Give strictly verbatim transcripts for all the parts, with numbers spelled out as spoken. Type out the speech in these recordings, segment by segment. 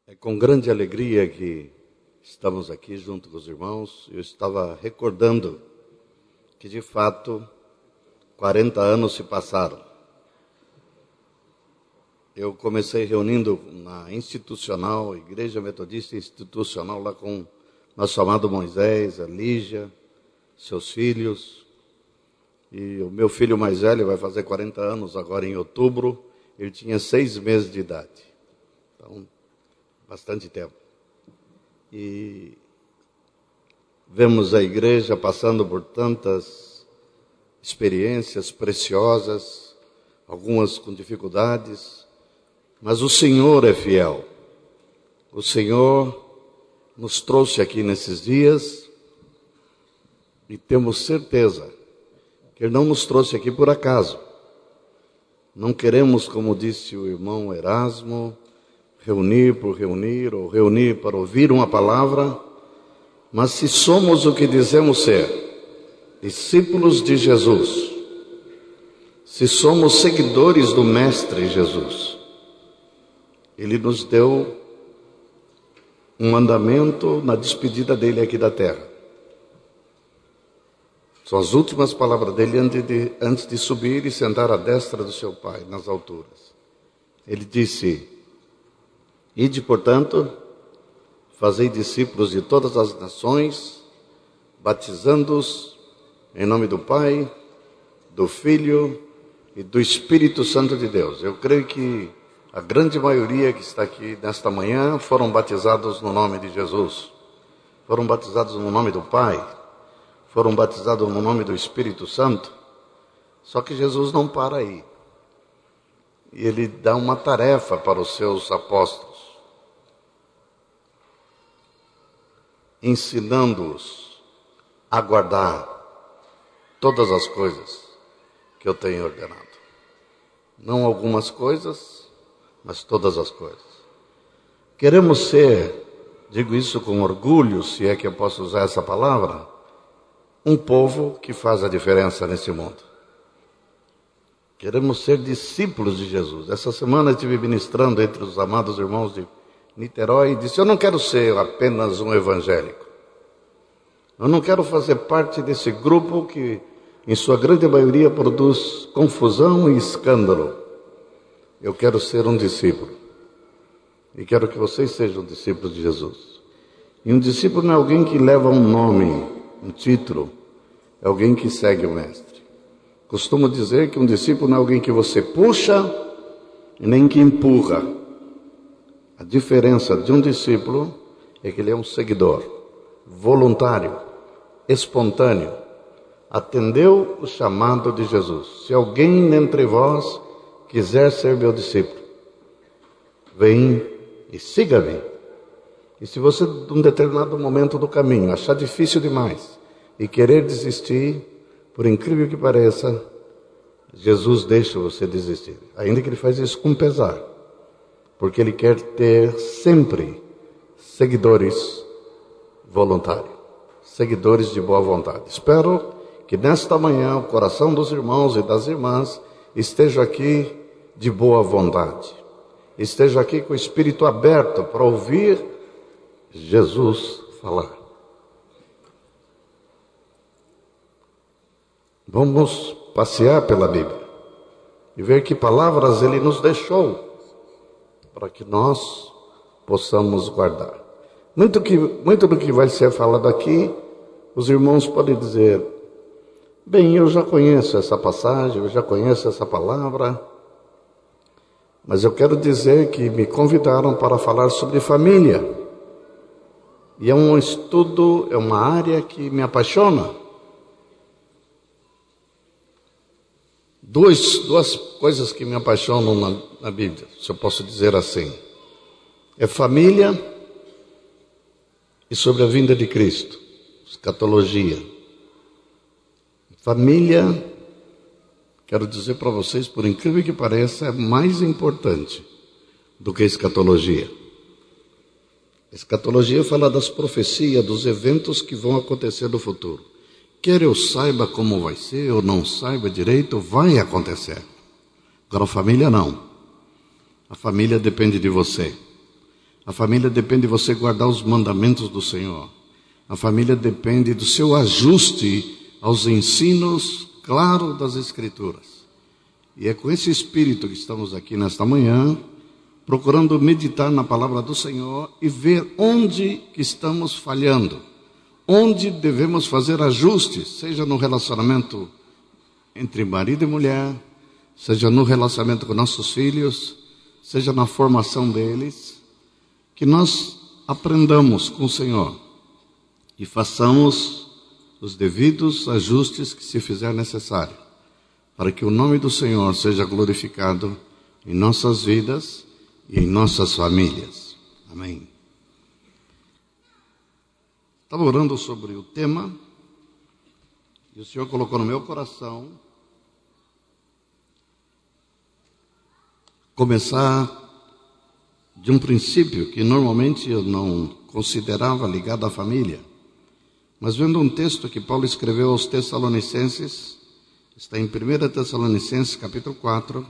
É com grande alegria que estamos aqui junto com os irmãos. Eu estava recordando que, de fato, quarenta anos se passaram. Eu comecei reunindo na institucional, Igreja Metodista Institucional, lá com nosso amado Moisés, a Lígia, seus filhos. E o meu filho mais velho vai fazer quarenta anos agora em outubro. Ele tinha seis meses de idade. Então, bastante tempo. E vemos a igreja passando por tantas experiências preciosas, algumas com dificuldades, mas o Senhor é fiel. O Senhor nos trouxe aqui nesses dias e temos certeza que Ele não nos trouxe aqui por acaso. Não queremos, como disse o irmão Erasmo, reunir por reunir, ou reunir para ouvir uma palavra, mas se somos o que dizemos ser, discípulos de Jesus, se somos seguidores do Mestre Jesus, Ele nos deu um mandamento na despedida dele aqui da terra. São as últimas palavras dele antes de, antes de subir e sentar à destra do seu Pai nas alturas. Ele disse: Ide, portanto, fazei discípulos de todas as nações, batizando-os em nome do Pai, do Filho e do Espírito Santo de Deus. Eu creio que a grande maioria que está aqui nesta manhã foram batizados no nome de Jesus. Foram batizados no nome do Pai. Foram batizados no nome do Espírito Santo. Só que Jesus não para aí. E Ele dá uma tarefa para os seus apóstolos, ensinando-os a guardar todas as coisas que eu tenho ordenado. Não algumas coisas, mas todas as coisas. Queremos ser, digo isso com orgulho, se é que eu posso usar essa palavra, um povo que faz a diferença nesse mundo. Queremos ser discípulos de Jesus. Essa semana eu estive ministrando entre os amados irmãos de Niterói e disse: eu não quero ser apenas um evangélico. Eu não quero fazer parte desse grupo que, em sua grande maioria, produz confusão e escândalo. Eu quero ser um discípulo. E quero que vocês sejam discípulos de Jesus. E um discípulo não é alguém que leva um nome, um título. É alguém que segue o Mestre. Costumo dizer que um discípulo não é alguém que você puxa e nem que empurra. A diferença de um discípulo é que ele é um seguidor, voluntário, espontâneo. Atendeu o chamado de Jesus. Se alguém dentre vós quiser ser meu discípulo, vem e siga-me. E se você, num determinado momento do caminho, achar difícil demais e querer desistir, por incrível que pareça, Jesus deixa você desistir. Ainda que Ele faz isso com pesar. Porque Ele quer ter sempre seguidores voluntários, seguidores de boa vontade. Espero que nesta manhã o coração dos irmãos e das irmãs esteja aqui de boa vontade. Esteja aqui com o espírito aberto para ouvir Jesus falar. Vamos passear pela Bíblia e ver que palavras Ele nos deixou para que nós possamos guardar. Muito, que, muito do que vai ser falado aqui, os irmãos podem dizer: bem, eu já conheço essa passagem, eu já conheço essa palavra, mas eu quero dizer que me convidaram para falar sobre família. E é um estudo, é uma área que me apaixona. Duas, duas coisas que me apaixonam na, na Bíblia, se eu posso dizer assim. É família e sobre a vinda de Cristo, escatologia. Família, quero dizer para vocês, por incrível que pareça, é mais importante do que a escatologia. A escatologia fala das profecias, dos eventos que vão acontecer no futuro. Quer eu saiba como vai ser, ou não saiba direito, vai acontecer. Agora a família não. A família depende de você. A família depende de você guardar os mandamentos do Senhor. A família depende do seu ajuste aos ensinos claros das Escrituras. E é com esse espírito que estamos aqui nesta manhã, procurando meditar na palavra do Senhor e ver onde que estamos falhando, onde devemos fazer ajustes, seja no relacionamento entre marido e mulher, seja no relacionamento com nossos filhos, seja na formação deles, que nós aprendamos com o Senhor e façamos os devidos ajustes que se fizer necessário, para que o nome do Senhor seja glorificado em nossas vidas e em nossas famílias. Amém. Estava orando sobre o tema, e o Senhor colocou no meu coração começar de um princípio que normalmente eu não considerava ligado à família, mas vendo um texto que Paulo escreveu aos Tessalonicenses, está em primeira Tessalonicenses capítulo quatro,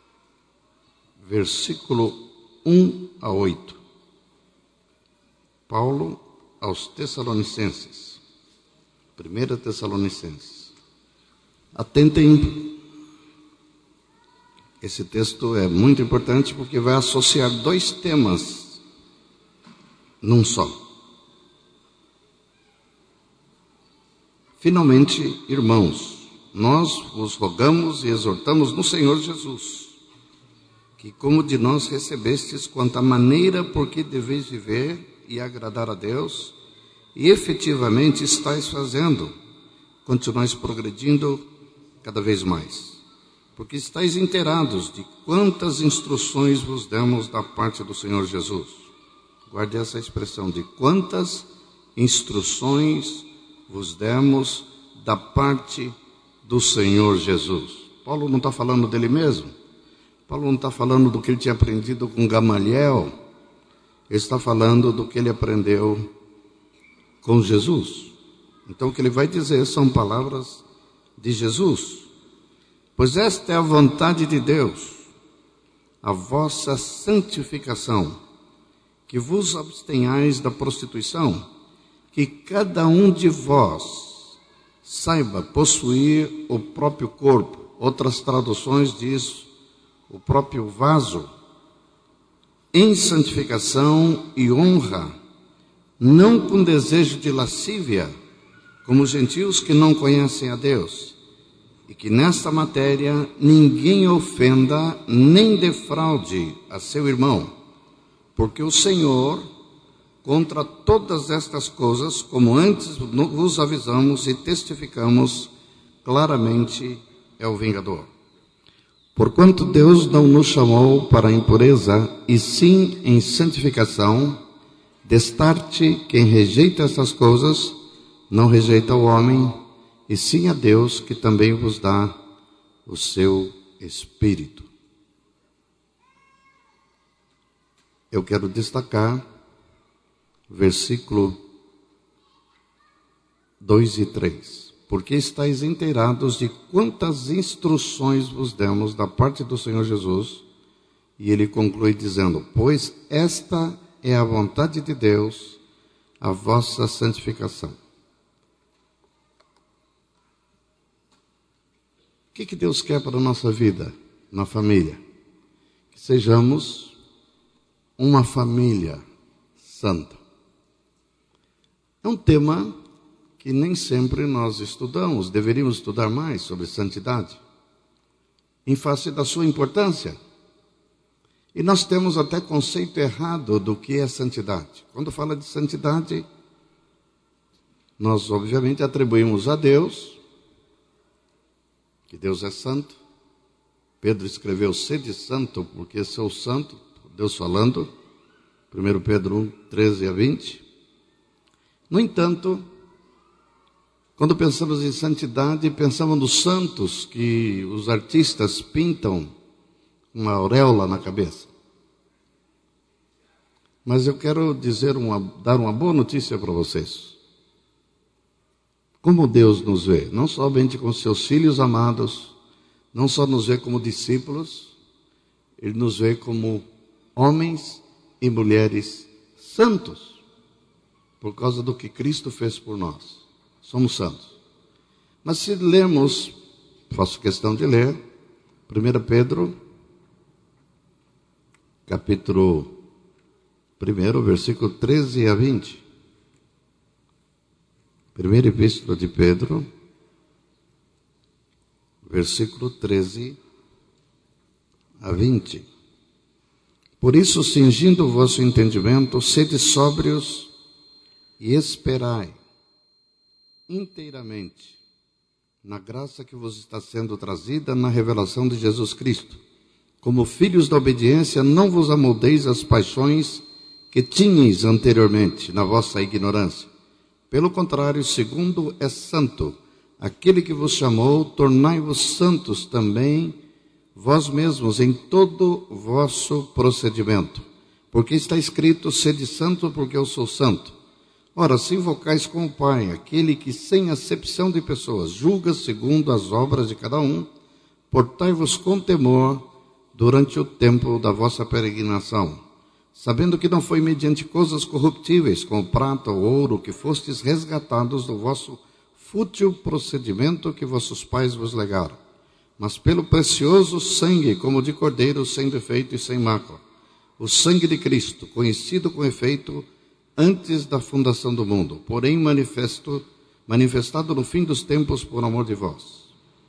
versículo um a oito. Paulo aos Tessalonicenses, primeira Tessalonicenses. Atentem, esse texto é muito importante porque vai associar dois temas num só. Finalmente, irmãos, nós vos rogamos e exortamos no Senhor Jesus, que como de nós recebestes quanto à maneira por que deveis viver e agradar a Deus, e efetivamente estáis fazendo, continuais progredindo cada vez mais. Porque estáis inteirados de quantas instruções vos demos da parte do Senhor Jesus. Guarde essa expressão, de quantas instruções vos demos da parte do Senhor Jesus. Paulo não está falando dele mesmo. Paulo não está falando do que ele tinha aprendido com Gamaliel. Ele está falando do que ele aprendeu com Jesus. Então o que ele vai dizer são palavras de Jesus. Pois esta é a vontade de Deus, a vossa santificação, que vos abstenhais da prostituição, que cada um de vós saiba possuir o próprio corpo. Outras traduções diz o próprio vaso, em santificação e honra, não com desejo de lascívia, como os gentios que não conhecem a Deus, e que nesta matéria ninguém ofenda nem defraude a seu irmão, porque o Senhor, contra todas estas coisas, como antes vos avisamos e testificamos claramente, é o vingador. Porquanto Deus não nos chamou para a impureza, e sim em santificação, destarte quem rejeita essas coisas, não rejeita o homem, e sim a Deus, que também vos dá o seu Espírito. Eu quero destacar versículo dois e três. Porque estáis inteirados de quantas instruções vos demos da parte do Senhor Jesus. E ele conclui dizendo, pois esta é a vontade de Deus, a vossa santificação. O que, que Deus quer para a nossa vida, na família? Que sejamos uma família santa. É um tema que nem sempre nós estudamos, deveríamos estudar mais sobre santidade, em face da sua importância. E nós temos até conceito errado do que é santidade. Quando fala de santidade, nós obviamente atribuímos a Deus, que Deus é santo. Pedro escreveu, sede santo, porque sou santo, Deus falando, primeiro Pedro um, treze a vinte. No entanto, quando pensamos em santidade, pensamos nos santos que os artistas pintam uma auréola na cabeça. Mas eu quero dizer uma, dar uma boa notícia para vocês. Como Deus nos vê, não somente com seus filhos amados, não só nos vê como discípulos, Ele nos vê como homens e mulheres santos, por causa do que Cristo fez por nós. Somos santos. Mas se lermos, faço questão de ler, primeiro Pedro, capítulo um, versículo treze a vinte. Primeira epístola de Pedro, versículo treze a vinte. Por isso, cingindo o vosso entendimento, sede sóbrios e esperai inteiramente na graça que vos está sendo trazida na revelação de Jesus Cristo. Como filhos da obediência, não vos amoldeis às paixões que tinhais anteriormente na vossa ignorância. Pelo contrário, segundo é santo aquele que vos chamou, tornai-vos santos também vós mesmos em todo vosso procedimento. Porque está escrito, sede santo porque eu sou santo. Ora, se invocais com o Pai, aquele que sem acepção de pessoas julga segundo as obras de cada um, portai-vos com temor durante o tempo da vossa peregrinação, sabendo que não foi mediante coisas corruptíveis, como prata ou ouro, que fostes resgatados do vosso fútil procedimento que vossos pais vos legaram, mas pelo precioso sangue, como de cordeiro, sem defeito e sem mácula, o sangue de Cristo, conhecido com efeito antes da fundação do mundo, porém manifesto, manifestado no fim dos tempos por amor de vós.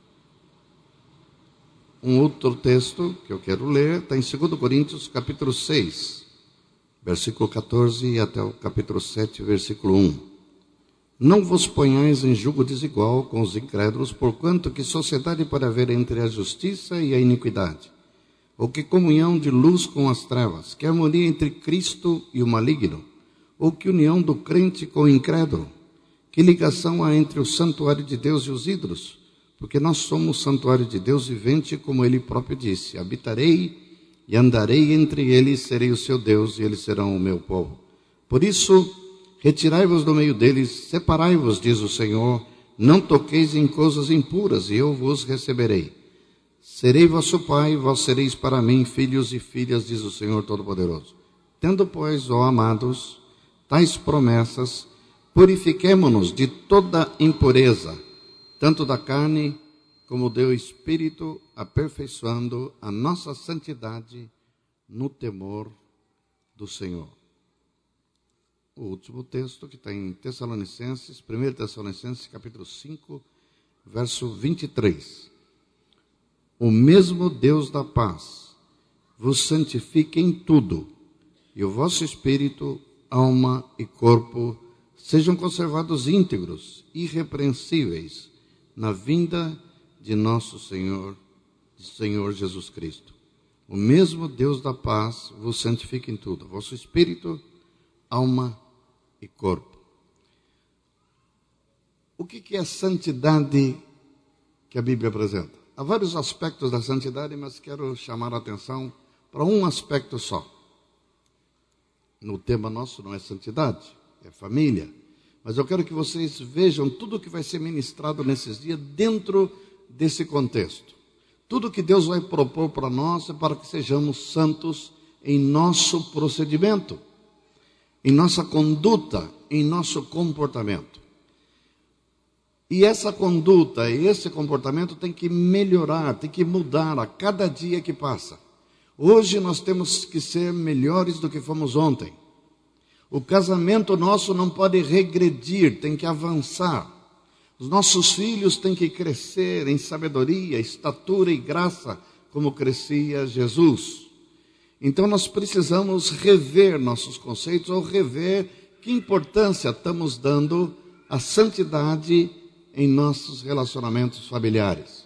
Um outro texto que eu quero ler está em dois Coríntios, capítulo seis, versículo catorze e até o capítulo sete, versículo um. Não vos ponhais em julgo desigual com os incrédulos, porquanto que sociedade pode haver entre a justiça e a iniquidade? Ou que comunhão de luz com as trevas? Que harmonia entre Cristo e o maligno? Ou que união do crente com o incrédulo? Que ligação há entre o santuário de Deus e os ídolos? Porque nós somos o santuário de Deus vivente, como ele próprio disse: habitarei e andarei entre eles, serei o seu Deus e eles serão o meu povo. Por isso, retirai-vos do meio deles, separai-vos, diz o Senhor, não toqueis em coisas impuras, e eu vos receberei. Serei vosso pai, vós sereis para mim filhos e filhas, diz o Senhor Todo-Poderoso. Tendo, pois, ó amados, tais promessas, purifiquemo-nos de toda impureza, tanto da carne como do Espírito, aperfeiçoando a nossa santidade no temor do Senhor. O último texto que está em Tessalonicenses, primeira Tessalonicenses, capítulo cinco, verso vinte e três. O mesmo Deus da paz vos santifique em tudo, e o vosso espírito, alma e corpo sejam conservados íntegros, irrepreensíveis, na vinda de nosso Senhor, Senhor Jesus Cristo. O mesmo Deus da paz vos santifique em tudo, vosso espírito, alma e corpo. O que é a santidade que a Bíblia apresenta? Há vários aspectos da santidade, mas quero chamar a atenção para um aspecto só. No tema nosso não é santidade, é família. Mas eu quero que vocês vejam tudo que vai ser ministrado nesses dias dentro desse contexto. Tudo que Deus vai propor para nós é para que sejamos santos em nosso procedimento, em nossa conduta, em nosso comportamento. E essa conduta e esse comportamento tem que melhorar, tem que mudar a cada dia que passa. Hoje nós temos que ser melhores do que fomos ontem. O casamento nosso não pode regredir, tem que avançar. Os nossos filhos têm que crescer em sabedoria, estatura e graça, como crescia Jesus. Então nós precisamos rever nossos conceitos, ou rever que importância estamos dando à santidade em nossos relacionamentos familiares.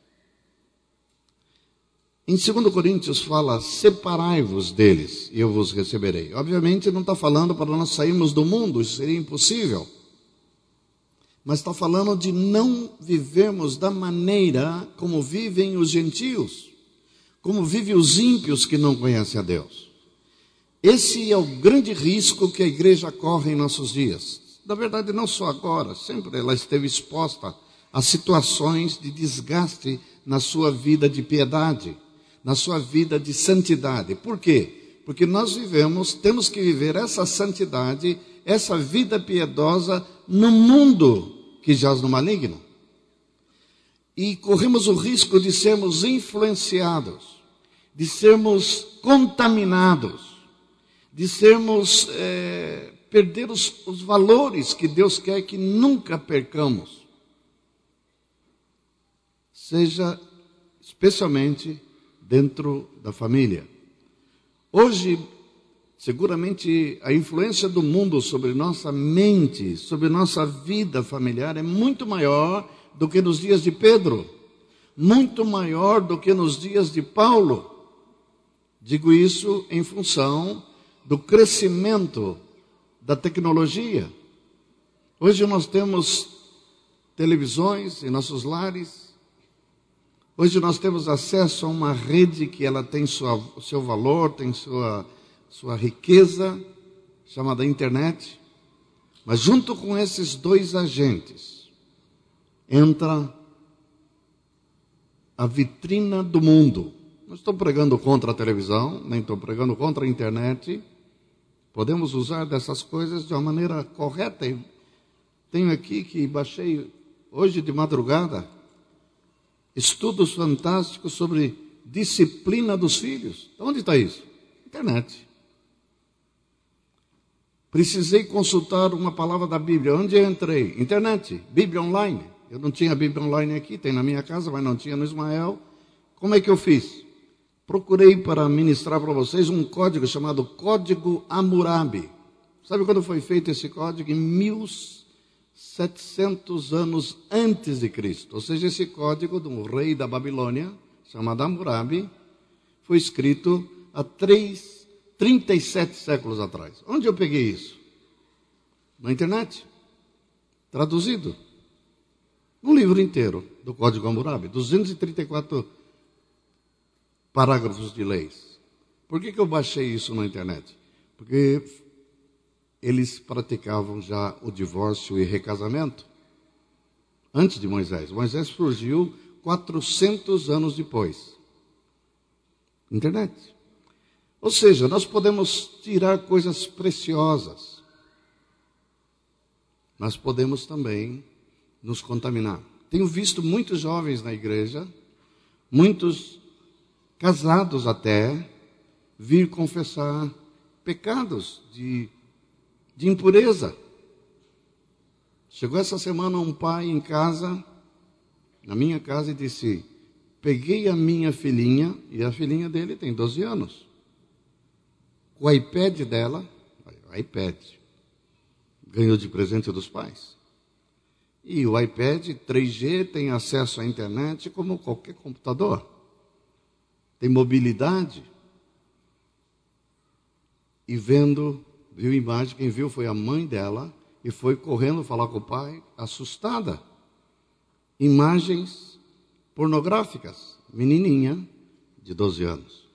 Em dois Coríntios fala, separai-vos deles e eu vos receberei. Obviamente não está falando para nós sairmos do mundo, isso seria impossível. Mas está falando de não vivermos da maneira como vivem os gentios, como vivem os ímpios que não conhecem a Deus. Esse é o grande risco que a igreja corre em nossos dias. Na verdade, não só agora, sempre ela esteve exposta a situações de desgaste na sua vida de piedade, na sua vida de santidade. Por quê? Porque nós vivemos, temos que viver essa santidade, essa vida piedosa no mundo que jaz no maligno. E corremos o risco de sermos influenciados, de sermos contaminados, de sermos, é, perder os, os valores que Deus quer que nunca percamos. Seja especialmente dentro da família. Hoje, seguramente, a influência do mundo sobre nossa mente, sobre nossa vida familiar é muito maior do que nos dias de Pedro, muito maior do que nos dias de Paulo. Digo isso em função do crescimento da tecnologia. Hoje nós temos televisões em nossos lares. Hoje nós temos acesso a uma rede que ela tem sua, seu valor, tem sua, sua riqueza, chamada internet. Mas junto com esses dois agentes, entra a vitrina do mundo. Não estou pregando contra a televisão, nem estou pregando contra a internet. Podemos usar dessas coisas de uma maneira correta. Tenho aqui que baixei hoje de madrugada estudos fantásticos sobre disciplina dos filhos. Onde está isso? Internet. Precisei consultar uma palavra da Bíblia. Onde eu entrei? Internet. Bíblia online. Eu não tinha Bíblia online aqui, tem na minha casa, mas não tinha no Ismael. Como é que eu fiz? Procurei para ministrar para vocês um código chamado Código Hammurabi. Sabe quando foi feito esse código? Em mil setecentos anos antes de Cristo. Ou seja, esse código do rei da Babilônia, chamado Hammurabi, foi escrito há três, trinta e sete séculos atrás. Onde eu peguei isso? Na internet. Traduzido. Um livro inteiro do Código Hammurabi, duzentos e trinta e quatro parágrafos de leis. Por que que eu baixei isso na internet? Porque eles praticavam já o divórcio e recasamento antes de Moisés. Moisés surgiu quatrocentos anos depois. Internet. Ou seja, nós podemos tirar coisas preciosas, mas podemos também nos contaminar. Tenho visto muitos jovens na igreja, muitos casados até, vir confessar pecados de, de impureza. Chegou essa semana um pai em casa, na minha casa, e disse: peguei a minha filhinha, e a filhinha dele tem doze anos, o iPad dela, o iPad, ganhou de presente dos pais. E o iPad três G tem acesso à internet como qualquer computador. Tem mobilidade. E vendo, viu imagem, quem viu foi a mãe dela, e foi correndo falar com o pai, assustada. Imagens pornográficas, menininha de doze anos.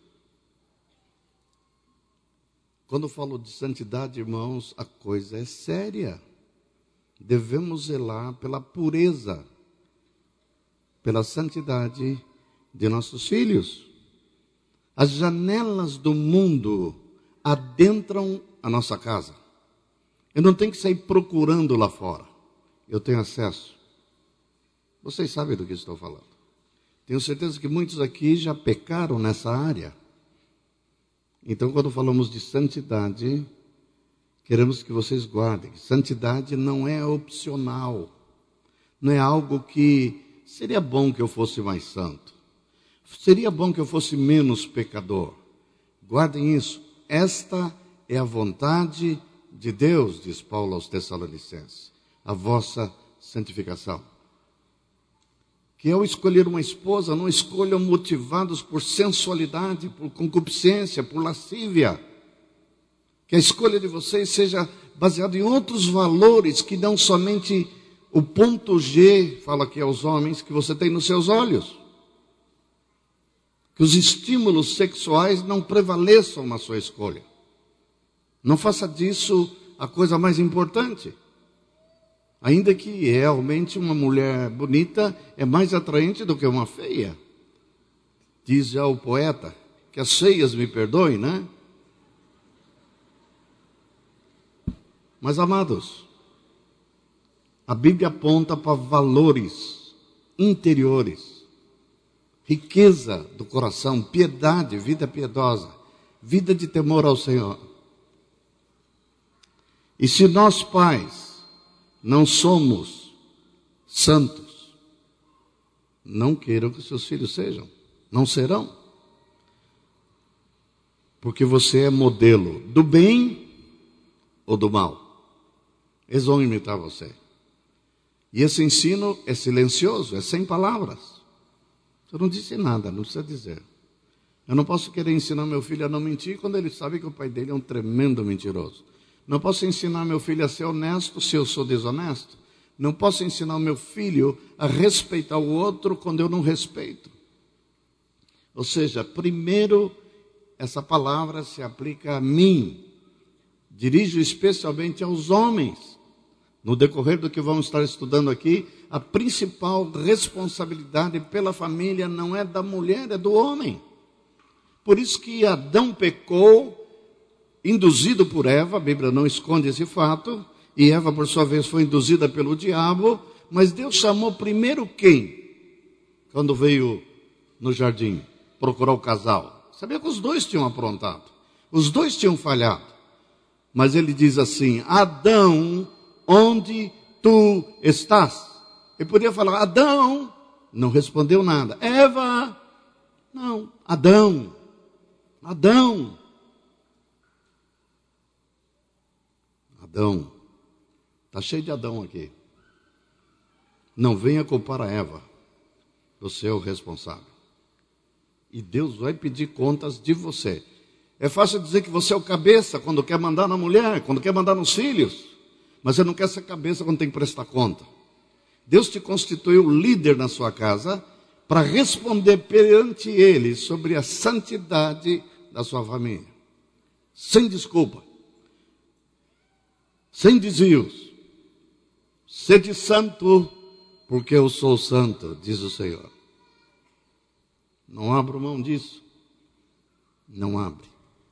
Quando falo de santidade, irmãos, a coisa é séria. Devemos zelar pela pureza, pela santidade de nossos filhos. As janelas do mundo adentram a nossa casa. Eu não tenho que sair procurando lá fora. Eu tenho acesso. Vocês sabem do que estou falando. Tenho certeza que muitos aqui já pecaram nessa área. Então, quando falamos de santidade, queremos que vocês guardem. Santidade não é opcional. Não é algo que seria bom que eu fosse mais santo. Seria bom que eu fosse menos pecador. Guardem isso. Esta é a vontade de Deus, diz Paulo aos Tessalonicenses. A vossa santificação. Que ao escolher uma esposa, não escolham motivados por sensualidade, por concupiscência, por lascívia. Que a escolha de vocês seja baseada em outros valores, que não somente o ponto G, fala aqui aos homens, que você tem nos seus olhos. Que os estímulos sexuais não prevaleçam na sua escolha. Não faça disso a coisa mais importante. Ainda que realmente uma mulher bonita é mais atraente do que uma feia. Diz já o poeta, que as feias me perdoem, né? Mas, amados, a Bíblia aponta para valores interiores, riqueza do coração, piedade, vida piedosa, vida de temor ao Senhor. E se nós, pais, não somos santos, não queiram que seus filhos sejam, não serão. Porque você é modelo do bem ou do mal. Eles vão imitar você. E esse ensino é silencioso, é sem palavras. Eu não disse nada, não precisa dizer. Eu não posso querer ensinar meu filho a não mentir quando ele sabe que o pai dele é um tremendo mentiroso. Não posso ensinar meu filho a ser honesto se eu sou desonesto. Não posso ensinar meu filho a respeitar o outro quando eu não respeito. Ou seja, primeiro, essa palavra se aplica a mim. Dirijo especialmente aos homens. No decorrer do que vamos estar estudando aqui, a principal responsabilidade pela família não é da mulher, é do homem. Por isso que Adão pecou, induzido por Eva, a Bíblia não esconde esse fato, e Eva, por sua vez, foi induzida pelo diabo, mas Deus chamou primeiro quem? Quando veio no jardim procurar o casal. Sabia que os dois tinham aprontado, os dois tinham falhado. Mas ele diz assim: Adão, onde tu estás? Ele podia falar: Adão, não respondeu nada. Eva, não. Adão, Adão. Adão, está cheio de Adão aqui. Não venha culpar a Eva, você é o responsável. E Deus vai pedir contas de você. É fácil dizer que você é o cabeça quando quer mandar na mulher, quando quer mandar nos filhos. Mas você não quer ser cabeça quando tem que prestar conta. Deus te constituiu líder na sua casa para responder perante Ele sobre a santidade da sua família. Sem desculpa. Sem desvios. Sede santo, porque eu sou santo, diz o Senhor. Não abro mão disso. Não abre.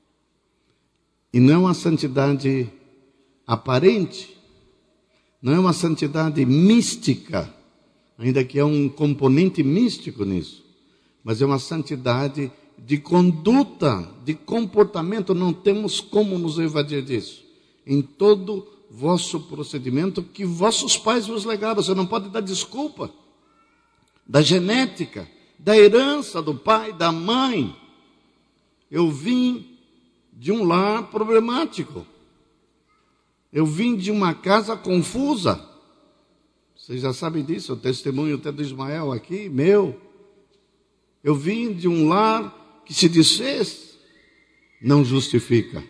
E não é uma santidade aparente, não é uma santidade mística, ainda que é um componente místico nisso, mas é uma santidade de conduta, de comportamento. Não temos como nos evadir disso. Em todo vosso procedimento que vossos pais vos legaram, você não pode dar desculpa da genética, da herança do pai, da mãe. Eu vim de um lar problemático. Eu vim de uma casa confusa. Vocês já sabem disso, o testemunho até do Ismael aqui, meu. Eu vim de um lar que se desfez. Não justifica.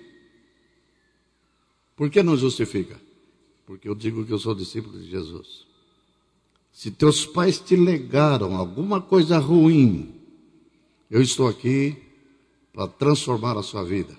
Por que não justifica? Porque eu digo que eu sou discípulo de Jesus. Se teus pais te legaram alguma coisa ruim, eu estou aqui para transformar a sua vida.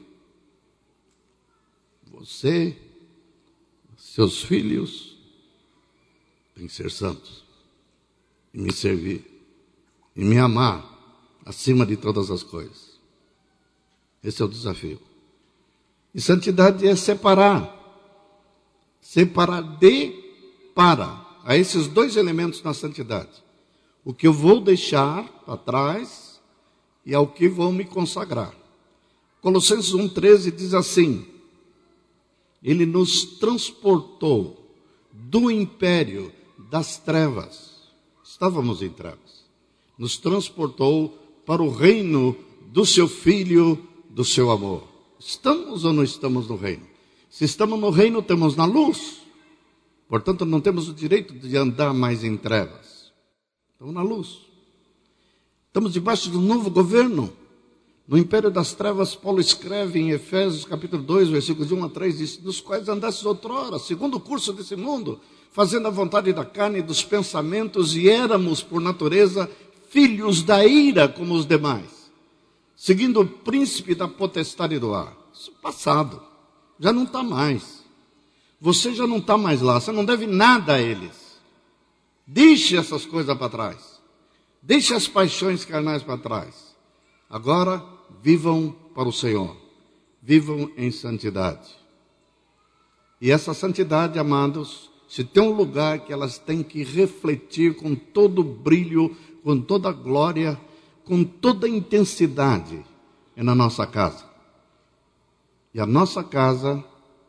Você, seus filhos, têm que ser santos. E me servir. E me amar acima de todas as coisas. Esse é o desafio. E santidade é separar. Separar de para. Há esses dois elementos na santidade. O que eu vou deixar para trás e ao que vou me consagrar. Colossenses um, treze diz assim: Ele nos transportou do império das trevas. Estávamos em trevas. Nos transportou para o reino do seu Filho, do seu amor. Estamos ou não estamos no reino? Se estamos no reino, estamos na luz. Portanto, não temos o direito de andar mais em trevas. Estamos na luz. Estamos debaixo do novo governo. No império das trevas, Paulo escreve em Efésios capítulo dois, versículos de um a três, diz: dos quais andastes outrora, segundo o curso desse mundo, fazendo a vontade da carne e dos pensamentos, e éramos, por natureza, filhos da ira como os demais, seguindo o príncipe da potestade do ar. Isso é passado, já não está mais. Você já não está mais lá, você não deve nada a eles. Deixe essas coisas para trás. Deixe as paixões carnais para trás. Agora, vivam para o Senhor. Vivam em santidade. E essa santidade, amados, se tem um lugar que elas têm que refletir com todo o brilho, com toda a glória, com toda a intensidade, é na nossa casa. E a nossa casa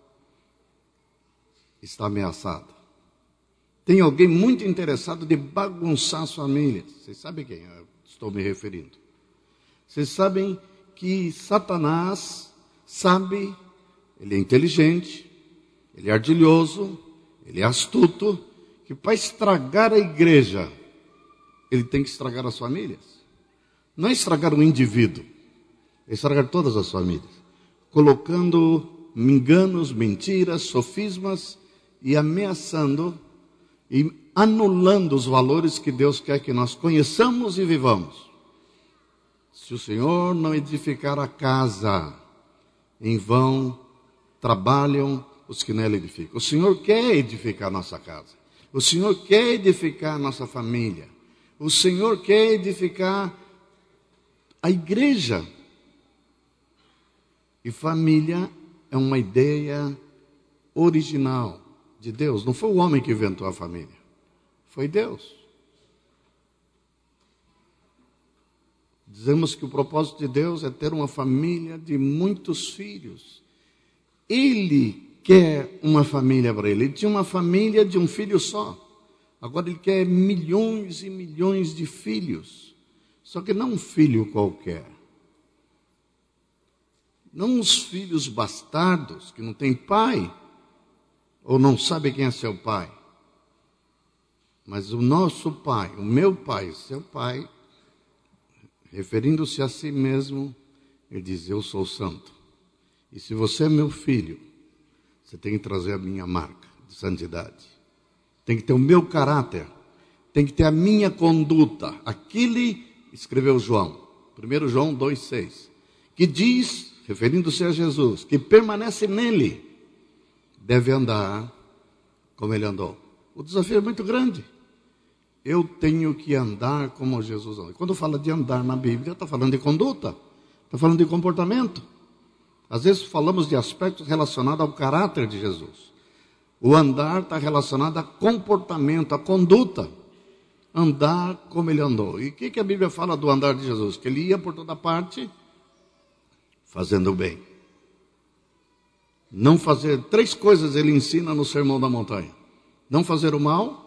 está ameaçada. Tem alguém muito interessado de bagunçar as famílias. Vocês sabem quem eu estou me referindo. Vocês sabem que Satanás sabe, ele é inteligente, ele é ardilhoso, ele é astuto, que para estragar a igreja, ele tem que estragar as famílias. Não é estragar um indivíduo, é estragar todas as famílias, colocando enganos, mentiras, sofismas e ameaçando e anulando os valores que Deus quer que nós conheçamos e vivamos. Se o Senhor não edificar a casa, em vão trabalham os que nela edificam. O Senhor quer edificar a nossa casa. O Senhor quer edificar a nossa família. O Senhor quer edificar a igreja. E família é uma ideia original de Deus. Não foi o homem que inventou a família. Foi Deus. Dizemos que o propósito de Deus é ter uma família de muitos filhos. Ele quer uma família para ele. Ele tinha uma família de um filho só. Agora ele quer milhões e milhões de filhos. Só que não um filho qualquer. Não os filhos bastardos, que não têm pai, ou não sabem quem é seu pai. Mas o nosso pai, o meu pai, seu pai, referindo-se a si mesmo, ele diz, eu sou santo. E se você é meu filho, você tem que trazer a minha marca de santidade. Tem que ter o meu caráter. Tem que ter a minha conduta. Aquele, escreveu João, primeiro João dois, seis, que diz, referindo-se a Jesus, que permanece nele, deve andar como ele andou. O desafio é muito grande. Eu tenho que andar como Jesus andou. Quando fala de andar na Bíblia, está falando de conduta, está falando de comportamento. Às vezes falamos de aspectos relacionados ao caráter de Jesus. O andar está relacionado a comportamento, a conduta. Andar como ele andou. E o que, que a Bíblia fala do andar de Jesus? Que ele ia por toda parte fazendo o bem. Não fazer, três coisas ele ensina no Sermão da Montanha. Não fazer o mal.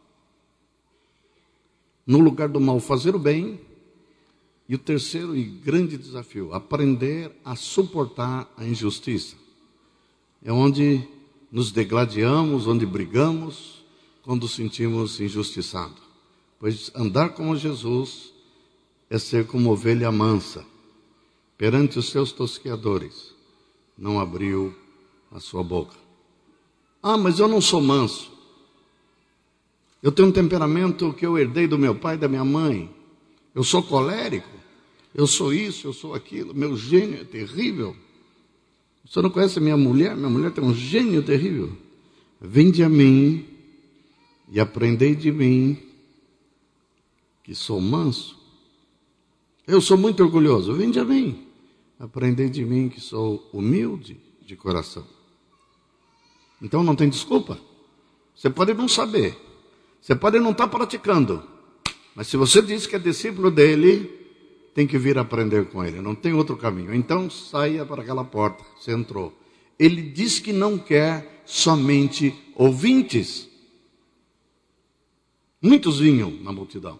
No lugar do mal, fazer o bem. E o terceiro e grande desafio, aprender a suportar a injustiça. É onde nos degladiamos, onde brigamos, quando sentimos injustiçado. Pois andar como Jesus é ser como ovelha mansa. Perante os seus tosqueadores, não abriu a sua boca. Ah, mas eu não sou manso. Eu tenho um temperamento que eu herdei do meu pai e da minha mãe. Eu sou colérico. Eu sou isso, eu sou aquilo. Meu gênio é terrível. Você não conhece a minha mulher? Minha mulher tem um gênio terrível. Vinde a mim e aprendei de mim, que sou manso. Eu sou muito orgulhoso. Vinde a mim. Aprendei de mim, que sou humilde de coração. Então não tem desculpa. Você pode não saber. Você pode não estar praticando. Mas se você diz que é discípulo dele, tem que vir aprender com ele. Não tem outro caminho. Então saia para aquela porta. Você entrou. Ele diz que não quer somente ouvintes. Muitos vinham na multidão.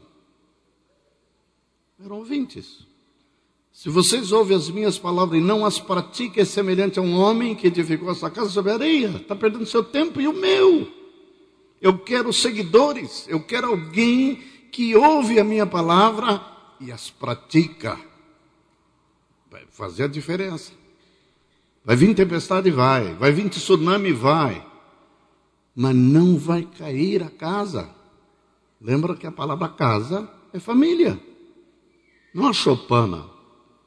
Eram ouvintes. Se vocês ouvem as minhas palavras e não as praticam, é semelhante a um homem que edificou essa casa sobre areia. Está perdendo seu tempo e o meu. Eu quero seguidores. Eu quero alguém que ouve a minha palavra e as pratica. Vai fazer a diferença. Vai vir tempestade? Vai. Vai vir tsunami? Vai. Mas não vai cair a casa. Lembra que a palavra casa é família. Não a choupana.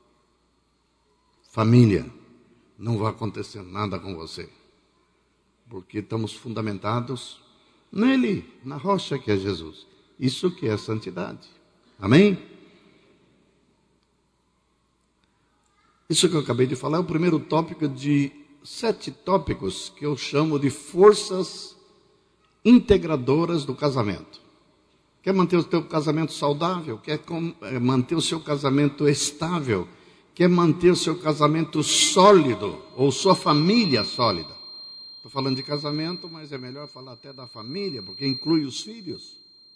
Família, não vai acontecer nada com você, porque estamos fundamentados nele, na rocha que é Jesus. Isso que é santidade. Amém? Isso que eu acabei de falar é o primeiro tópico de sete tópicos que eu chamo de forças integradoras do casamento. Quer manter o teu casamento saudável? Quer manter o seu casamento estável? Quer manter o seu casamento sólido? Ou sua família sólida? Estou falando de casamento, mas é melhor falar até da família, porque inclui os filhos.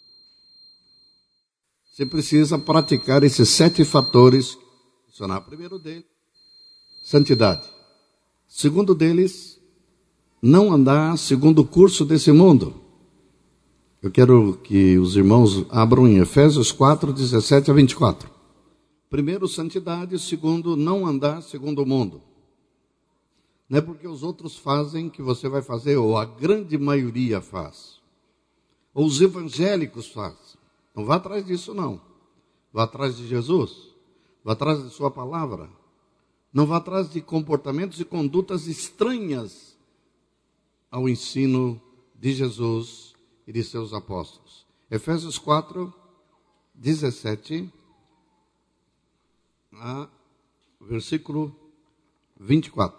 Você precisa praticar esses sete fatores. O primeiro deles, santidade. Segundo deles, não andar segundo o curso desse mundo. Eu quero que os irmãos abram em Efésios quatro, dezessete a vinte e quatro. Primeiro, santidade. Segundo, não andar segundo o mundo. Não é porque os outros fazem que você vai fazer, ou a grande maioria faz. Ou os evangélicos fazem. Não vá atrás disso, não. Vá atrás de Jesus. Vá atrás de sua palavra. Não vá atrás de comportamentos e condutas estranhas ao ensino de Jesus e de seus apóstolos. Efésios quatro, dezessete a versículo vinte e quatro.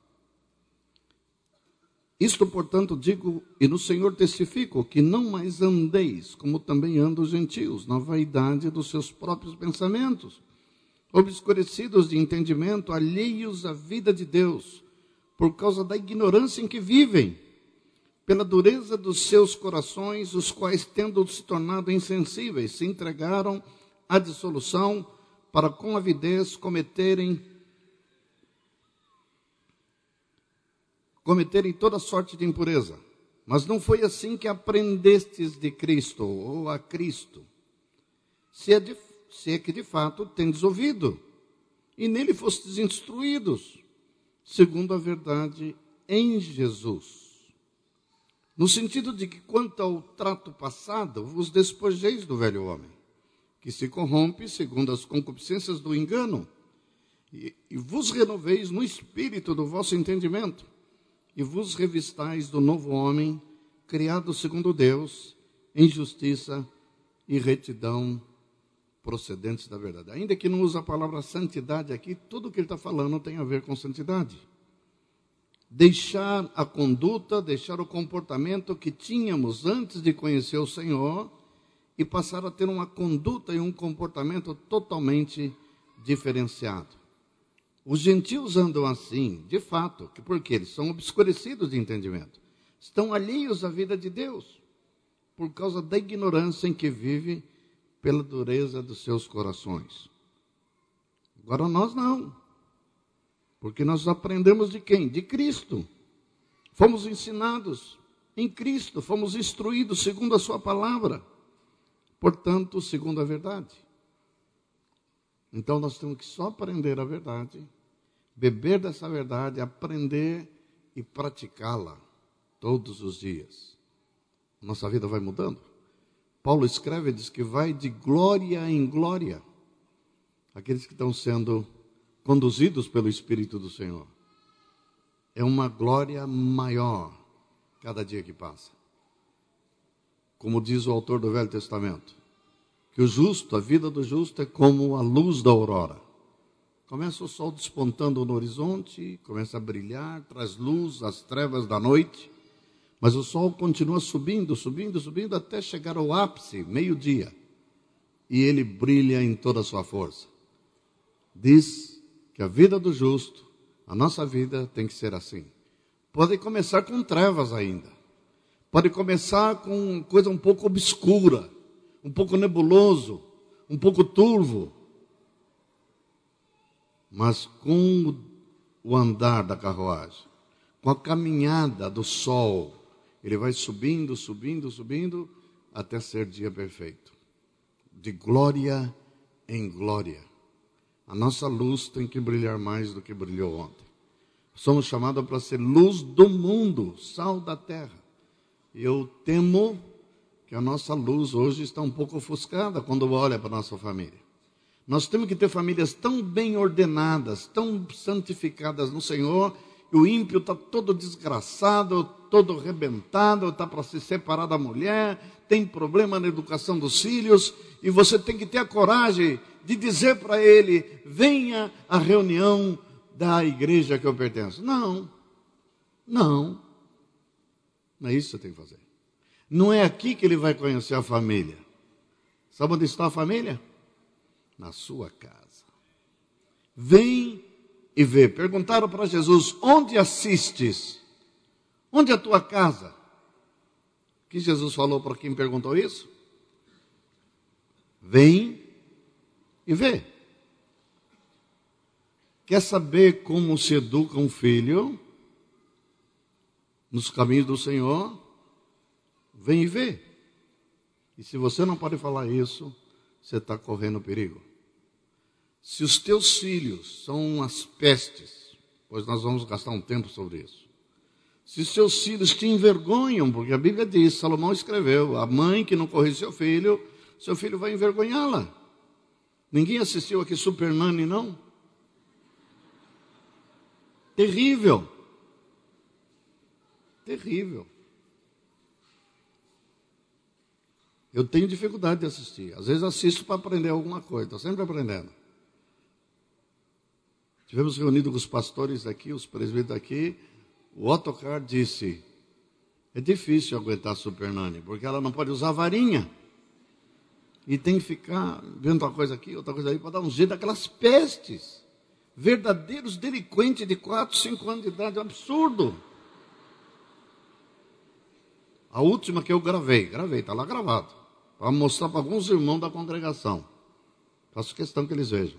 Isto, portanto, digo, e no Senhor testifico, que não mais andeis, como também andam os gentios, na vaidade dos seus próprios pensamentos, obscurecidos de entendimento, alheios à vida de Deus, por causa da ignorância em que vivem, pela dureza dos seus corações, os quais, tendo se tornado insensíveis, se entregaram à dissolução, para com avidez cometerem cometerem toda sorte de impureza. Mas não foi assim que aprendestes de Cristo, ou a Cristo. Se é, de, se é que de fato tendes ouvido, e nele fostes instruídos, segundo a verdade em Jesus. No sentido de que, quanto ao trato passado, vos despojeis do velho homem, que se corrompe segundo as concupiscências do engano, e, e vos renoveis no espírito do vosso entendimento, e vos revistais do novo homem, criado segundo Deus, em justiça e retidão procedentes da verdade. Ainda que não use a palavra santidade aqui, tudo o que ele está falando tem a ver com santidade. Deixar a conduta, deixar o comportamento que tínhamos antes de conhecer o Senhor e passar a ter uma conduta e um comportamento totalmente diferenciado. Os gentios andam assim, de fato, porque eles são obscurecidos de entendimento. Estão alheios à vida de Deus, por causa da ignorância em que vive, pela dureza dos seus corações. Agora nós não, porque nós aprendemos de quem? De Cristo. Fomos ensinados em Cristo, fomos instruídos segundo a sua palavra, portanto, segundo a verdade. Então nós temos que só aprender a verdade, beber dessa verdade, aprender e praticá-la todos os dias. Nossa vida vai mudando. Paulo escreve e diz que vai de glória em glória aqueles que estão sendo conduzidos pelo Espírito do Senhor. É uma glória maior cada dia que passa. Como diz o autor do Velho Testamento, que o justo, a vida do justo é como a luz da aurora. Começa o sol despontando no horizonte, começa a brilhar, traz luz às trevas da noite, mas o sol continua subindo, subindo, subindo, até chegar ao ápice, meio-dia, e ele brilha em toda a sua força. Diz que a vida do justo, a nossa vida tem que ser assim. Pode começar com trevas ainda, pode começar com coisa um pouco obscura, um pouco nebuloso, um pouco turvo, mas com o andar da carruagem, com a caminhada do sol, ele vai subindo, subindo, subindo, até ser dia perfeito, de glória em glória. A nossa luz tem que brilhar mais do que brilhou ontem. Somos chamados para ser luz do mundo, sal da terra. E eu temo que a nossa luz hoje está um pouco ofuscada quando olha para a nossa família. Nós temos que ter famílias tão bem ordenadas, tão santificadas no Senhor, e o ímpio está todo desgraçado, todo arrebentado, está para se separar da mulher, tem problema na educação dos filhos, e você tem que ter a coragem de dizer para ele, venha à reunião da igreja que eu pertenço. Não, Não. Não é isso que você tem que fazer. Não é aqui que ele vai conhecer a família. Sabe onde está a família? Na sua casa. Vem e vê. Perguntaram para Jesus, onde assistes? Onde é a tua casa? O que Jesus falou para quem perguntou isso? Vem e vê. Quer saber como se educa um filho nos caminhos do Senhor? Vem e vê. E se você não pode falar isso, você está correndo perigo. Se os teus filhos são umas pestes, pois nós vamos gastar um tempo sobre isso. Se os seus filhos te envergonham, porque a Bíblia diz, Salomão escreveu, a mãe que não corrige seu filho, seu filho vai envergonhá-la. Ninguém assistiu aqui Super Nanny, não? Terrível. Terrível. Eu tenho dificuldade de assistir. Às vezes assisto para aprender alguma coisa. Estou sempre aprendendo. Tivemos reunido com os pastores aqui, os presbíteros aqui. O Ottokar disse, é difícil aguentar a Super Nanny, porque ela não pode usar varinha. E tem que ficar vendo uma coisa aqui, outra coisa ali, para dar um jeito daquelas pestes. Verdadeiros delinquentes de quatro, cinco anos de idade, é um absurdo. A última que eu gravei, gravei, está lá gravado, para mostrar para alguns irmãos da congregação. Faço questão que eles vejam.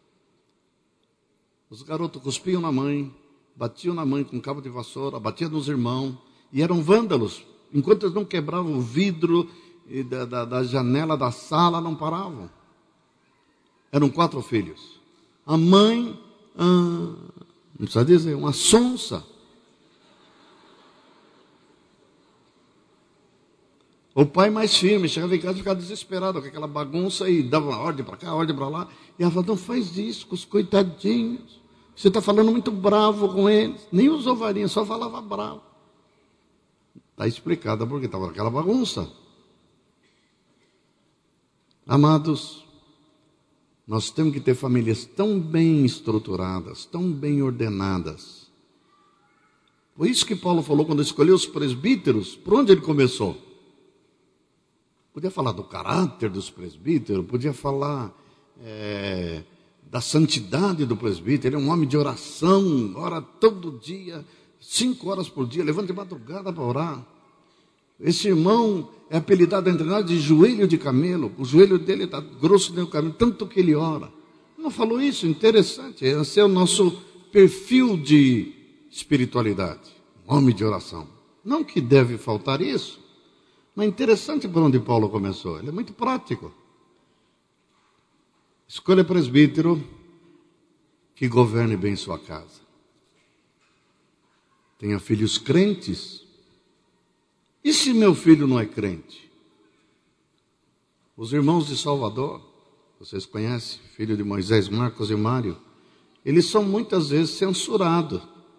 Os garotos cuspiam na mãe, batiam na mãe com cabo de vassoura, batiam nos irmãos, e eram vândalos. Enquanto eles não quebravam o vidro e da, da, da janela da sala, não paravam. Eram quatro filhos. A mãe, ah, não precisa dizer, uma sonsa. O pai mais firme, chegava em casa e ficava desesperado com aquela bagunça e dava uma ordem para cá, ordem para lá. E ela falava, não faz isso com os coitadinhos. Você está falando muito bravo com eles. Nem usou varinha, só falava bravo. Está explicado porque estava naquela bagunça. Amados, nós temos que ter famílias tão bem estruturadas, tão bem ordenadas. Por isso que Paulo falou, quando escolheu os presbíteros, por onde ele começou? Podia falar do caráter dos presbíteros, podia falar é, da santidade do presbítero. Ele é um homem de oração, ora todo dia, cinco horas por dia, levanta de madrugada para orar. Esse irmão é apelidado entre nós de joelho de camelo, o joelho dele está grosso nem o camelo, tanto que ele ora. Não falou isso? Interessante, esse é o nosso perfil de espiritualidade, um homem de oração. Não que deve faltar isso. Mas é interessante por onde Paulo começou. Ele é muito prático. Escolha presbítero que governe bem sua casa. Tenha filhos crentes. E se meu filho não é crente? Os irmãos de Salvador, vocês conhecem, filho de Moisés, Marcos e Mário, eles são muitas vezes censurados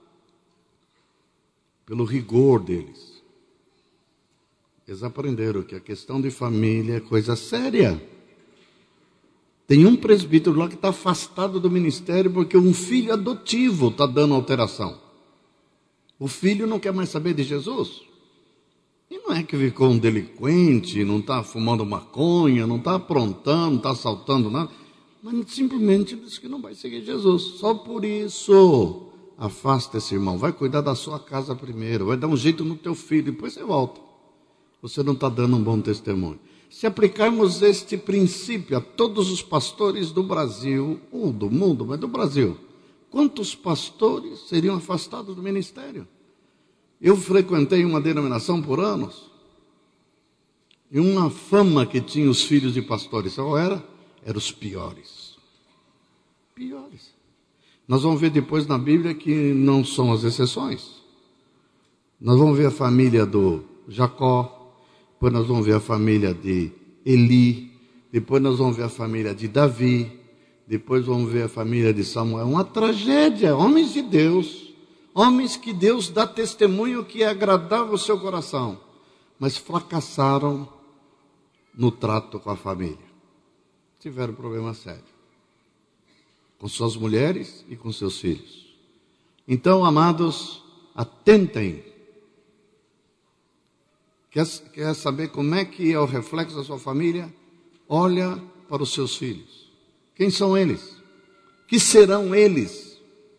pelo rigor deles. Eles aprenderam que a questão de família é coisa séria. Tem um presbítero lá que está afastado do ministério porque um filho adotivo está dando alteração. O filho não quer mais saber de Jesus. E não é que ficou um delinquente, não está fumando maconha, não está aprontando, não está assaltando nada. Mas simplesmente diz que não vai seguir Jesus. Só por isso, afasta esse irmão. Vai cuidar da sua casa primeiro. Vai dar um jeito no teu filho, depois você volta. Você não está dando um bom testemunho. Se aplicarmos este princípio a todos os pastores do Brasil, ou do mundo, mas do Brasil, quantos pastores seriam afastados do ministério? Eu frequentei uma denominação por anos, e uma fama que tinha os filhos de pastores, sabe qual era? Eram os piores. Piores. Nós vamos ver depois na Bíblia que não são as exceções. Nós vamos ver a família do Jacó, depois nós vamos ver a família de Eli, depois nós vamos ver a família de Davi, depois vamos ver a família de Samuel. Uma tragédia, homens de Deus, homens que Deus dá testemunho que agradava o seu coração, mas fracassaram no trato com a família. Tiveram problema sério, com suas mulheres e com seus filhos. Então, amados, atentem. Quer, quer saber como é que é o reflexo da sua família? Olha para os seus filhos. Quem são eles? Que serão eles?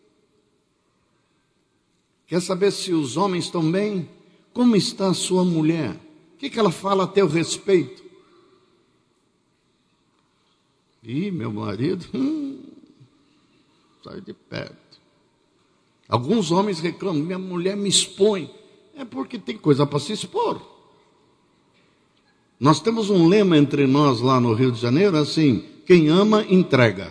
Quer saber se os homens estão bem? Como está a sua mulher? O que, que ela fala a teu respeito? Ih, meu marido, hum, sai de perto. Alguns homens reclamam, minha mulher me expõe. É porque tem coisa para se expor. Nós temos um lema entre nós lá no Rio de Janeiro, assim, quem ama, entrega.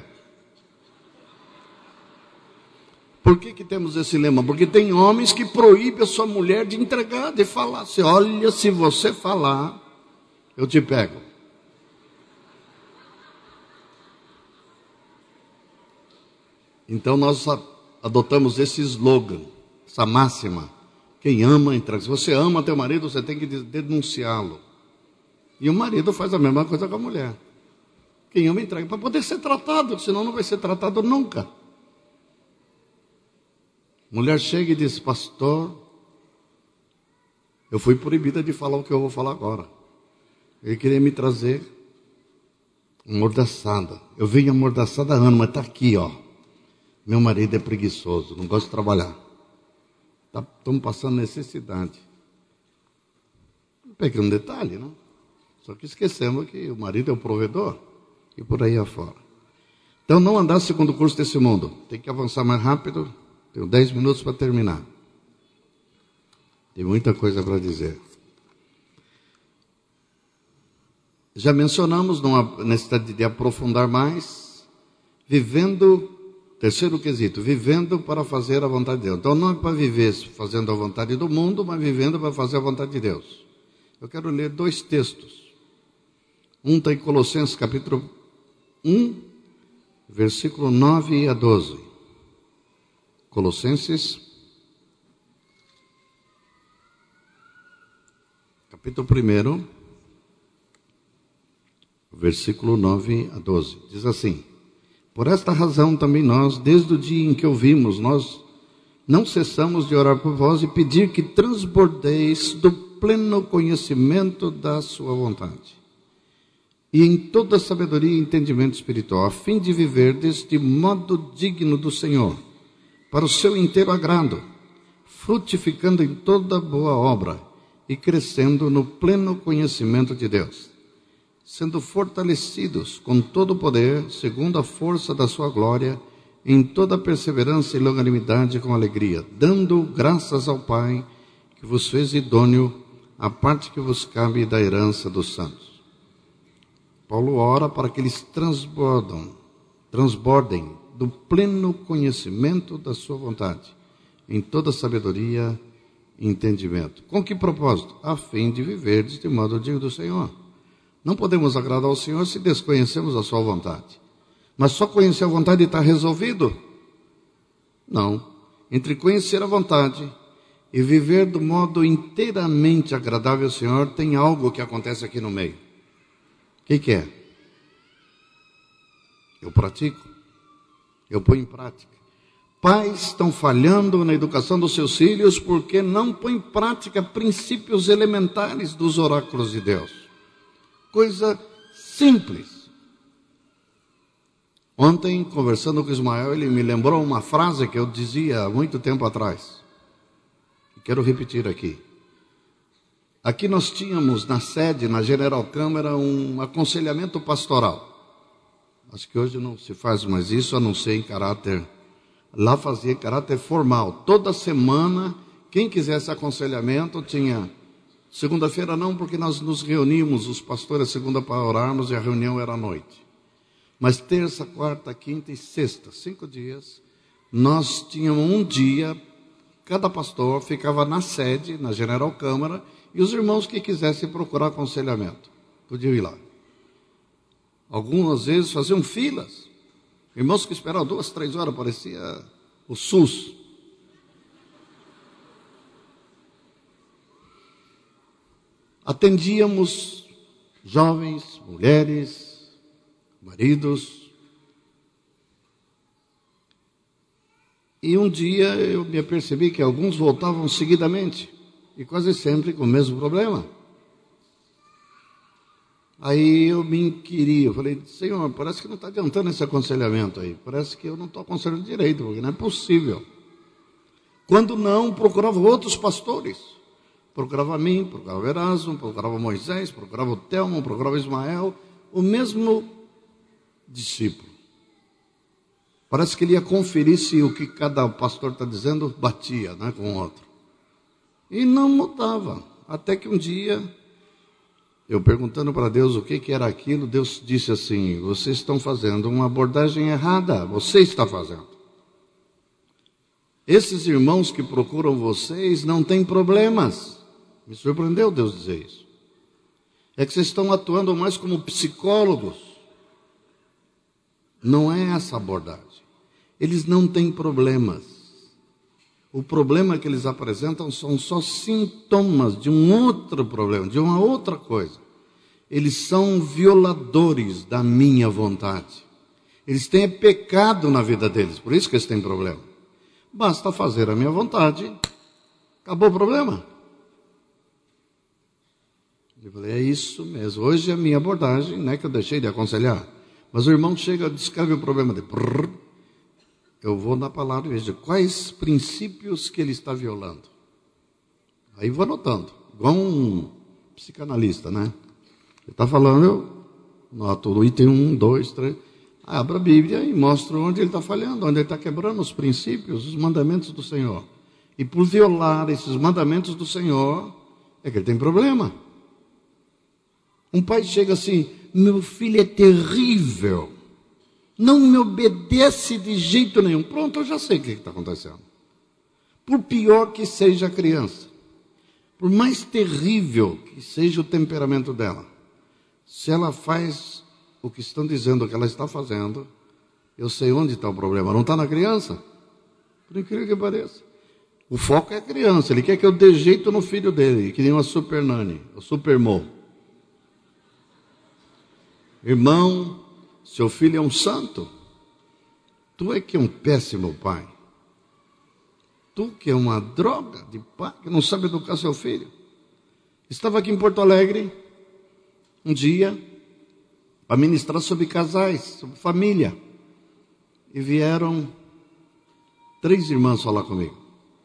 Por que que temos esse lema? Porque tem homens que proíbem a sua mulher de entregar, de falar. Assim, olha, se você falar, eu te pego. Então nós adotamos esse slogan, essa máxima. Quem ama, entrega. Se você ama teu marido, você tem que denunciá-lo. E o marido faz a mesma coisa com a mulher. Quem ama, entrega. Para poder ser tratado, senão não vai ser tratado nunca. Mulher chega e diz, pastor, eu fui proibida de falar o que eu vou falar agora. Ele queria me trazer amordaçada. Eu venho amordaçada há anos, mas está aqui, ó. Meu marido é preguiçoso, não gosta de trabalhar. Estamos tá, passando necessidade. Um pequeno detalhe, não? Só que esquecemos que o marido é o provedor e por aí afora. Então não andar segundo o curso desse mundo. Tem que avançar mais rápido. Tenho dez minutos para terminar. Tem muita coisa para dizer. Já mencionamos, não há necessidade de aprofundar mais, vivendo, terceiro quesito, vivendo para fazer a vontade de Deus. Então não é para viver fazendo a vontade do mundo, mas vivendo para fazer a vontade de Deus. Eu quero ler dois textos. Um está em Colossenses capítulo um, versículo nove a doze. Colossenses, capítulo um, versículo nove a doze. Diz assim, por esta razão também nós, desde o dia em que ouvimos, nós não cessamos de orar por vós e pedir que transbordeis do pleno conhecimento da sua vontade. E em toda sabedoria e entendimento espiritual, a fim de viver deste modo digno do Senhor, para o seu inteiro agrado, frutificando em toda boa obra e crescendo no pleno conhecimento de Deus, sendo fortalecidos com todo o poder, segundo a força da sua glória, em toda perseverança e longanimidade com alegria, dando graças ao Pai, que vos fez idôneo a parte que vos cabe da herança dos santos. Paulo ora para que eles transbordam, transbordem do pleno conhecimento da sua vontade, em toda sabedoria e entendimento. Com que propósito? A fim de viver de modo digno do Senhor. Não podemos agradar ao Senhor se desconhecemos a sua vontade. Mas só conhecer a vontade está resolvido? Não. Entre conhecer a vontade e viver do modo inteiramente agradável ao Senhor, tem algo que acontece aqui no meio. O que, que é? Eu pratico. Eu ponho em prática. Pais estão falhando na educação dos seus filhos porque não põem em prática princípios elementares dos oráculos de Deus. Coisa simples. Ontem, conversando com Ismael, ele me lembrou uma frase que eu dizia há muito tempo atrás. Quero repetir aqui. Aqui nós tínhamos na sede, na General Câmara, um aconselhamento pastoral. Acho que hoje não se faz mais isso, a não ser em caráter... Lá fazia em caráter formal. Toda semana, quem quisesse aconselhamento tinha... Segunda-feira não, porque nós nos reuníamos, os pastores, segunda para orarmos, e a reunião era à noite. Mas terça, quarta, quinta e sexta, cinco dias, nós tínhamos um dia, cada pastor ficava na sede, na General Câmara, e os irmãos que quisessem procurar aconselhamento, podiam ir lá. Algumas vezes faziam filas. Irmãos que esperavam duas, três horas, parecia o SUS. Atendíamos jovens, mulheres, maridos. E um dia eu me apercebi que alguns voltavam seguidamente, e quase sempre com o mesmo problema. Aí eu me inquiri, eu falei, Senhor, parece que não está adiantando esse aconselhamento aí, parece que eu não estou aconselhando direito, porque não é possível. Quando não, procurava outros pastores, procurava a mim, procurava o Erasmo, procurava Moisés, procurava o Telmo, procurava Ismael, o mesmo discípulo. Parece que ele ia conferir se o que cada pastor está dizendo batia, né, com o outro. E não mudava, até que um dia... Eu perguntando para Deus o que, que era aquilo, Deus disse assim, vocês estão fazendo uma abordagem errada, você está fazendo. Esses irmãos que procuram vocês não têm problemas. Me surpreendeu Deus dizer isso. É que vocês estão atuando mais como psicólogos. Não é essa abordagem. Eles não têm problemas. O problema que eles apresentam são só sintomas de um outro problema, de uma outra coisa. Eles são violadores da minha vontade. Eles têm pecado na vida deles, por isso que eles têm problema. Basta fazer a minha vontade, acabou o problema. Eu falei, é isso mesmo. Hoje é a minha abordagem, não é que eu deixei de aconselhar. Mas o irmão chega e descreve o problema dele. Eu vou na palavra e vejo quais princípios que ele está violando. Aí vou anotando, igual um psicanalista, né? Ele está falando, eu noto o item um, dois, três. Abro a Bíblia e mostro onde ele está falhando, onde ele está quebrando os princípios, os mandamentos do Senhor. E por violar esses mandamentos do Senhor, é que ele tem problema. Um pai chega assim, meu filho é terrível. Não me obedece de jeito nenhum. Pronto, eu já sei o que está acontecendo. Por pior que seja a criança, por mais terrível que seja o temperamento dela, se ela faz o que estão dizendo que ela está fazendo, eu sei onde está o problema. Não está na criança? Por incrível que pareça. O foco é a criança. Ele quer que eu dê jeito no filho dele, que nem uma super nani, o super mo. Irmão, seu filho é um santo. Tu é que é um péssimo pai. Tu que é uma droga de pai, que não sabe educar seu filho. Estava aqui em Porto Alegre, um dia, para ministrar sobre casais, sobre família. E vieram três irmãs falar comigo.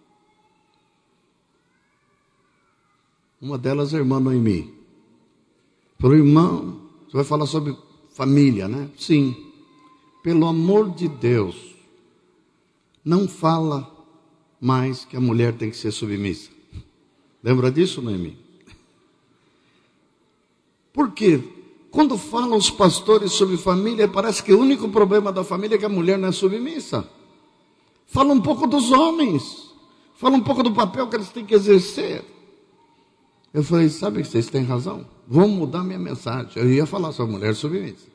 Uma delas é a irmã Noemi. Falou, irmão, você vai falar sobre família, né? Sim. Pelo amor de Deus, não fala mais que a mulher tem que ser submissa. Lembra disso, Noemi? Por quê? Quando falam os pastores sobre família, parece que o único problema da família é que a mulher não é submissa. Fala um pouco dos homens. Fala um pouco do papel que eles têm que exercer. Eu falei, sabe que vocês têm razão? Vamos mudar minha mensagem. Eu ia falar sobre mulher submissa.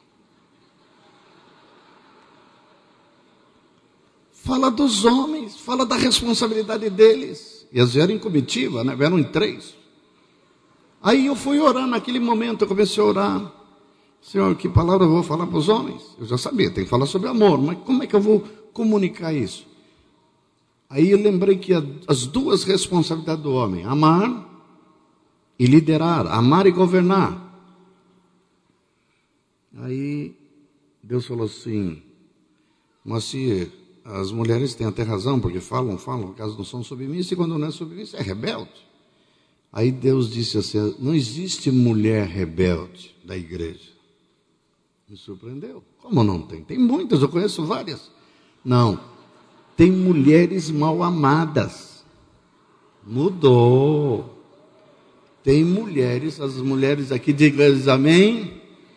Fala dos homens, fala da responsabilidade deles. E eles vieram em comitiva, né? Vieram em três. Aí eu fui orar naquele momento, eu comecei a orar. Senhor, que palavra eu vou falar para os homens? Eu já sabia, tem que falar sobre amor, mas como é que eu vou comunicar isso? Aí eu lembrei que as duas responsabilidades do homem, amar e liderar, amar e governar. Aí Deus falou assim, Moacir, as mulheres têm até razão, porque falam, falam, caso não são submissas, e quando não é submissa, é rebelde. Aí Deus disse assim, não existe mulher rebelde da igreja. Me surpreendeu. Como não tem? Tem muitas, eu conheço várias. Não, tem mulheres mal amadas. Mudou. Tem mulheres, as mulheres aqui, digam amém.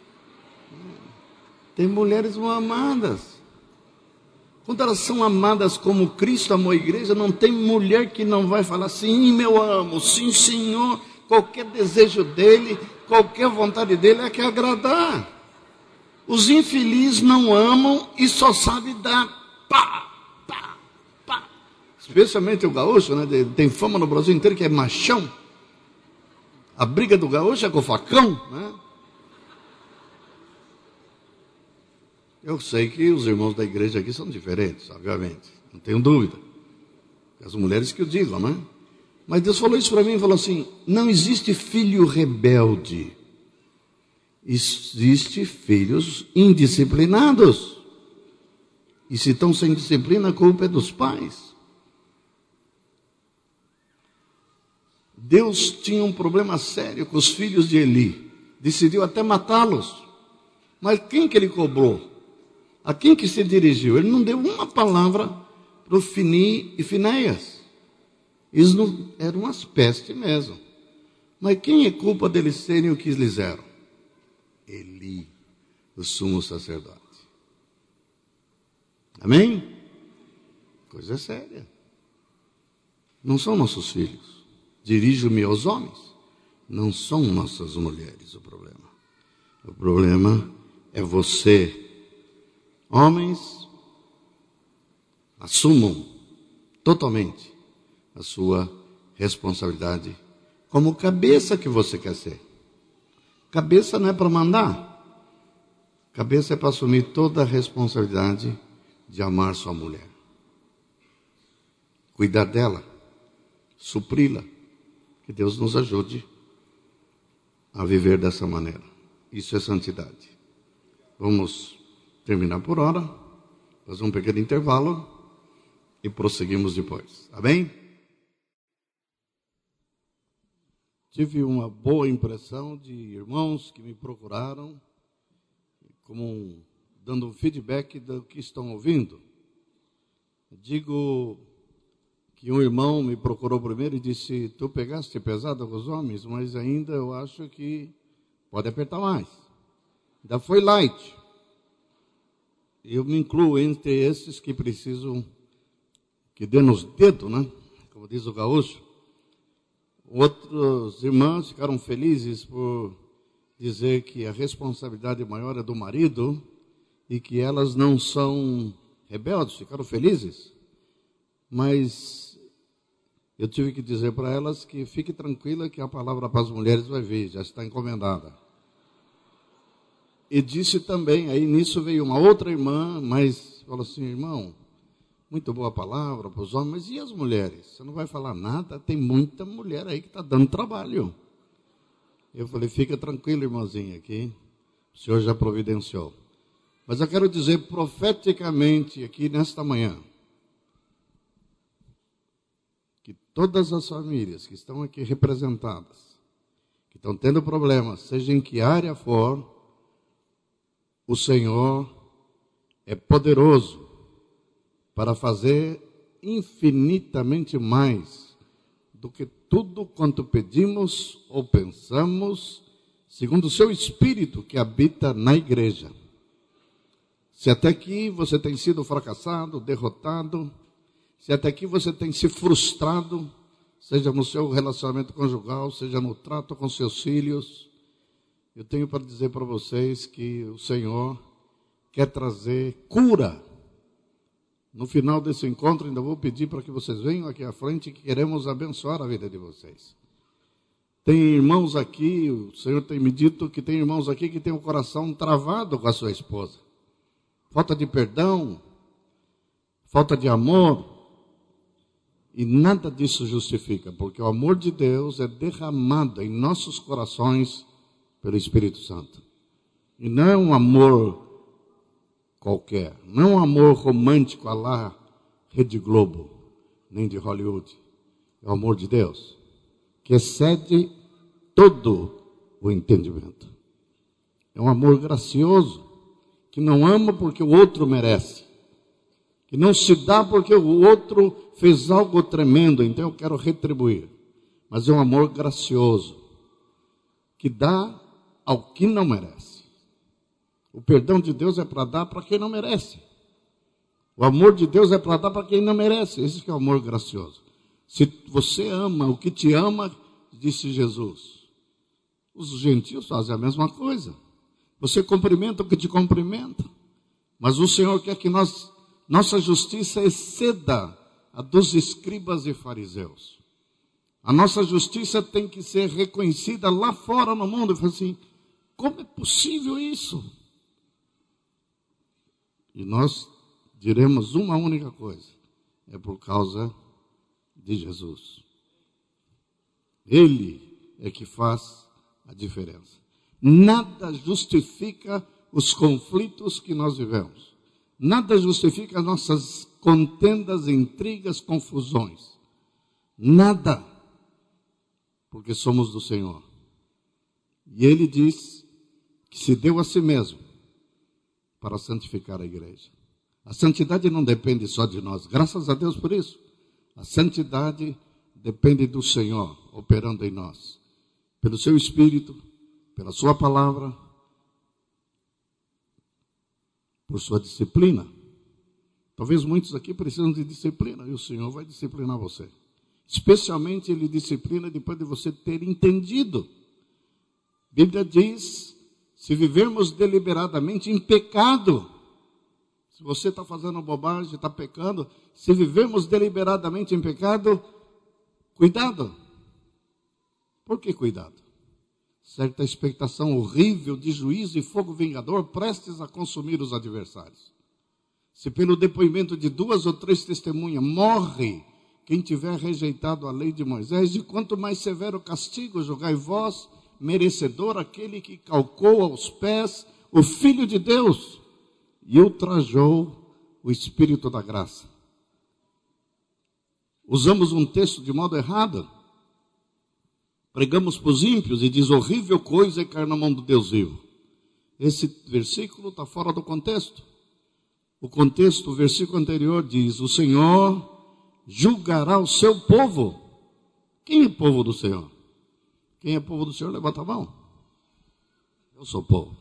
Tem mulheres mal amadas. Quando elas são amadas como Cristo amou a igreja, não tem mulher que não vai falar, sim, meu amo, sim, Senhor, qualquer desejo dele, qualquer vontade dele é que agradar. Os infelizes não amam e só sabem dar pá, pá, pá. Especialmente o gaúcho, né? Tem fama no Brasil inteiro que é machão. A briga do gaúcho é com o facão, né? Eu sei que os irmãos da igreja aqui são diferentes, obviamente. não tenho dúvida. As mulheres que o digam, né? Mas Deus falou isso para mim, falou assim, não existe filho rebelde. Existe filhos indisciplinados. E se estão sem disciplina, a culpa é dos pais. Deus tinha um problema sério com os filhos de Eli. Decidiu até matá-los. Mas quem que ele cobrou? A quem que se dirigiu? Ele não deu uma palavra para o Fini e Finéias. Eles não, eram umas pestes mesmo. Mas quem é culpa deles serem o que eles eram? Eli, o sumo sacerdote. Amém? Coisa séria. Não são nossos filhos. Dirijo-me aos homens. Não são nossas mulheres o problema. O problema é você. Homens, assumam totalmente a sua responsabilidade como cabeça que você quer ser. Cabeça não é para mandar. Cabeça é para assumir toda a responsabilidade de amar sua mulher. Cuidar dela. Supri-la. Que Deus nos ajude a viver dessa maneira. Isso é santidade. Vamos terminar por hora. Fazer um pequeno intervalo. E prosseguimos depois. Amém? Tive uma boa impressão de irmãos que me procuraram, como um, dando um feedback do que estão ouvindo. Digo que um irmão me procurou primeiro e disse, tu pegaste pesado com os homens, mas ainda eu acho que pode apertar mais. Ainda foi light. Eu me incluo entre esses que precisam que dê nos dedos, né? Como diz o gaúcho. Outros irmãos ficaram felizes por dizer que a responsabilidade maior é do marido e que elas não são rebeldes, ficaram felizes. Mas eu tive que dizer para elas que fique tranquila que a palavra para as mulheres vai vir, já está encomendada. E disse também, aí nisso veio uma outra irmã, mas falou assim, irmão, muito boa palavra para os homens, mas e as mulheres? Você não vai falar nada? Tem muita mulher aí que está dando trabalho. Eu falei, fica tranquilo, irmãzinha, aqui o Senhor já providenciou. Mas eu quero dizer profeticamente aqui nesta manhã, que todas as famílias que estão aqui representadas, que estão tendo problemas, seja em que área for, o Senhor é poderoso para fazer infinitamente mais do que tudo quanto pedimos ou pensamos, segundo o seu Espírito que habita na igreja. Se até aqui você tem sido fracassado, derrotado, se até aqui você tem se frustrado, seja no seu relacionamento conjugal, seja no trato com seus filhos, eu tenho para dizer para vocês que o Senhor quer trazer cura. No final desse encontro, ainda vou pedir para que vocês venham aqui à frente, que queremos abençoar a vida de vocês. Tem irmãos aqui, o Senhor tem me dito que tem irmãos aqui que tem o coração travado com a sua esposa. Falta de perdão, falta de amor. E nada disso justifica, porque o amor de Deus é derramado em nossos corações pelo Espírito Santo. E não é um amor qualquer, não é um amor romântico à la Rede Globo, nem de Hollywood. É o amor de Deus, que excede todo o entendimento. É um amor gracioso, que não ama porque o outro merece, que não se dá porque o outro fez algo tremendo, então eu quero retribuir. Mas é um amor gracioso, que dá ao que não merece. O perdão de Deus é para dar para quem não merece. O amor de Deus é para dar para quem não merece. Esse que é o amor gracioso. Se você ama o que te ama, disse Jesus, os gentios fazem a mesma coisa. Você cumprimenta o que te cumprimenta. Mas o Senhor quer que nós, nossa justiça exceda a dos escribas e fariseus. A nossa justiça tem que ser reconhecida lá fora no mundo. Eu falo assim, como é possível isso? E nós diremos uma única coisa. é por causa de Jesus. Ele é que faz a diferença. Nada justifica os conflitos que nós vivemos. Nada justifica as nossas contendas, intrigas, confusões. Nada. Porque somos do Senhor. E Ele diz que se deu a si mesmo para santificar a igreja. A santidade não depende só de nós. Graças a Deus por isso. A santidade depende do Senhor operando em nós. Pelo seu Espírito, pela sua palavra, por sua disciplina. Talvez muitos aqui precisam de disciplina e o Senhor vai disciplinar você. Especialmente Ele disciplina depois de você ter entendido. A Bíblia diz, se vivermos deliberadamente em pecado, se você está fazendo bobagem, está pecando, se vivermos deliberadamente em pecado, cuidado. Por que cuidado? Certa expectação horrível de juízo e fogo vingador prestes a consumir os adversários. Se pelo depoimento de duas ou três testemunhas morre quem tiver rejeitado a lei de Moisés, de quanto mais severo castigo julgai vós, merecedor aquele que calcou aos pés o Filho de Deus e ultrajou o Espírito da graça. Usamos um texto de modo errado. Pregamos para os ímpios e diz, horrível coisa é cair na mão do Deus vivo. Esse versículo está fora do contexto. O contexto, o versículo anterior diz, o Senhor julgará o seu povo. Quem é povo do Senhor? Quem é povo do Senhor, levanta a mão. Eu sou povo.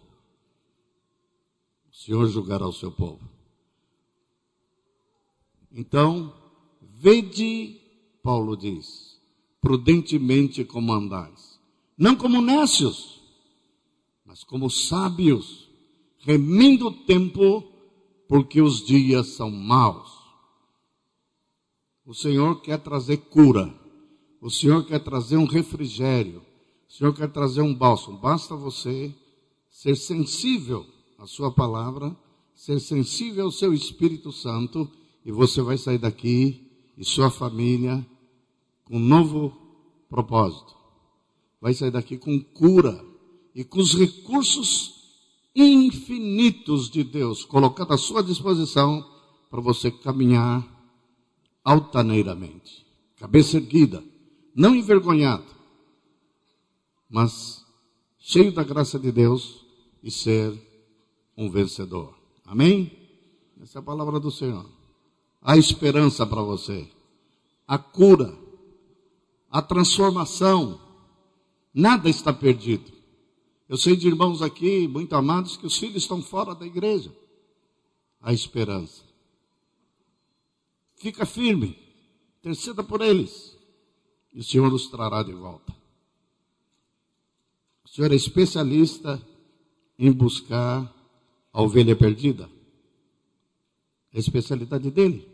O Senhor julgará o seu povo. Então, vede, Paulo diz, prudentemente como andais. Não como nécios, mas como sábios, remindo o tempo, porque os dias são maus. O Senhor quer trazer cura. O Senhor quer trazer um refrigério. O Senhor quer trazer um bálsamo. Basta você ser sensível à sua palavra, ser sensível ao seu Espírito Santo, e você vai sair daqui e sua família com um novo propósito. Vai sair daqui com cura e com os recursos infinitos de Deus colocados à sua disposição para você caminhar altaneiramente, cabeça erguida, não envergonhado, mas cheio da graça de Deus e ser um vencedor. Amém? Essa é a palavra do Senhor. Há esperança para você, a cura, a transformação, nada está perdido. Eu sei de irmãos aqui, muito amados, que os filhos estão fora da igreja. Há esperança. Fica firme, interceda por eles, e o Senhor os trará de volta. O Senhor é especialista em buscar a ovelha perdida. É a especialidade dele.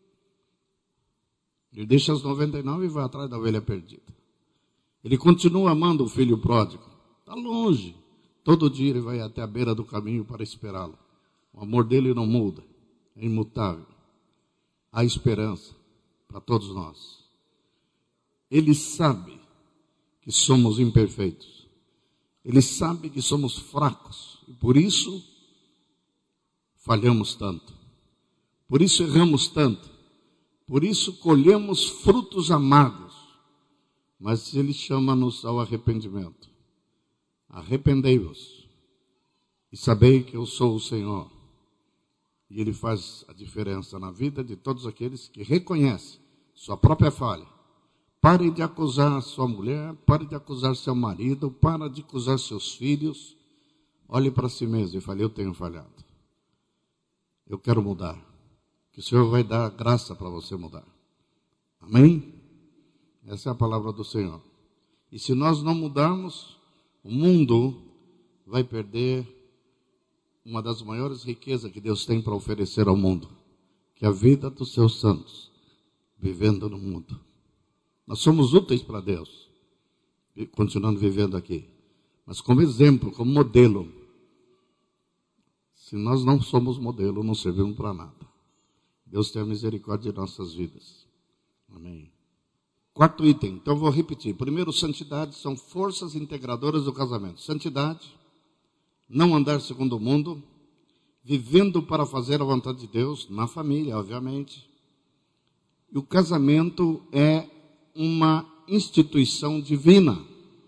Ele deixa as noventa e nove e vai atrás da ovelha perdida. Ele continua amando o filho pródigo. Está longe. Todo dia ele vai até a beira do caminho para esperá-lo. O amor dele não muda. É imutável. Há esperança para todos nós. Ele sabe que somos imperfeitos. Ele sabe que somos fracos. E por isso falhamos tanto. Por isso erramos tanto. Por isso colhemos frutos amargos. Mas Ele chama-nos ao arrependimento. Arrependei-vos e sabei que eu sou o Senhor. E Ele faz a diferença na vida de todos aqueles que reconhecem sua própria falha. Pare de acusar sua mulher, pare de acusar seu marido, pare de acusar seus filhos. Olhe para si mesmo e fale, eu tenho falhado. Eu quero mudar. Que o Senhor vai dar graça para você mudar. Amém? Essa é a palavra do Senhor. E se nós não mudarmos, o mundo vai perder uma das maiores riquezas que Deus tem para oferecer ao mundo, que é a vida dos seus santos, vivendo no mundo. Nós somos úteis para Deus, continuando vivendo aqui. Mas como exemplo, como modelo, se nós não somos modelo, não servimos para nada. Deus tenha misericórdia de nossas vidas. Amém. Quarto item, então vou repetir. Primeiro, santidade são forças integradoras do casamento. Santidade, não andar segundo o mundo, vivendo para fazer a vontade de Deus, na família, obviamente. E o casamento é uma instituição divina.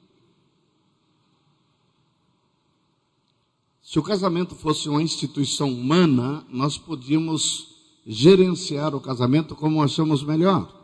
Se o casamento fosse uma instituição humana, nós podíamos gerenciar o casamento como achamos melhor.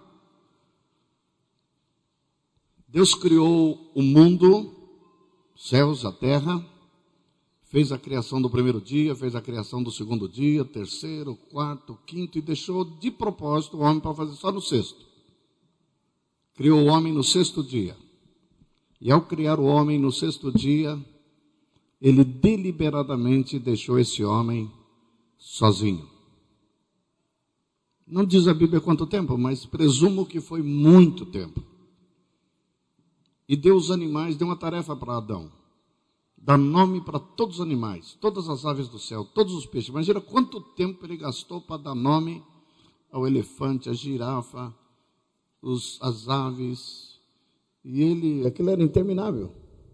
Deus criou o mundo, os céus, a terra, fez a criação do primeiro dia, fez a criação do segundo dia, terceiro, quarto, quinto, e deixou de propósito o homem para fazer só no sexto. Criou o homem no sexto dia. E ao criar o homem no sexto dia, ele deliberadamente deixou esse homem sozinho. Não diz a Bíblia quanto tempo, mas presumo que foi muito tempo. E deu os animais, deu uma tarefa para Adão. Dar nome para todos os animais, todas as aves do céu, todos os peixes. Imagina quanto tempo ele gastou para dar nome ao elefante, à girafa, os, as aves. E ele, aquilo era interminável.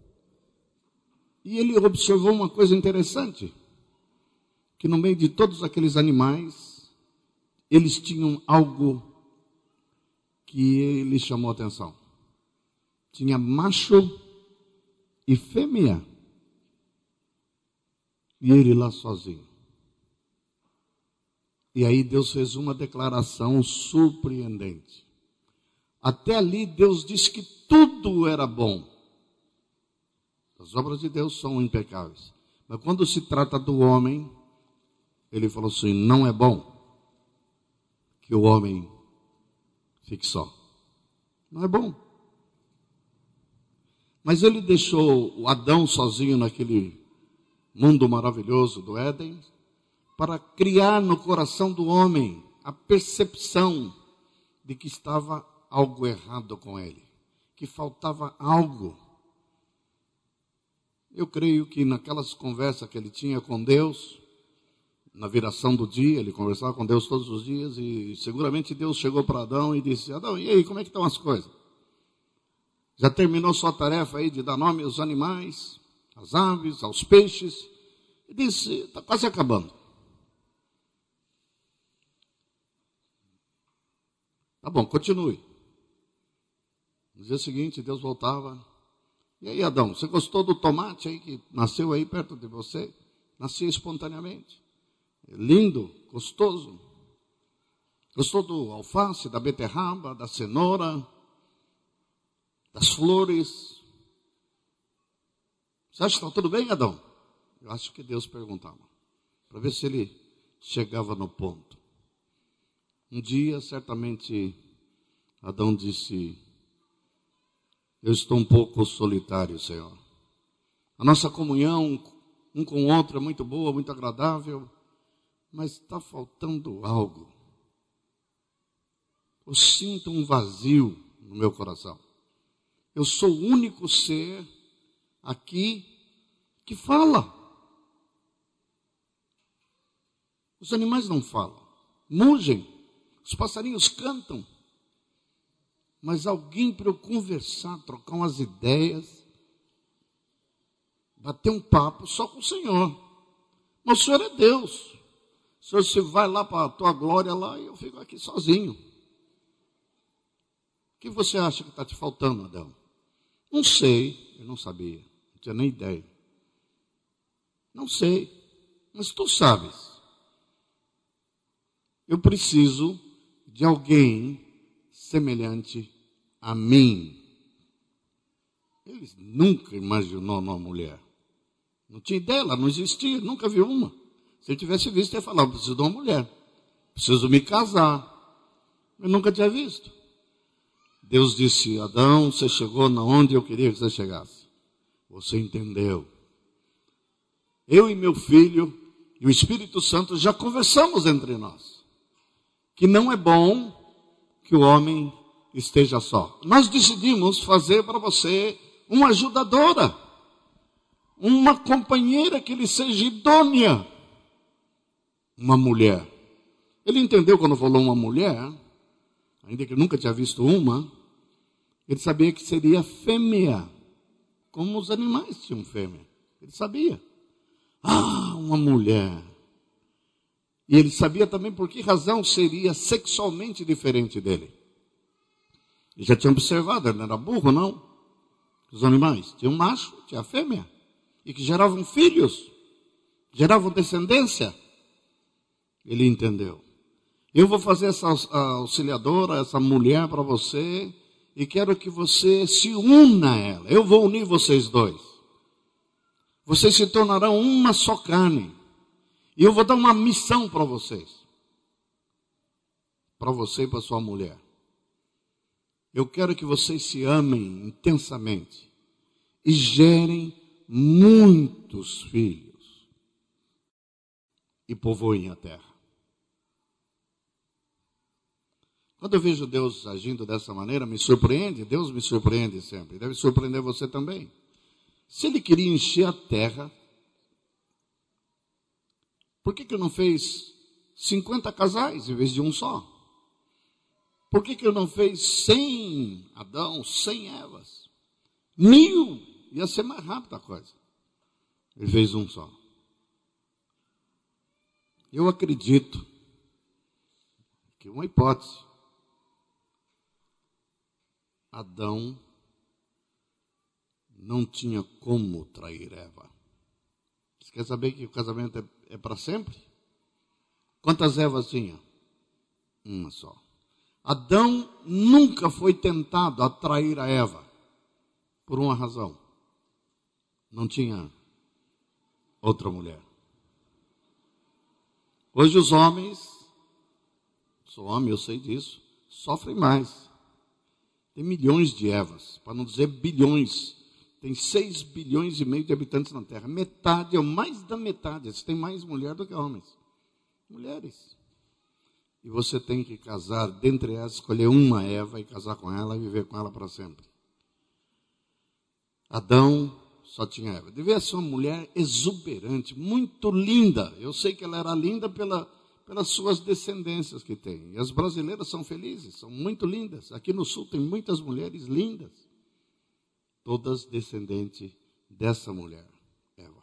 E ele observou uma coisa interessante, que no meio de todos aqueles animais, eles tinham algo que ele chamou a atenção. Tinha macho e fêmea. E ele lá sozinho. E aí Deus fez uma declaração surpreendente. Até ali Deus disse que tudo era bom. As obras de Deus são impecáveis. Mas quando se trata do homem, ele falou assim, não é bom que o homem fique só. Não é bom. Mas ele deixou o Adão sozinho naquele mundo maravilhoso do Éden, para criar no coração do homem a percepção de que estava algo errado com ele, que faltava algo. Eu creio que naquelas conversas que ele tinha com Deus, na viração do dia, ele conversava com Deus todos os dias, e seguramente Deus chegou para Adão e disse, Adão, e aí, como é que estão as coisas? Já terminou sua tarefa aí de dar nome aos animais, às aves, aos peixes? E disse, está quase acabando. Tá bom, continue. No dia seguinte, Deus voltava. E aí, Adão, você gostou do tomate aí que nasceu aí perto de você? Nascia espontaneamente. Lindo, gostoso. Gostou do alface, da beterraba, da cenoura, das flores? Você acha que está tudo bem, Adão? Eu acho que Deus perguntava, para ver se ele chegava no ponto. Um dia, certamente, Adão disse, eu estou um pouco solitário, Senhor. A nossa comunhão um com o outro é muito boa, muito agradável, mas está faltando algo. Eu sinto um vazio no meu coração. Eu sou o único ser aqui que fala. Os animais não falam, mugem, os passarinhos cantam. Mas alguém para eu conversar, trocar umas ideias, bater um papo só com o Senhor. Mas o Senhor é Deus. O Senhor se vai lá para a tua glória lá e eu fico aqui sozinho. O que você acha que está te faltando, Adão? Não sei, eu não sabia, não tinha nem ideia. Não sei, mas tu sabes. Eu preciso de alguém semelhante a mim. Ele nunca imaginou uma mulher. Não tinha ideia, ela não existia, nunca viu uma. Se ele tivesse visto, ele ia falar, eu preciso de uma mulher. Preciso me casar. Eu nunca tinha visto. Deus disse, Adão, você chegou na onde eu queria que você chegasse. Você entendeu. Eu e meu filho e o Espírito Santo já conversamos entre nós. Que não é bom que o homem esteja só. Nós decidimos fazer para você uma ajudadora. Uma companheira que lhe seja idônea. Uma mulher. Ele entendeu quando falou uma mulher, ainda que nunca tinha visto uma, ele sabia que seria fêmea, como os animais tinham fêmea. Ele sabia. Ah, uma mulher. E ele sabia também por que razão seria sexualmente diferente dele. Ele já tinha observado, ele não era burro, não. Os animais tinham um macho, tinha a fêmea. E que geravam filhos, geravam descendência. Ele entendeu. Eu vou fazer essa auxiliadora, essa mulher para você, e quero que você se una a ela. Eu vou unir vocês dois. Vocês se tornarão uma só carne. E eu vou dar uma missão para vocês. Para você e para sua mulher. Eu quero que vocês se amem intensamente. E gerem muitos filhos. E povoem a terra. Quando eu vejo Deus agindo dessa maneira, me surpreende. Deus me surpreende sempre. Deve surpreender você também. Se ele queria encher a terra, por que que não fez cinquenta casais em vez de um só? Por que que não fez cem Adão, cem Evas? Mil, ia ser mais rápida a coisa. Ele fez um só. Eu acredito que uma hipótese, Adão não tinha como trair Eva. Você quer saber que o casamento é, é para sempre? Quantas Evas tinha? Uma só. Adão nunca foi tentado a trair a Eva. Por uma razão. Não tinha outra mulher. Hoje os homens, sou homem, eu sei disso, sofrem mais. Tem milhões de Evas, para não dizer bilhões. Tem seis bilhões e meio de habitantes na Terra. Metade, ou mais da metade, eles têm mais mulher do que homens. Mulheres. E você tem que casar, dentre elas, escolher uma Eva e casar com ela e viver com ela para sempre. Adão só tinha Eva. Devia ser uma mulher exuberante, muito linda. Eu sei que ela era linda pela, pelas suas descendências que tem. E as brasileiras são felizes, são muito lindas. Aqui no sul tem muitas mulheres lindas. Todas descendentes dessa mulher, Eva.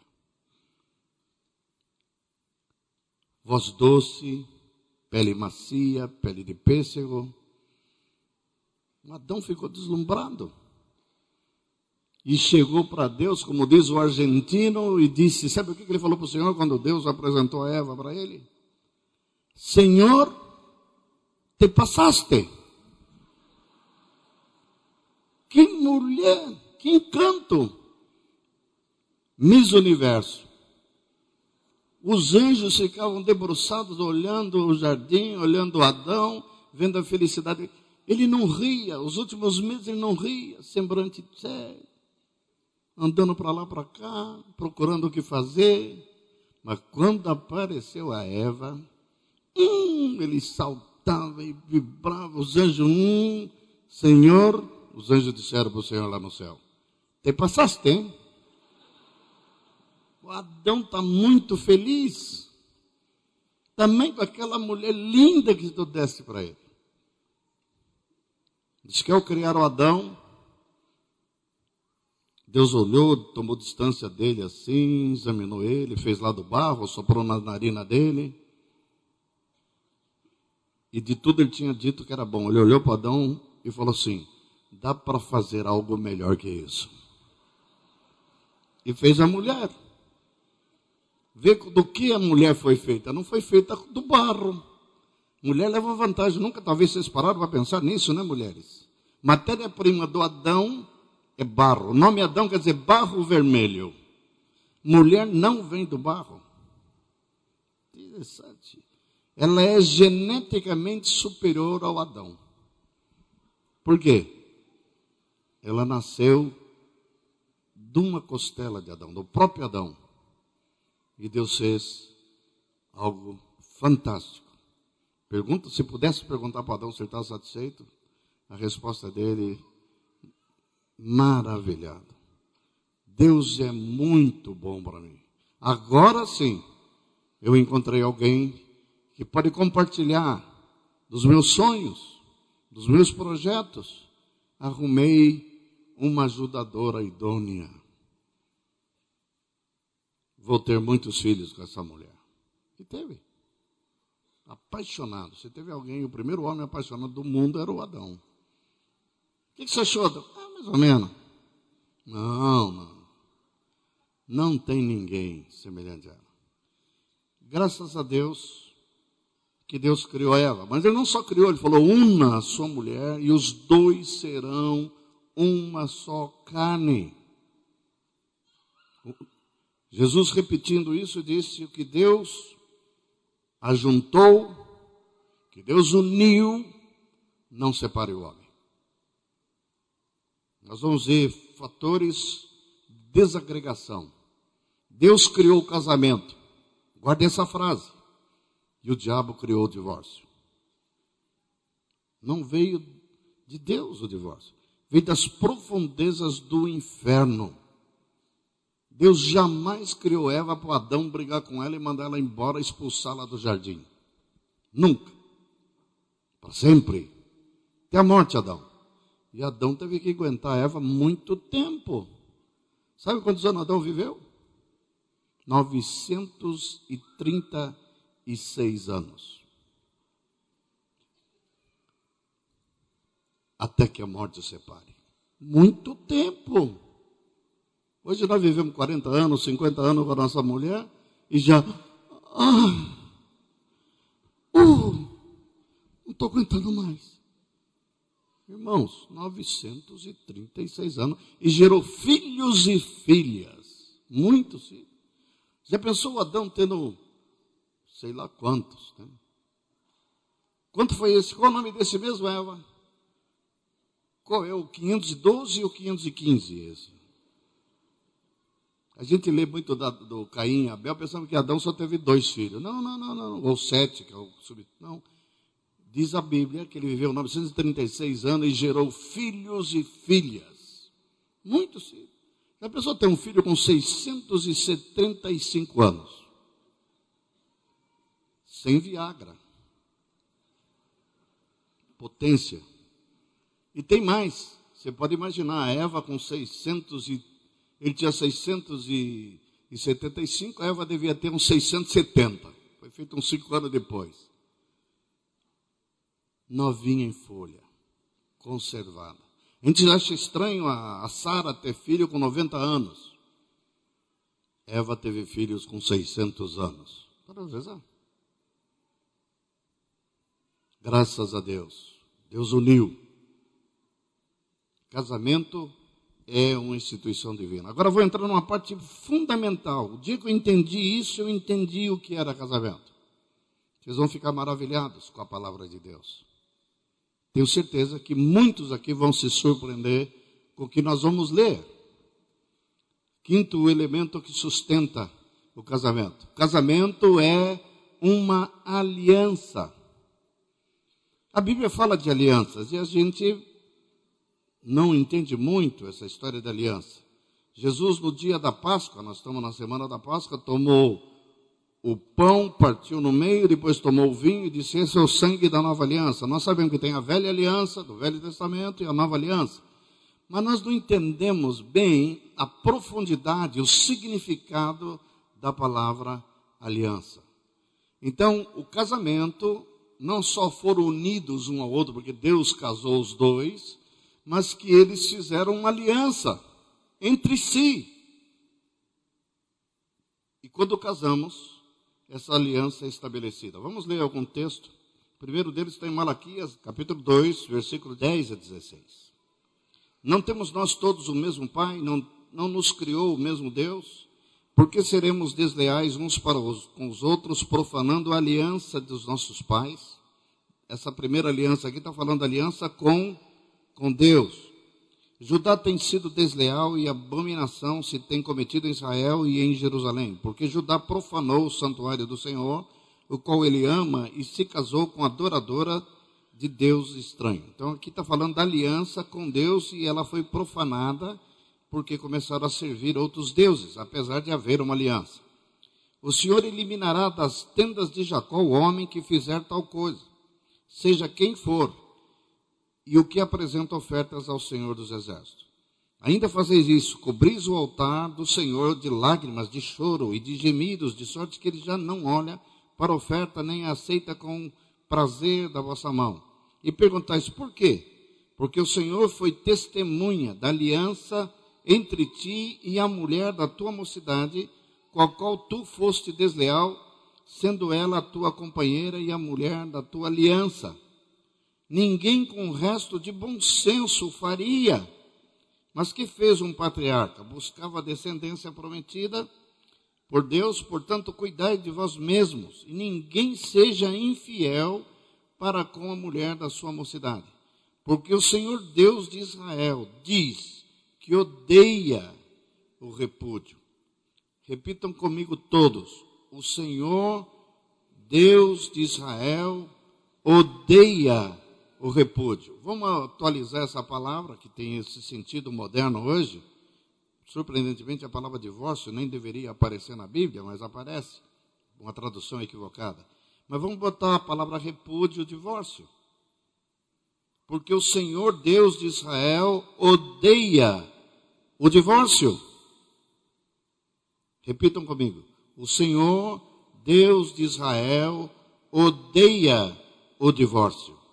Voz doce, pele macia, pele de pêssego. Adão ficou deslumbrado. E chegou para Deus, como diz o argentino, e disse, sabe o que ele falou para o Senhor quando Deus apresentou a Eva para ele? Senhor, te passaste. Que mulher, que encanto. Miss Universo. Os anjos ficavam debruçados, olhando o jardim, olhando Adão, vendo a felicidade. Ele não ria, os últimos meses ele não ria, semblante sério, andando para lá, para cá, procurando o que fazer. Mas quando apareceu a Eva, hum, ele saltava e vibrava, os anjos, hum, Senhor, os anjos disseram para o Senhor lá no céu, te passaste, hein? O Adão está muito feliz, também com aquela mulher linda que tu deste para ele. Diz que ao criar o Adão, Deus olhou, tomou distância dele assim, examinou ele, fez lá do barro, soprou na narina dele. E de tudo ele tinha dito que era bom. Ele olhou para Adão e falou assim, dá para fazer algo melhor que isso. E fez a mulher. Vê do que a mulher foi feita. Não foi feita do barro. Mulher leva vantagem. Nunca talvez vocês pararam para pensar nisso, né, mulheres? Matéria-prima do Adão é barro. O nome Adão quer dizer barro vermelho. Mulher não vem do barro. Interessante. Ela é geneticamente superior ao Adão. Por quê? Ela nasceu de uma costela de Adão, do próprio Adão. E Deus fez algo fantástico. Pergunta, se pudesse perguntar para Adão se ele estava satisfeito, a resposta dele, maravilhado. Deus é muito bom para mim. Agora sim, eu encontrei alguém que que pode compartilhar dos meus sonhos, dos meus projetos. Arrumei uma ajudadora idônea. Vou ter muitos filhos com essa mulher. E teve. Apaixonado. Se teve alguém, o primeiro homem apaixonado do mundo era o Adão. O que, que você achou? Ah, mais ou menos. Não, não. Não tem ninguém semelhante a ela. Graças a Deus que Deus criou Eva. Mas ele não só criou, ele falou, una a sua mulher e os dois serão uma só carne. Jesus, repetindo isso, disse que Deus ajuntou, que Deus uniu, não separe o homem. Nós vamos ver fatores de desagregação. Deus criou o casamento. Guarde essa frase. E o diabo criou o divórcio. Não veio de Deus o divórcio. Veio das profundezas do inferno. Deus jamais criou Eva para Adão brigar com ela e mandar ela embora, expulsá-la do jardim. Nunca. Para sempre. Até a morte, Adão. E Adão teve que aguentar Eva muito tempo. Sabe quantos anos Adão viveu? novecentos e trinta e seis anos. Até que a morte o separe. Muito tempo. Hoje nós vivemos quarenta anos, cinquenta anos com a nossa mulher e já... Ah, uh, não estou aguentando mais. Irmãos, novecentos e trinta e seis anos e gerou filhos e filhas. Muitos filhos. Já pensou o Adão tendo, sei lá quantos, né? Quanto foi esse? Qual o nome desse mesmo, Eva? Qual é o quinhentos e doze e o quinhentos e quinze esse? A gente lê muito da, do Caim e Abel, pensando que Adão só teve dois filhos. Não, não, não, não. Ou sete, que é o sub... Não. Diz a Bíblia que ele viveu novecentos e trinta e seis anos e gerou filhos e filhas. Muitos filhos. A pessoa tem um filho com seiscentos e setenta e cinco anos. Sem Viagra. Potência. E tem mais. Você pode imaginar, a Eva com seiscentos e... Ele tinha seiscentos e setenta e cinco, a Eva devia ter uns seiscentos e setenta. Foi feito uns cinco anos depois. Novinha em folha. Conservada. A gente acha estranho a, a Sara ter filho com noventa anos. Eva teve filhos com seiscentos anos. Para ver. Graças a Deus. Deus uniu. Casamento é uma instituição divina. Agora eu vou entrar numa parte fundamental. O dia que eu entendi isso, eu entendi o que era casamento. Vocês vão ficar maravilhados com a palavra de Deus. Tenho certeza que muitos aqui vão se surpreender com o que nós vamos ler. Quinto elemento que sustenta o casamento. O casamento é uma aliança. A Bíblia fala de alianças e a gente não entende muito essa história da aliança. Jesus, no dia da Páscoa, nós estamos na semana da Páscoa, tomou o pão, partiu no meio, depois tomou o vinho e disse, esse é o sangue da nova aliança. Nós sabemos que tem a velha aliança, do Velho Testamento, e a nova aliança. Mas nós não entendemos bem a profundidade, o significado da palavra aliança. Então, o casamento, não só foram unidos um ao outro, porque Deus casou os dois, mas que eles fizeram uma aliança entre si. E quando casamos, essa aliança é estabelecida. Vamos ler algum texto. O primeiro deles está em Malaquias, capítulo dois, versículo dez a dezesseis. Não temos nós todos o mesmo Pai? Não, não nos criou o mesmo Deus? Por que seremos desleais uns para os, com os outros, profanando a aliança dos nossos pais? Essa primeira aliança aqui está falando da aliança com, com Deus. Judá tem sido desleal e abominação se tem cometido em Israel e em Jerusalém, porque Judá profanou o santuário do Senhor, o qual ele ama, e se casou com a adoradora de Deus estranho. Então aqui está falando da aliança com Deus e ela foi profanada porque começaram a servir outros deuses, apesar de haver uma aliança. o Senhor eliminará das tendas de Jacó o homem que fizer tal coisa, seja quem for, e o que apresenta ofertas ao Senhor dos Exércitos. Ainda fazeis isso, cobris o altar do Senhor de lágrimas, de choro e de gemidos, de sorte que ele já não olha para a oferta, nem a aceita com prazer da vossa mão. E perguntais, por quê? Porque o Senhor foi testemunha da aliança entre ti e a mulher da tua mocidade, com a qual tu foste desleal, sendo ela a tua companheira e a mulher da tua aliança. Ninguém com o resto de bom senso faria. Mas que fez um patriarca? Buscava a descendência prometida por Deus, portanto, cuidai de vós mesmos, e ninguém seja infiel para com a mulher da sua mocidade. Porque o Senhor Deus de Israel diz que odeia o repúdio. Repitam comigo todos. O Senhor Deus de Israel odeia o repúdio. Vamos atualizar essa palavra, que tem esse sentido moderno hoje. Surpreendentemente, a palavra divórcio nem deveria aparecer na Bíblia, mas aparece. Uma tradução equivocada. Mas vamos botar a palavra repúdio, divórcio. Porque o Senhor Deus de Israel odeia o divórcio. Repitam comigo. O Senhor Deus de Israel odeia o divórcio.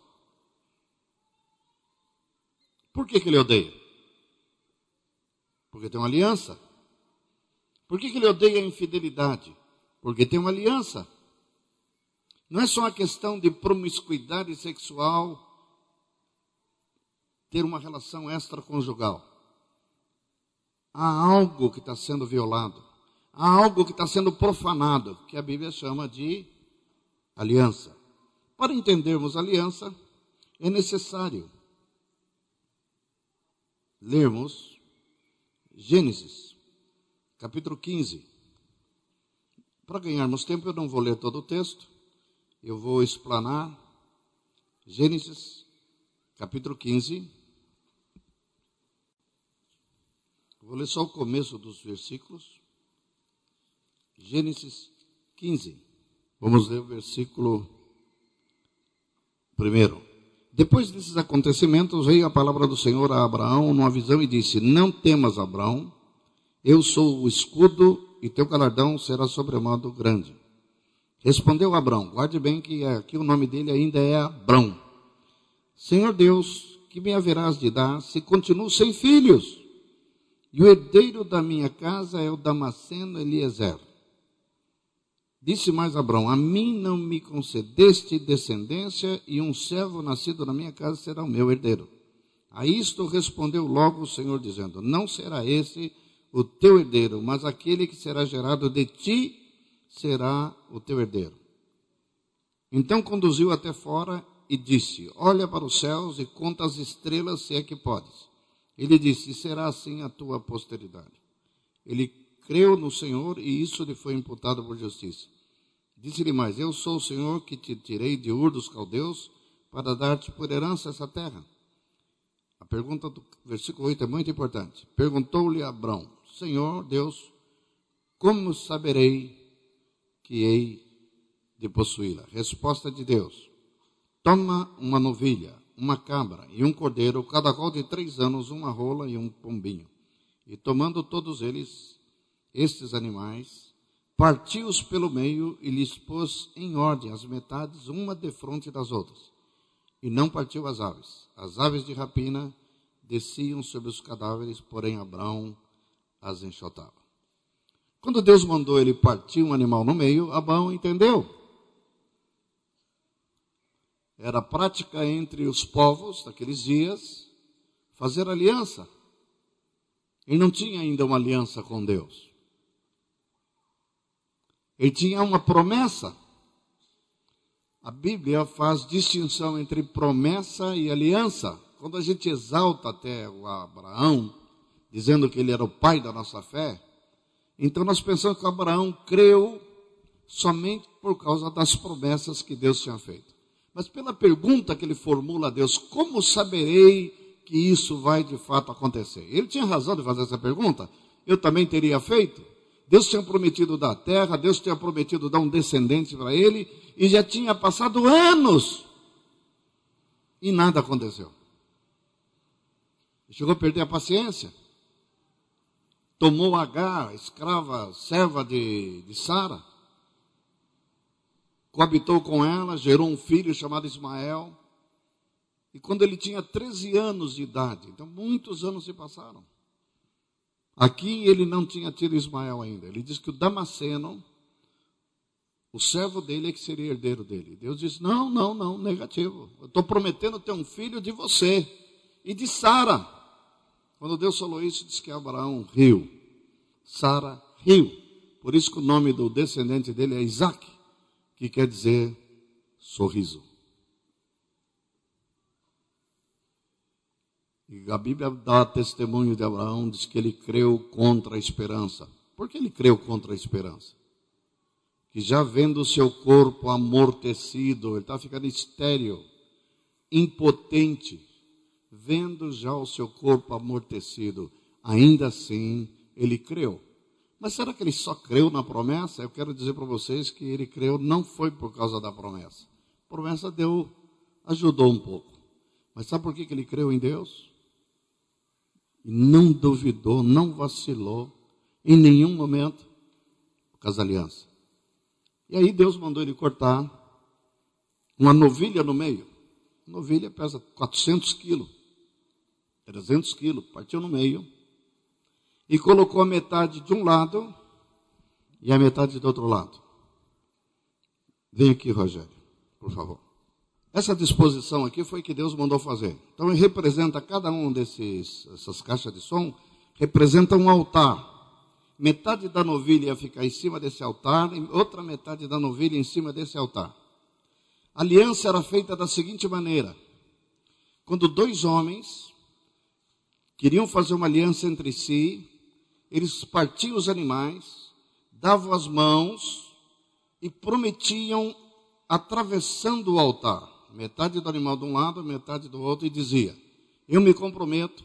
Por que que ele odeia? Porque tem uma aliança. Por que que ele odeia a infidelidade? Porque tem uma aliança. Não é só uma questão de promiscuidade sexual, ter uma relação extraconjugal. Há algo que está sendo violado. Há algo que está sendo profanado, que a Bíblia chama de aliança. Para entendermos aliança, é necessário lermos Gênesis, capítulo quinze. Para ganharmos tempo, eu não vou ler todo o texto, eu vou explanar Gênesis, capítulo quinze. Vou ler só o começo dos versículos. Gênesis quinze. Vamos ler o versículo primeiro. Depois desses acontecimentos, veio a palavra do Senhor a Abraão numa visão e disse: Não temas, Abraão, eu sou o escudo e teu galardão será sobremodo grande. Respondeu Abraão, guarde bem que aqui o nome dele ainda é Abrão. Senhor Deus, que me haverás de dar se continuo sem filhos? E o herdeiro da minha casa é o Damasceno Eliezer. Disse mais Abrão, a mim não me concedeste descendência, e um servo nascido na minha casa será o meu herdeiro. A isto respondeu logo o Senhor, dizendo, não será esse o teu herdeiro, mas aquele que será gerado de ti será o teu herdeiro. Então conduziu até fora e disse, olha para os céus e conta as estrelas, se é que podes. Ele disse, será assim a tua posteridade. Ele creu no Senhor e isso lhe foi imputado por justiça. Disse-lhe mais, eu sou o Senhor que te tirei de Ur dos Caldeus para dar-te por herança essa terra. A pergunta do versículo oito é muito importante. Perguntou-lhe Abrão, Senhor Deus, como saberei que hei de possuí-la? Resposta de Deus, toma uma novilha, uma cabra e um cordeiro, cada qual de três anos, uma rola e um pombinho. E tomando todos eles, estes animais, partiu-os pelo meio e lhes pôs em ordem as metades, uma defronte das outras. E não partiu as aves. As aves de rapina desciam sobre os cadáveres, porém Abrão as enxotava. Quando Deus mandou ele partir um animal no meio, Abrão entendeu. Era prática entre os povos daqueles dias fazer aliança. Ele não tinha ainda uma aliança com Deus. Ele tinha uma promessa. A Bíblia faz distinção entre promessa e aliança. Quando a gente exalta até o Abraão, dizendo que ele era o pai da nossa fé, então nós pensamos que Abraão creu somente por causa das promessas que Deus tinha feito. Mas pela pergunta que ele formula a Deus, como saberei que isso vai de fato acontecer? Ele tinha razão de fazer essa pergunta, eu também teria feito. Deus tinha prometido dar terra, Deus tinha prometido dar um descendente para ele, e já tinha passado anos, e nada aconteceu. Chegou a perder a paciência. Tomou Agar, escrava, serva de, de Sara, coabitou com ela, gerou um filho chamado Ismael, e quando ele tinha treze anos de idade, então muitos anos se passaram. Aqui ele não tinha tido Ismael ainda. Ele diz que o Damasceno, o servo dele é que seria herdeiro dele. Deus disse, não, não, não, negativo. Eu estou prometendo ter um filho de você e de Sara. Quando Deus falou isso, disse que Abraão riu. Sara riu. Por isso que o nome do descendente dele é Isaac, que quer dizer sorriso. E a Bíblia dá testemunho de Abraão, diz que ele creu contra a esperança. Por que ele creu contra a esperança? Que já vendo o seu corpo amortecido, ele está ficando estéril, impotente, vendo já o seu corpo amortecido, ainda assim ele creu. Mas será que ele só creu na promessa? Eu quero dizer para vocês que ele creu não foi por causa da promessa. A promessa deu, ajudou um pouco. Mas sabe por que ele creu em Deus? E não duvidou, não vacilou em nenhum momento por causa da aliança. E aí Deus mandou ele cortar uma novilha no meio. A novilha pesa quatrocentos quilos, trezentos quilos, partiu no meio e colocou a metade de um lado e a metade do outro lado. Vem aqui, Rogério, por favor. Essa disposição aqui foi que Deus mandou fazer. Então, ele representa cada um desses, essas caixas de som, representa um altar. Metade da novilha ia ficar em cima desse altar, e outra metade da novilha em cima desse altar. A aliança era feita da seguinte maneira. Quando dois homens queriam fazer uma aliança entre si, eles partiam os animais, davam as mãos e prometiam atravessando o altar. Metade do animal de um lado, metade do outro, e dizia, eu me comprometo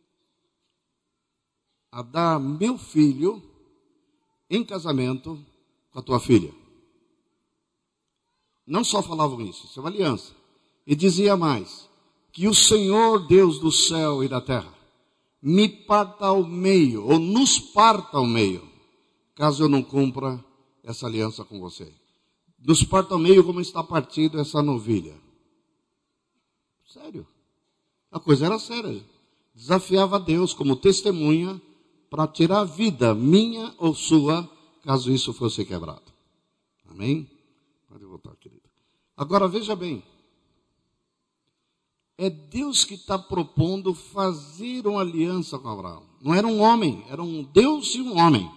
a dar meu filho em casamento com a tua filha. Não só falavam isso, isso é uma aliança. E dizia mais, que o Senhor Deus do céu e da terra me parta ao meio, ou nos parta ao meio, caso eu não cumpra essa aliança com você. Nos parta ao meio como está partido essa novilha. Sério. A coisa era séria. Desafiava a Deus como testemunha para tirar a vida minha ou sua, caso isso fosse quebrado. Amém? Pode voltar, querido. Agora veja bem. É Deus que está propondo fazer uma aliança com Abraão. Não era um homem, era um Deus e um homem.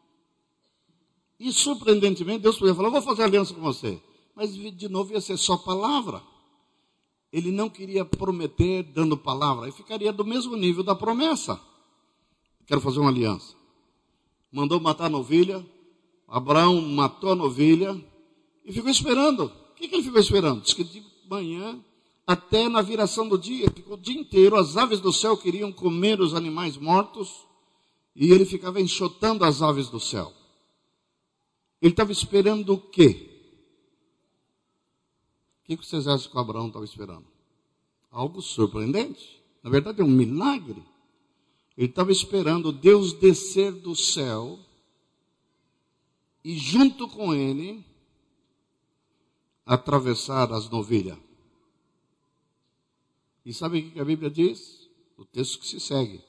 E surpreendentemente Deus podia falar, eu vou fazer aliança com você. Mas de novo ia ser só palavra. Ele não queria prometer dando palavra, e ficaria do mesmo nível da promessa. Quero fazer uma aliança. Mandou matar a novilha, Abraão matou a novilha e ficou esperando. O que, que ele ficou esperando? Diz que de manhã até na viração do dia, ficou o dia inteiro, as aves do céu queriam comer os animais mortos e ele ficava enxotando as aves do céu. Ele estava esperando o quê? O que vocês acham que o Abraão estava esperando? Algo surpreendente. Na verdade é um milagre. Ele estava esperando Deus descer do céu e junto com ele atravessar as novilhas. E sabe o que a Bíblia diz? O texto que se segue.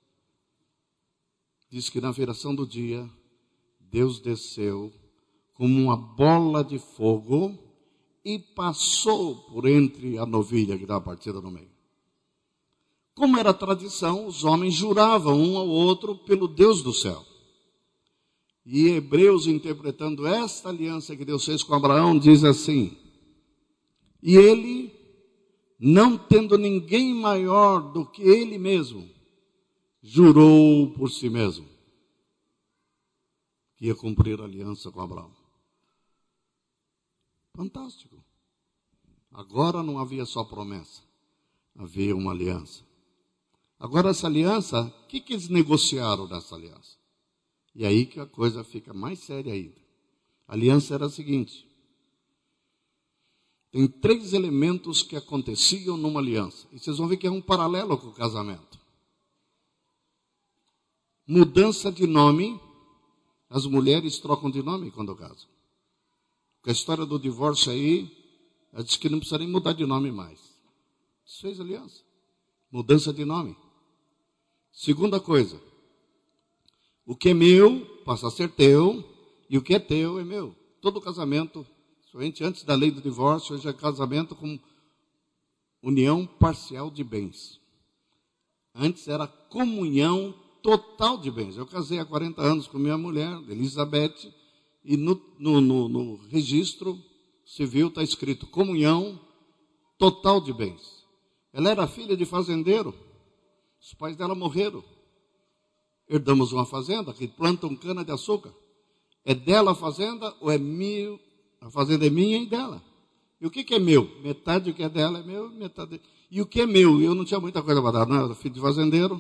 Diz que na viração do dia, Deus desceu como uma bola de fogo e passou por entre a novilha que estava partida no meio. Como era a tradição, os homens juravam um ao outro pelo Deus do céu. E Hebreus, interpretando esta aliança que Deus fez com Abraão, diz assim, e ele, não tendo ninguém maior do que ele mesmo, jurou por si mesmo que ia cumprir a aliança com Abraão. Fantástico. Agora não havia só promessa, havia uma aliança. Agora essa aliança, o que, que eles negociaram nessa aliança? E aí que a coisa fica mais séria ainda. A aliança era a seguinte. Tem três elementos que aconteciam numa aliança. E vocês vão ver que é um paralelo com o casamento. Mudança de nome. As mulheres trocam de nome quando casam. Porque a história do divórcio aí, ela diz que não precisa nem mudar de nome mais. Isso fez aliança. Mudança de nome. Segunda coisa. O que é meu passa a ser teu. E o que é teu é meu. Todo casamento, somente antes da lei do divórcio, hoje é casamento com união parcial de bens. Antes era comunhão total de bens. Eu casei há quarenta anos com minha mulher, Elizabeth, e no, no, no, no registro civil está escrito comunhão total de bens. Ela era filha de fazendeiro, os pais dela morreram. Herdamos uma fazenda que plantam cana de açúcar. É dela a fazenda ou é minha? A fazenda é minha e dela. E o que, que é meu? Metade do que é dela é meu, metade... E o que é meu? Eu não tinha muita coisa para dar, não. Eu era filho de fazendeiro.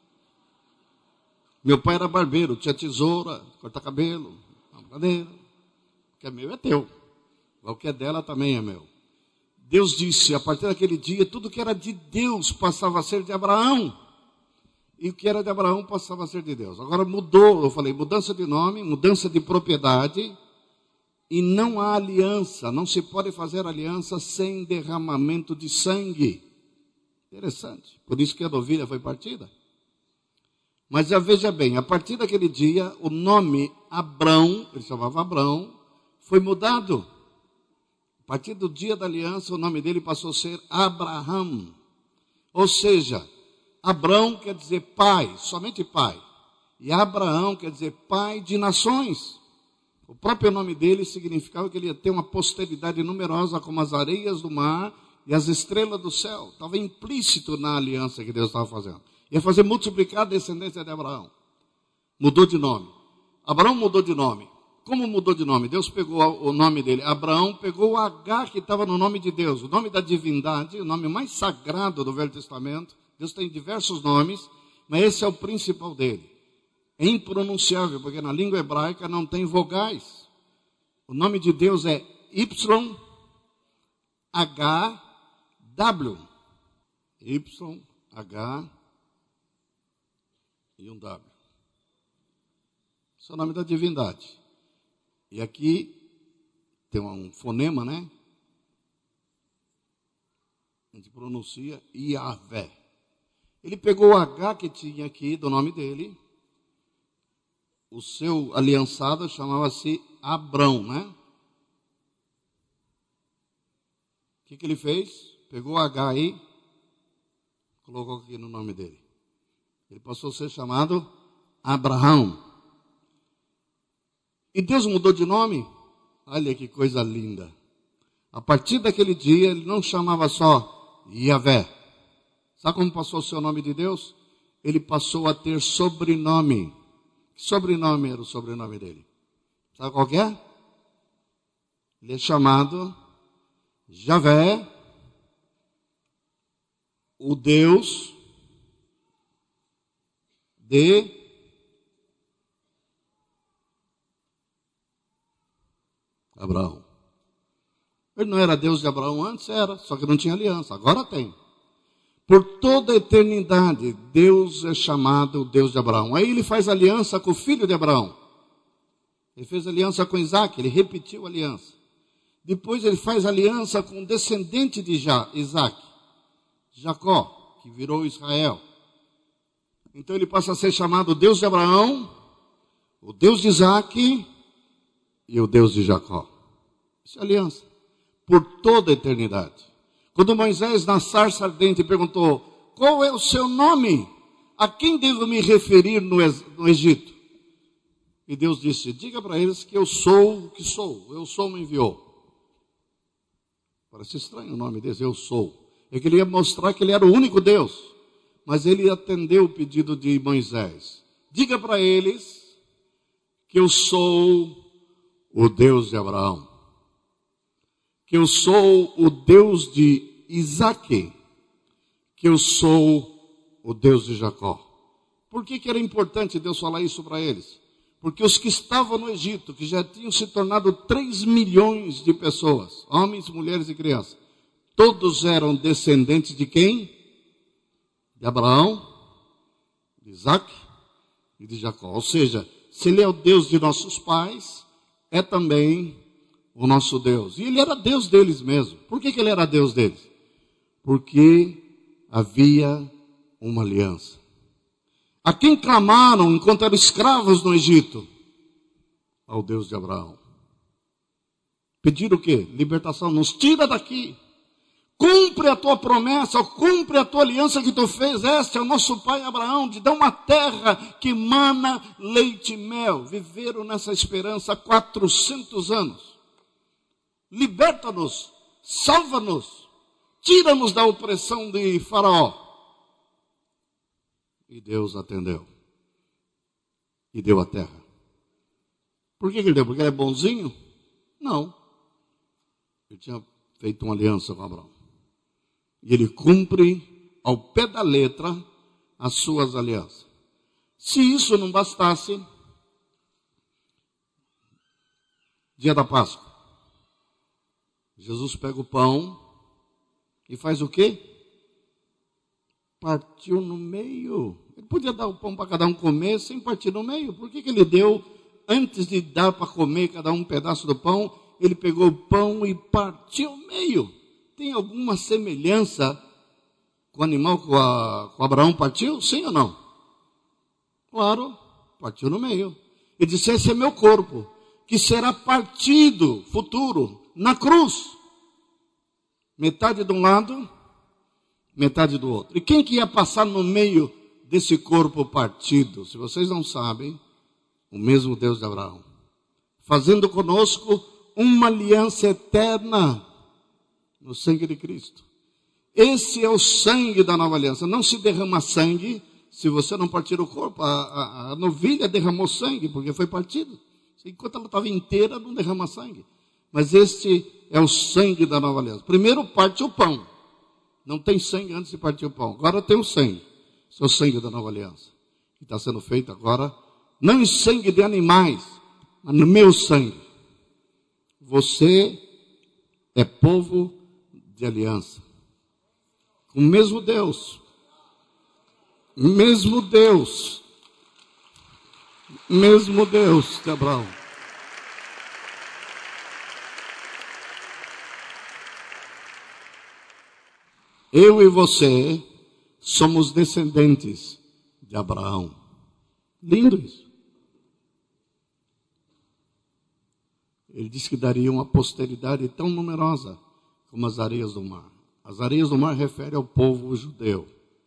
Meu pai era barbeiro, tinha tesoura, cortar cabelo, madeira. O que é meu é teu. O que é dela também é meu. Deus disse, a partir daquele dia, tudo que era de Deus passava a ser de Abraão. E o que era de Abraão passava a ser de Deus. Agora mudou, eu falei, mudança de nome, mudança de propriedade. E não há aliança, não se pode fazer aliança sem derramamento de sangue. Interessante. Por isso que a novilha foi partida. Mas já veja bem, a partir daquele dia, o nome Abrão, ele chamava Abrão, foi mudado. A partir do dia da aliança, o nome dele passou a ser Abraham. Ou seja, Abrão quer dizer pai, somente pai. E Abraão quer dizer pai de nações. O próprio nome dele significava que ele ia ter uma posteridade numerosa como as areias do mar e as estrelas do céu. Estava implícito na aliança que Deus estava fazendo. Ia fazer multiplicar a descendência de Abraão. Mudou de nome. Abraão mudou de nome. Como mudou de nome? Deus pegou o nome dele. Abraão pegou o H que estava no nome de Deus. O nome da divindade, o nome mais sagrado do Velho Testamento. Deus tem diversos nomes, mas esse é o principal dele. É impronunciável, porque na língua hebraica não tem vogais. O nome de Deus é Y H W. Y H e um W. Esse é o nome da divindade. E aqui tem um fonema, né? A gente pronuncia Yahvé. Ele pegou o H que tinha aqui do nome dele. O seu aliançado chamava-se Abrão, né? O que, que ele fez? Pegou o H aí, colocou aqui no nome dele. Ele passou a ser chamado Abraão. E Deus mudou de nome? Olha que coisa linda. A partir daquele dia, ele não chamava só Yahvé. Sabe como passou a ser o nome de Deus? Ele passou a ter sobrenome. Que sobrenome era o sobrenome dele? Sabe qual que é? Ele é chamado Javé, o Deus de Abraão. Ele não era Deus de Abraão antes? Era, só que não tinha aliança. Agora tem. Por toda a eternidade, Deus é chamado Deus de Abraão. Aí ele faz aliança com o filho de Abraão. Ele fez aliança com Isaac, ele repetiu a aliança. Depois ele faz aliança com o descendente de Isaac, Jacó, que virou Israel. Então ele passa a ser chamado Deus de Abraão, o Deus de Isaac e o Deus de Jacó. Isso é aliança. Por toda a eternidade. Quando Moisés, na sarça ardente, perguntou, qual é o seu nome? A quem devo me referir no, no Egito? E Deus disse, diga para eles que eu sou o que sou. Eu sou me enviou. Parece estranho o nome desse, eu sou. Ele queria mostrar que ele era o único Deus. Mas ele atendeu o pedido de Moisés. Diga para eles que eu sou o Deus de Abraão. Que eu sou o Deus de Isaque, que eu sou o Deus de Jacó. Por que que era importante Deus falar isso para eles? Porque os que estavam no Egito, que já tinham se tornado três milhões de pessoas, homens, mulheres e crianças, todos eram descendentes de quem? De Abraão, de Isaac e de Jacó. Ou seja, se ele é o Deus de nossos pais, é também o nosso Deus. E ele era Deus deles mesmo. Por que que ele era Deus deles? Porque havia uma aliança. A quem clamaram enquanto eram escravos no Egito? Ao Deus de Abraão. Pediram o quê? Libertação. Nos tira daqui. Cumpre a tua promessa, cumpre a tua aliança que tu fez. Este é o nosso pai Abraão, de dar uma terra que mana leite e mel. Viveram nessa esperança há quatrocentos anos. Liberta-nos, salva-nos, tira-nos da opressão de Faraó. E Deus atendeu. E deu a terra. Por que ele deu? Porque ele é bonzinho? Não. Ele tinha feito uma aliança com Abraão. E ele cumpre ao pé da letra as suas alianças. Se isso não bastasse, dia da Páscoa, Jesus pega o pão e faz o quê? Partiu no meio. Ele podia dar o pão para cada um comer sem partir no meio. Por que que ele deu, antes de dar para comer cada um um pedaço do pão, ele pegou o pão e partiu no meio? Tem alguma semelhança com o animal que o Abraão partiu? Sim ou não? Claro, partiu no meio. Ele disse, esse é meu corpo, que será partido, futuro, na cruz. Metade de um lado, metade do outro. E quem que ia passar no meio desse corpo partido? Se vocês não sabem, o mesmo Deus de Abraão. Fazendo conosco uma aliança eterna no sangue de Cristo. Esse é o sangue da nova aliança. Não se derrama sangue se você não partir o corpo. A, a, a novilha derramou sangue porque foi partido. Enquanto ela estava inteira, não derrama sangue. Mas este é o sangue da nova aliança. Primeiro parte o pão. Não tem sangue antes de partir o pão. Agora tem o sangue. Esse é o sangue da nova aliança. Que está sendo feito agora, não em sangue de animais, mas no meu sangue. Você é povo de aliança. Com o mesmo Deus. Mesmo Deus. Mesmo Deus de Abraão. Eu e você somos descendentes de Abraão. Lindo isso. Ele disse que daria uma posteridade tão numerosa como as areias do mar. As areias do mar referem ao povo judeu.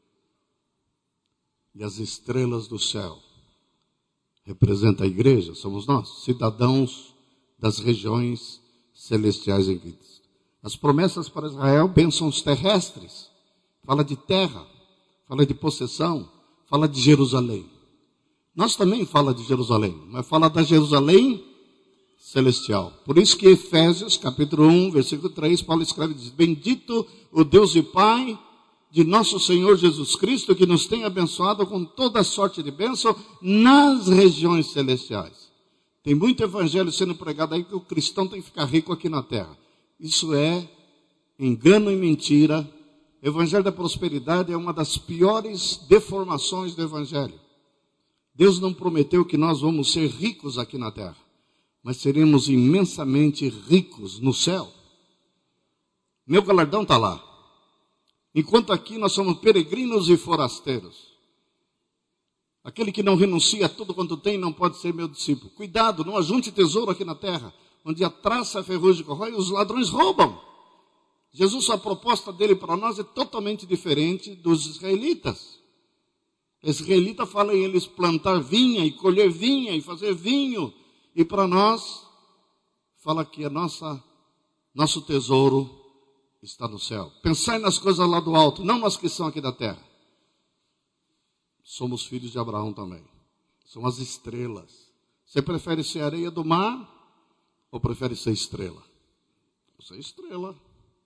E as estrelas do céu representam a igreja, somos nós, cidadãos das regiões celestiais em Cristo. As promessas para Israel, bênçãos terrestres, fala de terra, fala de possessão, fala de Jerusalém. Nós também fala de Jerusalém, mas fala da Jerusalém celestial. Por isso que Efésios, capítulo um, versículo três, Paulo escreve, diz, bendito o Deus e Pai de nosso Senhor Jesus Cristo, que nos tem abençoado com toda sorte de bênção nas regiões celestiais. Tem muito evangelho sendo pregado aí que o cristão tem que ficar rico aqui na terra. Isso é engano e mentira. O evangelho da prosperidade é uma das piores deformações do evangelho. Deus não prometeu que nós vamos ser ricos aqui na terra, mas seremos imensamente ricos no céu. Meu galardão está lá. Enquanto aqui nós somos peregrinos e forasteiros. Aquele que não renuncia a tudo quanto tem não pode ser meu discípulo. Cuidado, não ajunte tesouro aqui na terra, onde a traça, a ferrugem corrói e os ladrões roubam. Jesus, a proposta dele para nós é totalmente diferente dos israelitas. O israelita fala em eles plantar vinha e colher vinha e fazer vinho. E para nós, fala que a nossa, nosso tesouro está no céu. Pensai nas coisas lá do alto, não nas que são aqui da terra. Somos filhos de Abraão também. São as estrelas. Você prefere ser areia do mar ou prefere ser estrela? Você é estrela.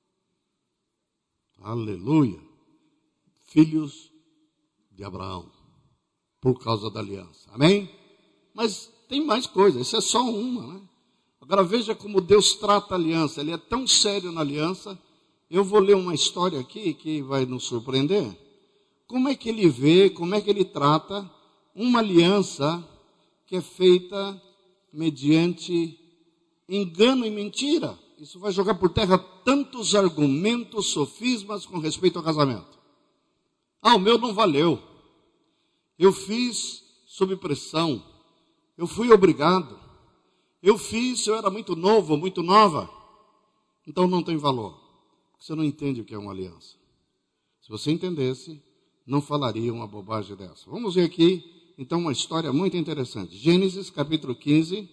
Aleluia. Filhos de Abraão. Por causa da aliança. Amém? Mas tem mais coisa, isso é só uma, né? Agora veja como Deus trata a aliança, ele é tão sério na aliança. Eu vou ler uma história aqui que vai nos surpreender. Como é que ele vê, como é que ele trata uma aliança que é feita mediante engano e mentira? Isso vai jogar por terra tantos argumentos, sofismas com respeito ao casamento. Ah, o meu não valeu. Eu fiz sob pressão. Eu fui obrigado. Eu fiz, eu era muito novo, muito nova. Então não tem valor. Você não entende o que é uma aliança. Se você entendesse, não falaria uma bobagem dessa. Vamos ver aqui, então, uma história muito interessante. Gênesis, capítulo quinze.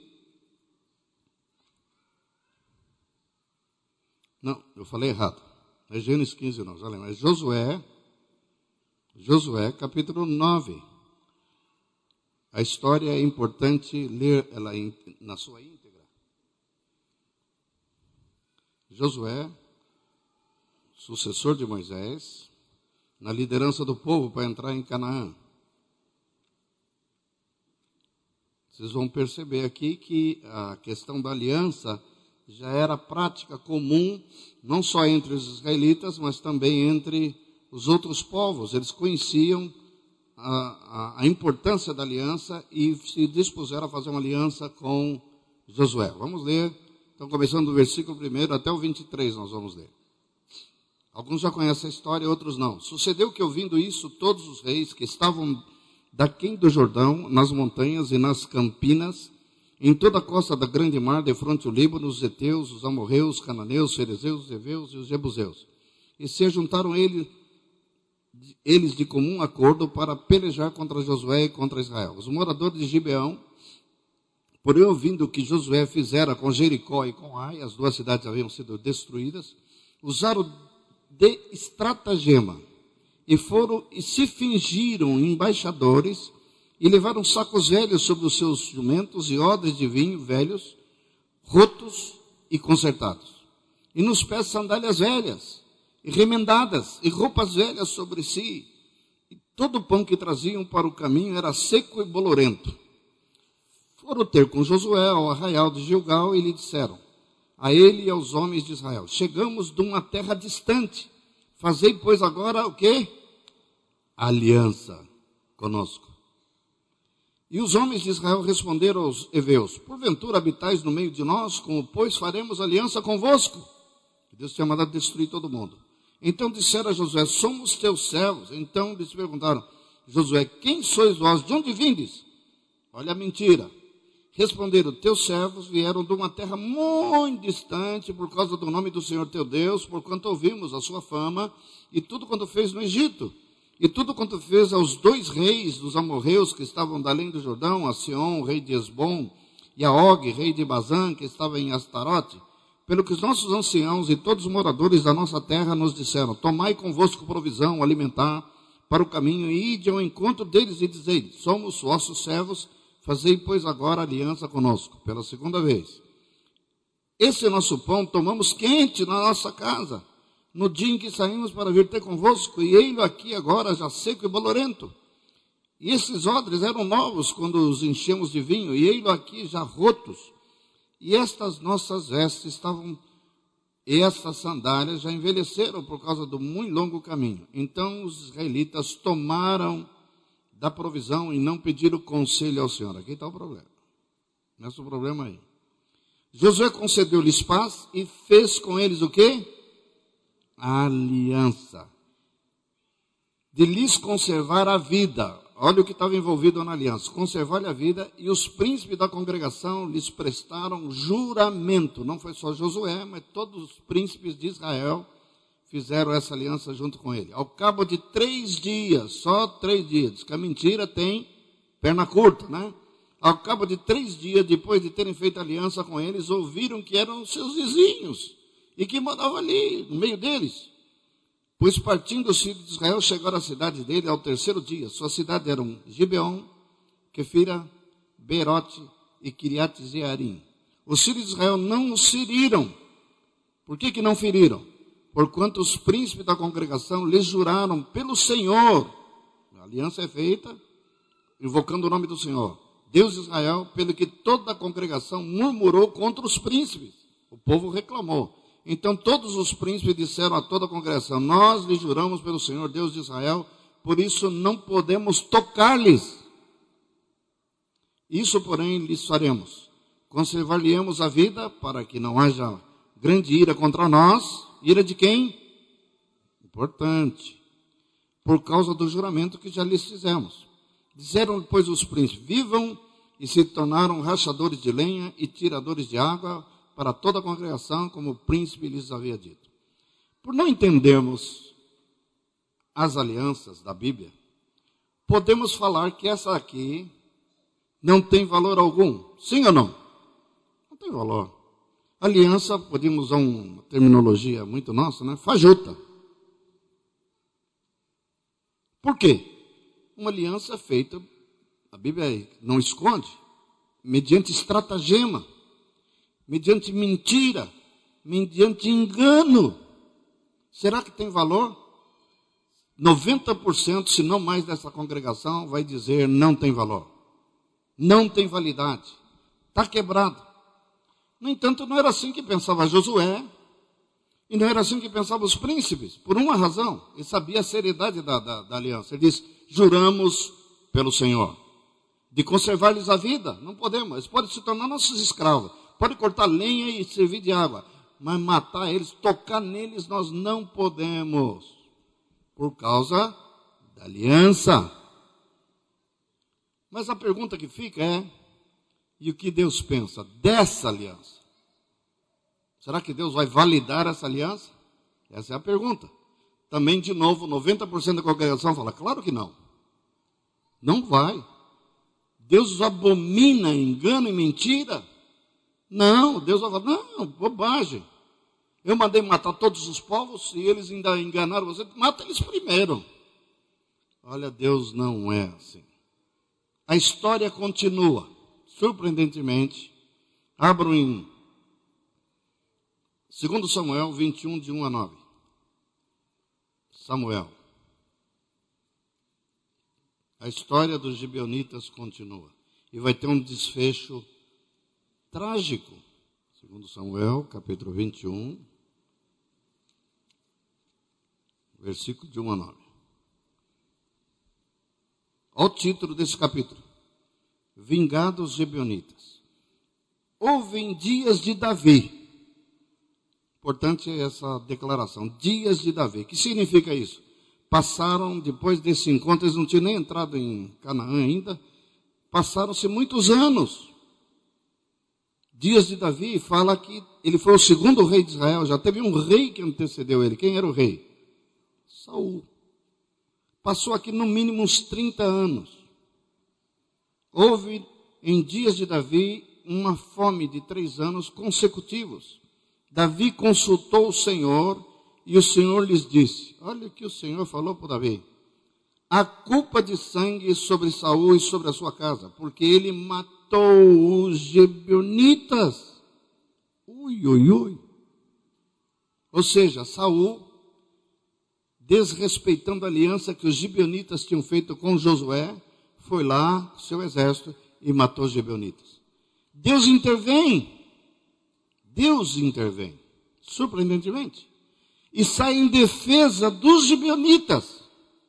Não, eu falei errado. É Gênesis quinze, não, já lembro. É Josué, Josué, capítulo nove. A história é importante ler ela na sua íntegra. Josué, sucessor de Moisés, na liderança do povo para entrar em Canaã. Vocês vão perceber aqui que a questão da aliança já era prática comum, não só entre os israelitas, mas também entre os outros povos. Eles conheciam a, a, a importância da aliança e se dispuseram a fazer uma aliança com Josué. Vamos ler, então começando do versículo primeiro até o vinte e três, nós vamos ler. Alguns já conhecem a história, outros não. Sucedeu que, ouvindo isso, todos os reis que estavam daquém do Jordão, nas montanhas e nas campinas, em toda a costa da grande mar, defronte o Líbano, os heteus, os amorreus, os cananeus, os ferezeus, os heveus e os jebuseus. E se juntaram ele, eles de comum acordo para pelejar contra Josué e contra Israel. Os moradores de Gibeão, porém ouvindo o que Josué fizera com Jericó e com Ai, as duas cidades haviam sido destruídas, usaram de estratagema, e foram e se fingiram embaixadores, e levaram sacos velhos sobre os seus jumentos, e odres de vinho velhos, rotos e consertados, e nos pés sandálias velhas, e remendadas, e roupas velhas sobre si, e todo o pão que traziam para o caminho era seco e bolorento. Foram ter com Josué ao arraial de Gilgal, e lhe disseram, a ele e aos homens de Israel, chegamos de uma terra distante, fazei, pois, agora o quê? Aliança conosco. E os homens de Israel responderam aos heveus, porventura habitais no meio de nós, como, pois, faremos aliança convosco? Deus tinha mandado destruir todo mundo. Então disseram a Josué, somos teus servos. Então eles perguntaram, Josué, quem sois vós? De onde vindes? Olha a mentira. Responderam, teus servos vieram de uma terra muito distante por causa do nome do Senhor teu Deus, porquanto ouvimos a sua fama e tudo quanto fez no Egito, e tudo quanto fez aos dois reis dos amorreus que estavam da além do Jordão, a Sion, rei de Esbom, e a Og, rei de Bazã, que estava em Astarote, pelo que os nossos anciãos e todos os moradores da nossa terra nos disseram, tomai convosco provisão, alimentar para o caminho, e ide ao encontro deles e dizei, somos vossos servos, fazei, pois, agora aliança conosco, pela segunda vez. Esse nosso pão tomamos quente na nossa casa, no dia em que saímos para vir ter convosco, e ei-lo aqui agora já seco e bolorento. E esses odres eram novos quando os enchemos de vinho, e ei-lo aqui já rotos. E estas nossas vestes estavam, e estas sandálias já envelheceram por causa do muito longo caminho. Então os israelitas tomaram da provisão e não pediram conselho ao Senhor. Aqui está o problema. Começa o problema aí. Josué concedeu-lhes paz e fez com eles o quê? A aliança. De lhes conservar a vida. Olha o que estava envolvido na aliança. Conservar-lhe a vida, e os príncipes da congregação lhes prestaram juramento. Não foi só Josué, mas todos os príncipes de Israel fizeram essa aliança junto com ele. Ao cabo de três dias, só três dias, diz que a mentira tem perna curta, né? Ao cabo de três dias, depois de terem feito aliança com eles, ouviram que eram seus vizinhos e que moravam ali, no meio deles. Pois partindo os filhos de Israel, chegaram à cidade dele ao terceiro dia. Sua cidade eram Gibeon, Quefira, Beerote e Kiriat-Jearim. Os filhos de Israel não os feriram. Por que que não feriram? Porquanto os príncipes da congregação lhes juraram pelo Senhor. A aliança é feita invocando o nome do Senhor. Deus de Israel, pelo que toda a congregação murmurou contra os príncipes. O povo reclamou. Então todos os príncipes disseram a toda a congregação: nós lhe juramos pelo Senhor Deus de Israel, por isso não podemos tocar-lhes. Isso, porém, lhes faremos: conservar-lhe-emos a vida, para que não haja grande ira contra nós. Ira de quem? Importante. Por causa do juramento que já lhes fizemos. Disseram, pois, os príncipes: vivam, e se tornaram rachadores de lenha e tiradores de água para toda a congregação, como o príncipe lhes havia dito. Por não entendermos as alianças da Bíblia, podemos falar que essa aqui não tem valor algum. Sim ou não? Não tem valor. Aliança, podemos usar uma terminologia muito nossa, né? Fajuta. Por quê? Uma aliança é feita, a Bíblia não esconde, mediante estratagema, mediante mentira, mediante engano. Será que tem valor? noventa por cento, se não mais, dessa congregação vai dizer: não tem valor, não tem validade, está quebrado. No entanto, não era assim que pensava Josué, e não era assim que pensavam os príncipes, por uma razão: ele sabia a seriedade da, da, da aliança. Ele diz: juramos pelo Senhor de conservar-lhes a vida. Não podemos, eles podem se tornar nossos escravos, podem cortar lenha e servir de água, mas matar eles, tocar neles, nós não podemos, por causa da aliança. Mas a pergunta que fica é: e o que Deus pensa dessa aliança? Será que Deus vai validar essa aliança? Essa é a pergunta. Também, de novo, noventa por cento da congregação fala: claro que não. Não vai. Deus abomina engano e mentira? Não, Deus vai falar: não, bobagem. Eu mandei matar todos os povos e eles ainda enganaram você. Mata eles primeiro. Olha, Deus não é assim. A história continua. Surpreendentemente, abro em segundo Samuel vinte e um, de um a nove. Samuel. A história dos gibeonitas continua. E vai ter um desfecho trágico. segundo Samuel, capítulo vinte e um, versículo de um a nove. Olha o título desse capítulo: Vingados gibeonitas. Houve em dias de Davi. Importante essa declaração: dias de Davi. O que significa isso? Passaram, depois desse encontro, eles não tinham nem entrado em Canaã ainda, passaram-se muitos anos. Dias de Davi fala que ele foi o segundo rei de Israel. Já teve um rei que antecedeu ele. Quem era o rei? Saul. Passou aqui no mínimo uns trinta anos. Houve em dias de Davi uma fome de três anos consecutivos. Davi consultou o Senhor e o Senhor lhes disse: olha o que o Senhor falou para Davi: a culpa de sangue sobre Saul e sobre a sua casa, porque ele matou os gibeonitas. Ui, ui, ui. Ou seja, Saul, desrespeitando a aliança que os gibeonitas tinham feito com Josué, foi lá, seu exército, e matou os gibeonitas. Deus intervém. Deus intervém, surpreendentemente, e sai em defesa dos gibeonitas.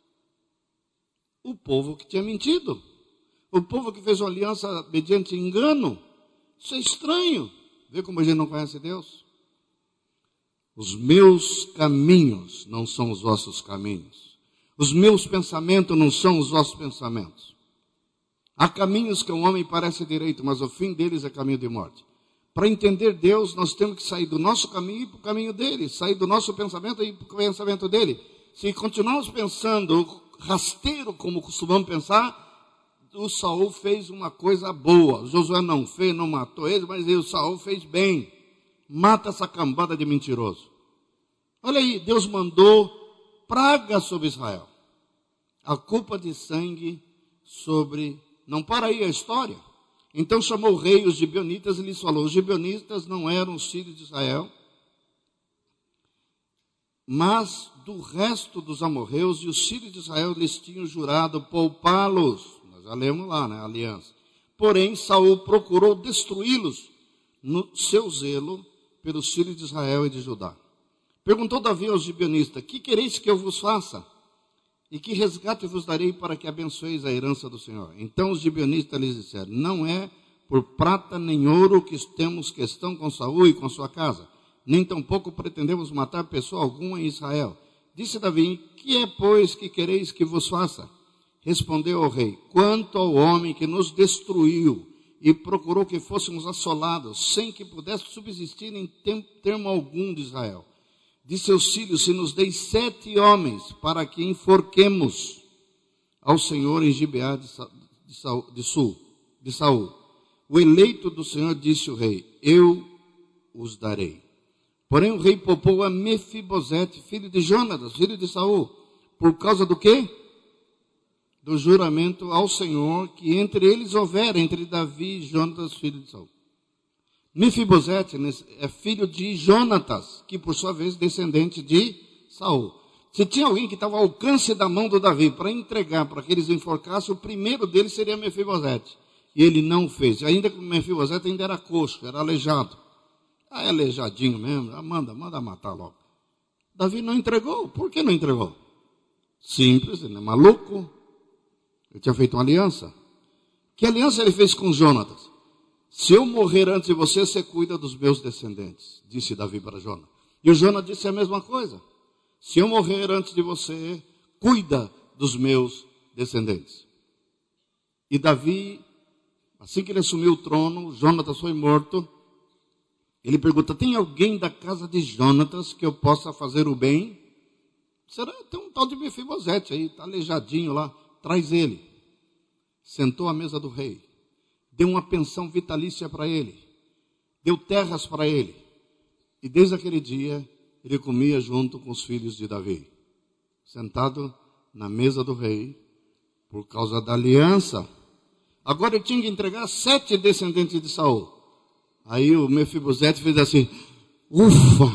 O povo que tinha mentido, o povo que fez uma aliança mediante engano. Isso é estranho. Vê como a gente não conhece Deus? Os meus caminhos não são os vossos caminhos. Os meus pensamentos não são os vossos pensamentos. Há caminhos que o homem parece direito, mas o fim deles é caminho de morte. Para entender Deus, nós temos que sair do nosso caminho e para o caminho dele, sair do nosso pensamento e para o pensamento dele. Se continuarmos pensando rasteiro, como costumamos pensar, o Saul fez uma coisa boa. O Josué não fez, não matou ele, mas o Saul fez bem. Mata essa cambada de mentiroso. Olha aí, Deus mandou praga sobre Israel. A culpa de sangue sobre... Não para aí a história. Então chamou o rei os gibeonitas e lhes falou: os gibeonitas não eram os filhos de Israel, mas do resto dos amorreus, e os filhos de Israel lhes tinham jurado poupá-los. Nós já lemos lá, né, a aliança. Porém, Saul procurou destruí-los no seu zelo pelos filhos de Israel e de Judá. Perguntou Davi aos gibeonistas: que quereis que eu vos faça? E que resgate vos darei para que abençoeis a herança do Senhor? Então os gibeonistas lhes disseram: não é por prata nem ouro que temos questão com Saul e com sua casa, nem tampouco pretendemos matar pessoa alguma em Israel. Disse Davi: que é, pois, que quereis que vos faça? Respondeu o rei: quanto ao homem que nos destruiu e procurou que fôssemos assolados, sem que pudesse subsistir em termo algum de Israel, de seus filhos, se nos deis sete homens, para que enforquemos ao Senhor em Gibeá de, Sa, de, Sa, de, Sul, de Saul. O eleito do Senhor, disse o rei: eu os darei. Porém o rei poupou a Mefibosete, filho de Jonatas, filho de Saul, por causa do quê? Do juramento ao Senhor que entre eles houver, entre Davi e Jonatas, filho de Saul. Mefibosete é filho de Jonatas, que por sua vez descendente de Saul. Se tinha alguém que estava ao alcance da mão do Davi para entregar, para que eles enforcassem, o primeiro deles seria Mefibosete. E ele não o fez. Ainda que Mefibosete ainda era coxo, era aleijado. Ah, é aleijadinho mesmo, ah, manda, manda matar logo. Davi não entregou. Por que não entregou? Simples, ele é maluco. Ele tinha feito uma aliança. Que aliança ele fez com Jonatas? Se eu morrer antes de você, você cuida dos meus descendentes, disse Davi para Jonas. E o Jonas disse a mesma coisa. Se eu morrer antes de você, cuida dos meus descendentes. E Davi, assim que ele assumiu o trono, Jonatas foi morto. Ele pergunta: tem alguém da casa de Jonatas que eu possa fazer o bem? Será? Tem um tal de Mefibosete aí, está aleijadinho lá, traz ele. Sentou à mesa do rei. Deu uma pensão vitalícia para ele, deu terras para ele, e desde aquele dia ele comia junto com os filhos de Davi, sentado na mesa do rei, por causa da aliança. Agora ele tinha que entregar sete descendentes de Saul. Aí o Mefibosete fez assim: ufa,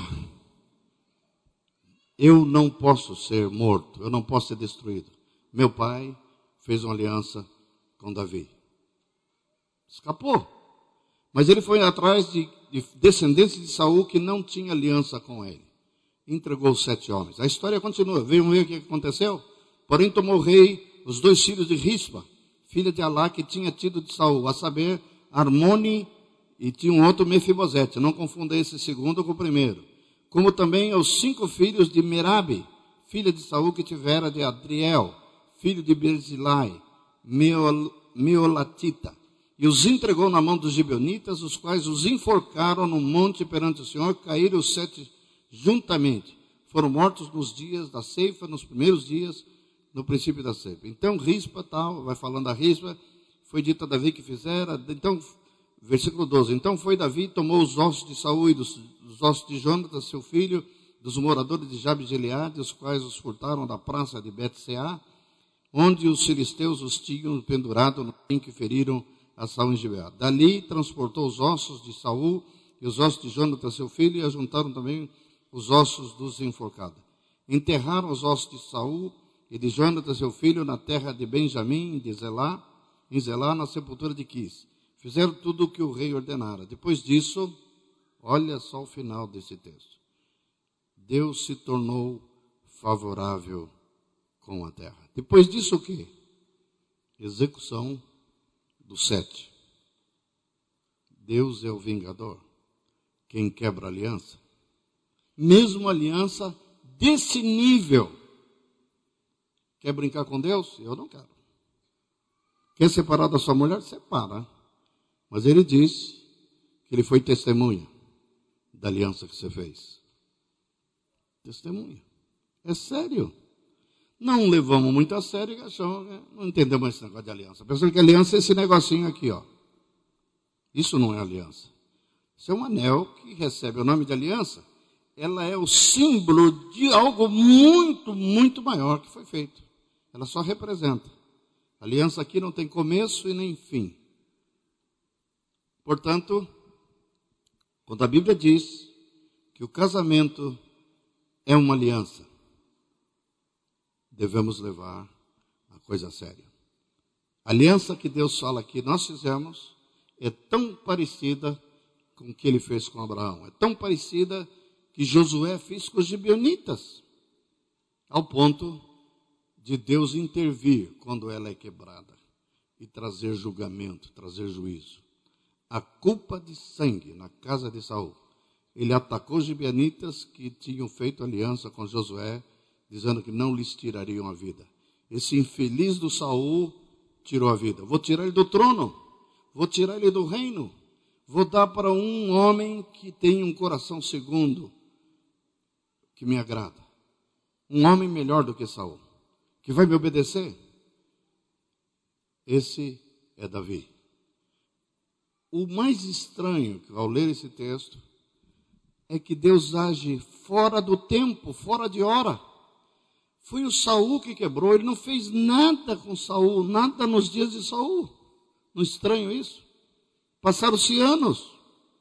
eu não posso ser morto, eu não posso ser destruído. Meu pai fez uma aliança com Davi. Escapou. Mas ele foi atrás de, de descendentes de Saul que não tinha aliança com ele. Entregou os sete homens. A história continua. Vejam ver o que aconteceu. Porém tomou o rei os dois filhos de Rispa, filha de Alá, que tinha tido de Saul, a saber, Armone, e tinha um outro Mefibosete. Não confunda esse segundo com o primeiro. Como também os cinco filhos de Merabe, filha de Saul, que tivera de Adriel, filho de Berzilai, Meol, Meolatita. E os entregou na mão dos gibeonitas, os quais os enforcaram no monte perante o Senhor. Caíram os sete juntamente. Foram mortos nos dias da ceifa, nos primeiros dias, no princípio da ceifa. Então Rispa, tal, vai falando a Rispa, foi dito a Davi que fizera. Então, versículo doze. Então foi Davi, tomou os ossos de Saul e dos, dos ossos de Jonatas, seu filho, dos moradores de Jabes de Gileade, os quais os furtaram da praça de Bet-seá, onde os filisteus os tinham pendurado no fim que feriram a Saul em Gibeá. Dali transportou os ossos de Saul e os ossos de Jonatas, seu filho, e ajuntaram também os ossos dos enforcados. Enterraram os ossos de Saul e de Jonatas, seu filho, na terra de Benjamim, de Zelá, em Zelá, na sepultura de Quis. Fizeram tudo o que o rei ordenara. Depois disso, olha só o final desse texto. Deus se tornou favorável com a terra. Depois disso o quê? Execução dos sete. Deus é o vingador. Quem quebra a aliança. Mesmo aliança desse nível. Quer brincar com Deus? Eu não quero. Quer separar da sua mulher? Separa. Mas ele disse que ele foi testemunha da aliança que você fez. Testemunha. É sério. Não levamos muito a sério e achamos, não entendemos esse negócio de aliança. Pensamos que aliança é esse negocinho aqui, ó. Isso não é aliança. Isso é um anel que recebe o nome de aliança. Ela é o símbolo de algo muito, muito maior que foi feito. Ela só representa. A aliança aqui não tem começo e nem fim. Portanto, quando a Bíblia diz que o casamento é uma aliança, devemos levar a coisa a sério. A aliança que Deus fala que nós fizemos é tão parecida com o que ele fez com Abraão. É tão parecida que Josué fez com os gibeonitas, ao ponto de Deus intervir quando ela é quebrada e trazer julgamento, trazer juízo. A culpa de sangue na casa de Saul. Ele atacou os gibeonitas que tinham feito aliança com Josué, dizendo que não lhes tirariam a vida. Esse infeliz do Saul tirou a vida. Vou tirar ele do trono, vou tirar ele do reino, vou dar para um homem que tem um coração segundo, que me agrada. Um homem melhor do que Saul, que vai me obedecer. Esse é Davi. O mais estranho, ao ler esse texto, é que Deus age fora do tempo, fora de hora. Foi o Saul que quebrou, ele não fez nada com Saul, nada nos dias de Saul. Não estranho isso? Passaram-se anos.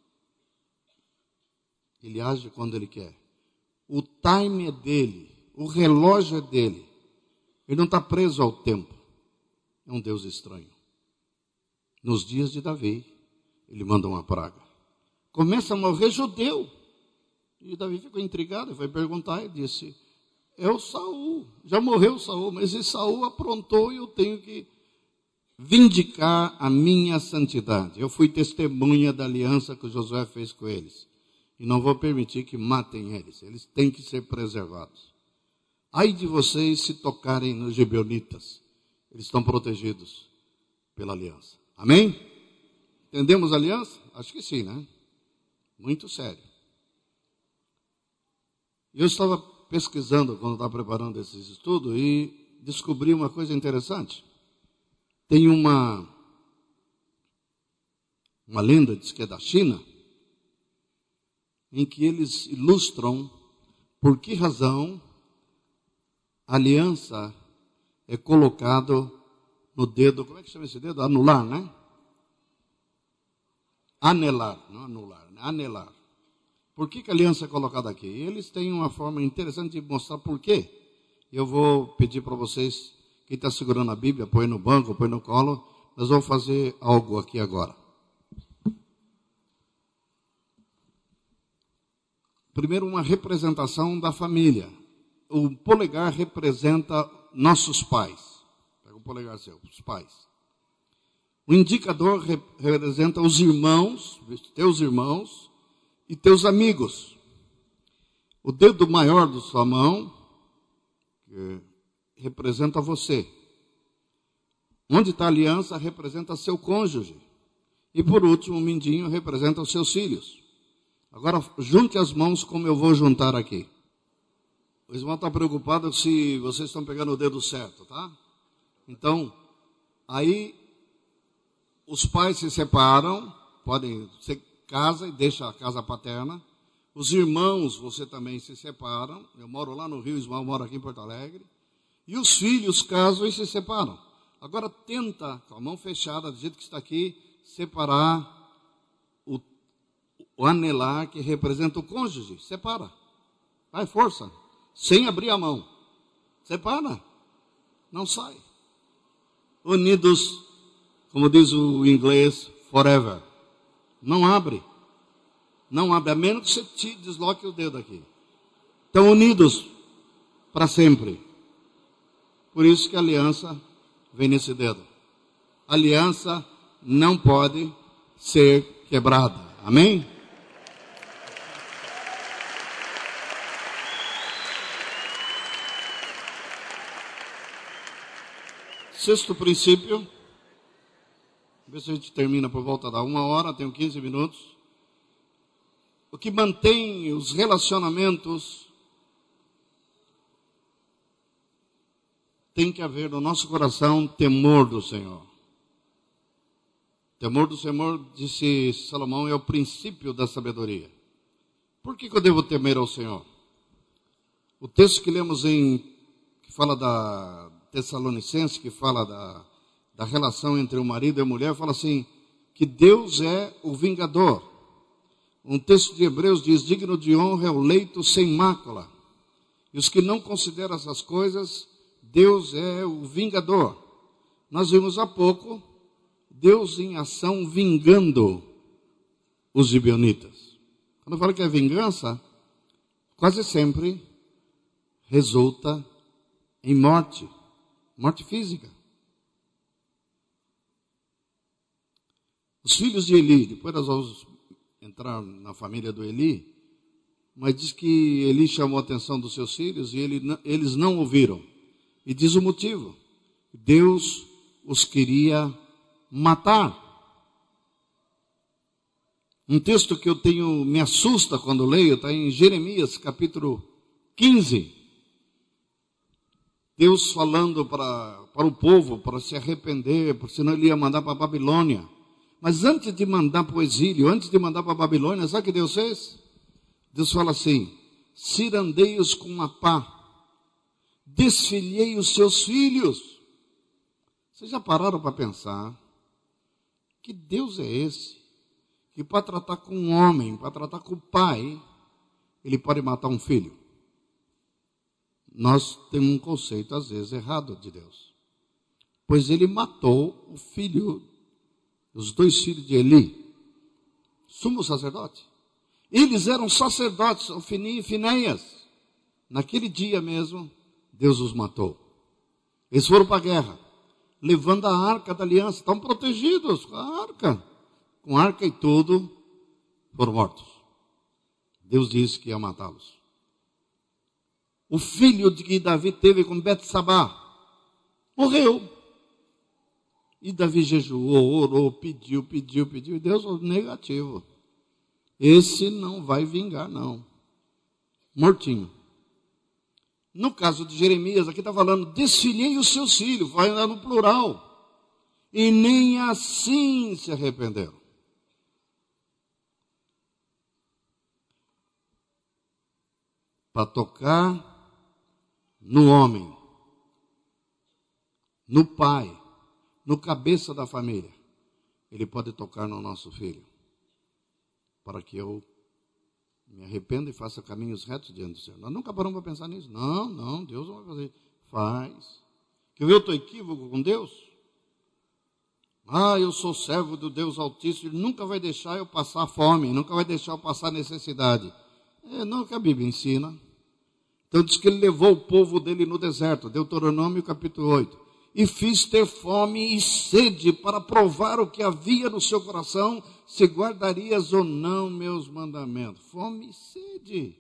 Ele age quando ele quer. O time é dele, o relógio é dele. Ele não está preso ao tempo. É um Deus estranho. Nos dias de Davi, ele manda uma praga. Começa a morrer judeu. E Davi ficou intrigado e foi perguntar e disse: é o Saul, já morreu o Saul, mas esse Saul aprontou e eu tenho que vindicar a minha santidade. Eu fui testemunha da aliança que Josué fez com eles. E não vou permitir que matem eles. Eles têm que ser preservados. Ai de vocês se tocarem nos gibeonitas. Eles estão protegidos pela aliança. Amém? Entendemos a aliança? Acho que sim, né? Muito sério. Eu estava pesquisando quando estava preparando esses estudos e descobri uma coisa interessante. Tem uma, uma lenda, diz que é da China, em que eles ilustram por que razão a aliança é colocado no dedo, como é que chama esse dedo? Anular, né? Anelar, não anular, anelar. Por que, que a aliança é colocada aqui? Eles têm uma forma interessante de mostrar por quê. Eu vou pedir para vocês, quem está segurando a Bíblia, põe no banco, põe no colo. Nós vamos fazer algo aqui agora. Primeiro, uma representação da família. O polegar representa nossos pais. Pega o polegar seu, os pais. O indicador representa os irmãos, teus irmãos, e teus amigos. O dedo maior da sua mão que representa você. Onde está a aliança representa seu cônjuge. E por último, o mindinho representa os seus filhos. Agora, junte as mãos como eu vou juntar aqui. O irmão está preocupado se vocês estão pegando o dedo certo, tá? Então, aí, os pais se separam, podem ser casa e deixa a casa paterna. Os irmãos, você também se separam. Eu moro lá no Rio, Ismael mora aqui em Porto Alegre. E os filhos casam e se separam. Agora tenta, com a mão fechada, do jeito que está aqui, separar o, o anelar que representa o cônjuge. Separa. Vai, força. Sem abrir a mão. Separa. Não sai. Unidos, como diz o inglês, forever. Não abre. Não abre, a menos que você te desloque o dedo aqui. Estão unidos para sempre. Por isso que a aliança vem nesse dedo. A aliança não pode ser quebrada. Amém? Sexto princípio. Ver se a gente termina por volta da uma hora, tenho quinze minutos. O que mantém os relacionamentos tem que haver no nosso coração temor do Senhor. Temor do Senhor, disse Salomão, é o princípio da sabedoria. Por que, que eu devo temer ao Senhor? O texto que lemos em, que fala da Tessalonicense, que fala da da relação entre o marido e a mulher, fala assim, que Deus é o vingador. Um texto de Hebreus diz, digno de honra é o leito sem mácula. E os que não consideram essas coisas, Deus é o vingador. Nós vimos há pouco Deus em ação vingando os gibeonitas. Quando eu falo que é vingança, quase sempre resulta em morte, morte física. Os filhos de Eli, depois nós vamos entrar na família do Eli, mas diz que Eli chamou a atenção dos seus filhos e ele, eles não ouviram. E diz o motivo: Deus os queria matar. Um texto que eu tenho, me assusta quando leio, está em Jeremias capítulo quinze. Deus falando para, para o povo, para se arrepender, porque senão ele ia mandar para a Babilônia. Mas antes de mandar para o exílio, antes de mandar para a Babilônia, sabe o que Deus fez? Deus fala assim: cirandei-os com uma pá, desfilhei os seus filhos. Vocês já pararam para pensar que Deus é esse? Que para tratar com um homem, para tratar com o pai, ele pode matar um filho. Nós temos um conceito às vezes errado de Deus. Pois ele matou o filho, os dois filhos de Eli, sumo sacerdote. Eles eram sacerdotes, Ofni e Finéias. Naquele dia mesmo, Deus os matou. Eles foram para a guerra, levando a arca da aliança. Estão protegidos com a arca. Com a arca e tudo, foram mortos. Deus disse que ia matá-los. O filho de que Davi teve com Betsabá morreu. E Davi jejuou, orou, pediu, pediu, pediu. E Deus falou: negativo. Esse não vai vingar, não. Mortinho. No caso de Jeremias, aqui está falando: desfilhei os seus filhos. Vai andar no plural. E nem assim se arrependeram. Para tocar no homem, no pai, no cabeça da família, ele pode tocar no nosso filho, para que eu me arrependa e faça caminhos retos diante do Senhor. Nós nunca paramos para pensar nisso. Não, não, Deus não vai fazer. Faz. Que eu estou equívoco com Deus? Ah, eu sou servo do Deus Altíssimo, Ele nunca vai deixar eu passar fome, nunca vai deixar eu passar necessidade. É não que a Bíblia ensina. Então diz que ele levou o povo dele no deserto, Deuteronômio capítulo oito. E fiz ter fome e sede para provar o que havia no seu coração, se guardarias ou não meus mandamentos. Fome e sede.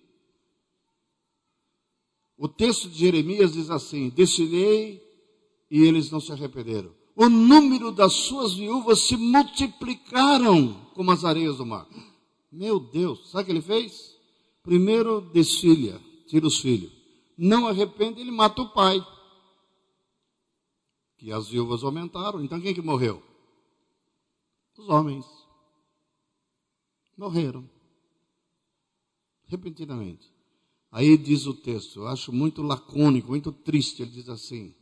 O texto de Jeremias diz assim: desfilei e eles não se arrependeram. O número das suas viúvas se multiplicaram como as areias do mar. Meu Deus, sabe o que ele fez? Primeiro desfilha, tira os filhos. Não arrepende, ele mata o pai. Que as viúvas aumentaram. Então quem que morreu? Os homens. Morreram. Repentinamente. Aí diz o texto, eu acho muito lacônico, muito triste, ele diz assim: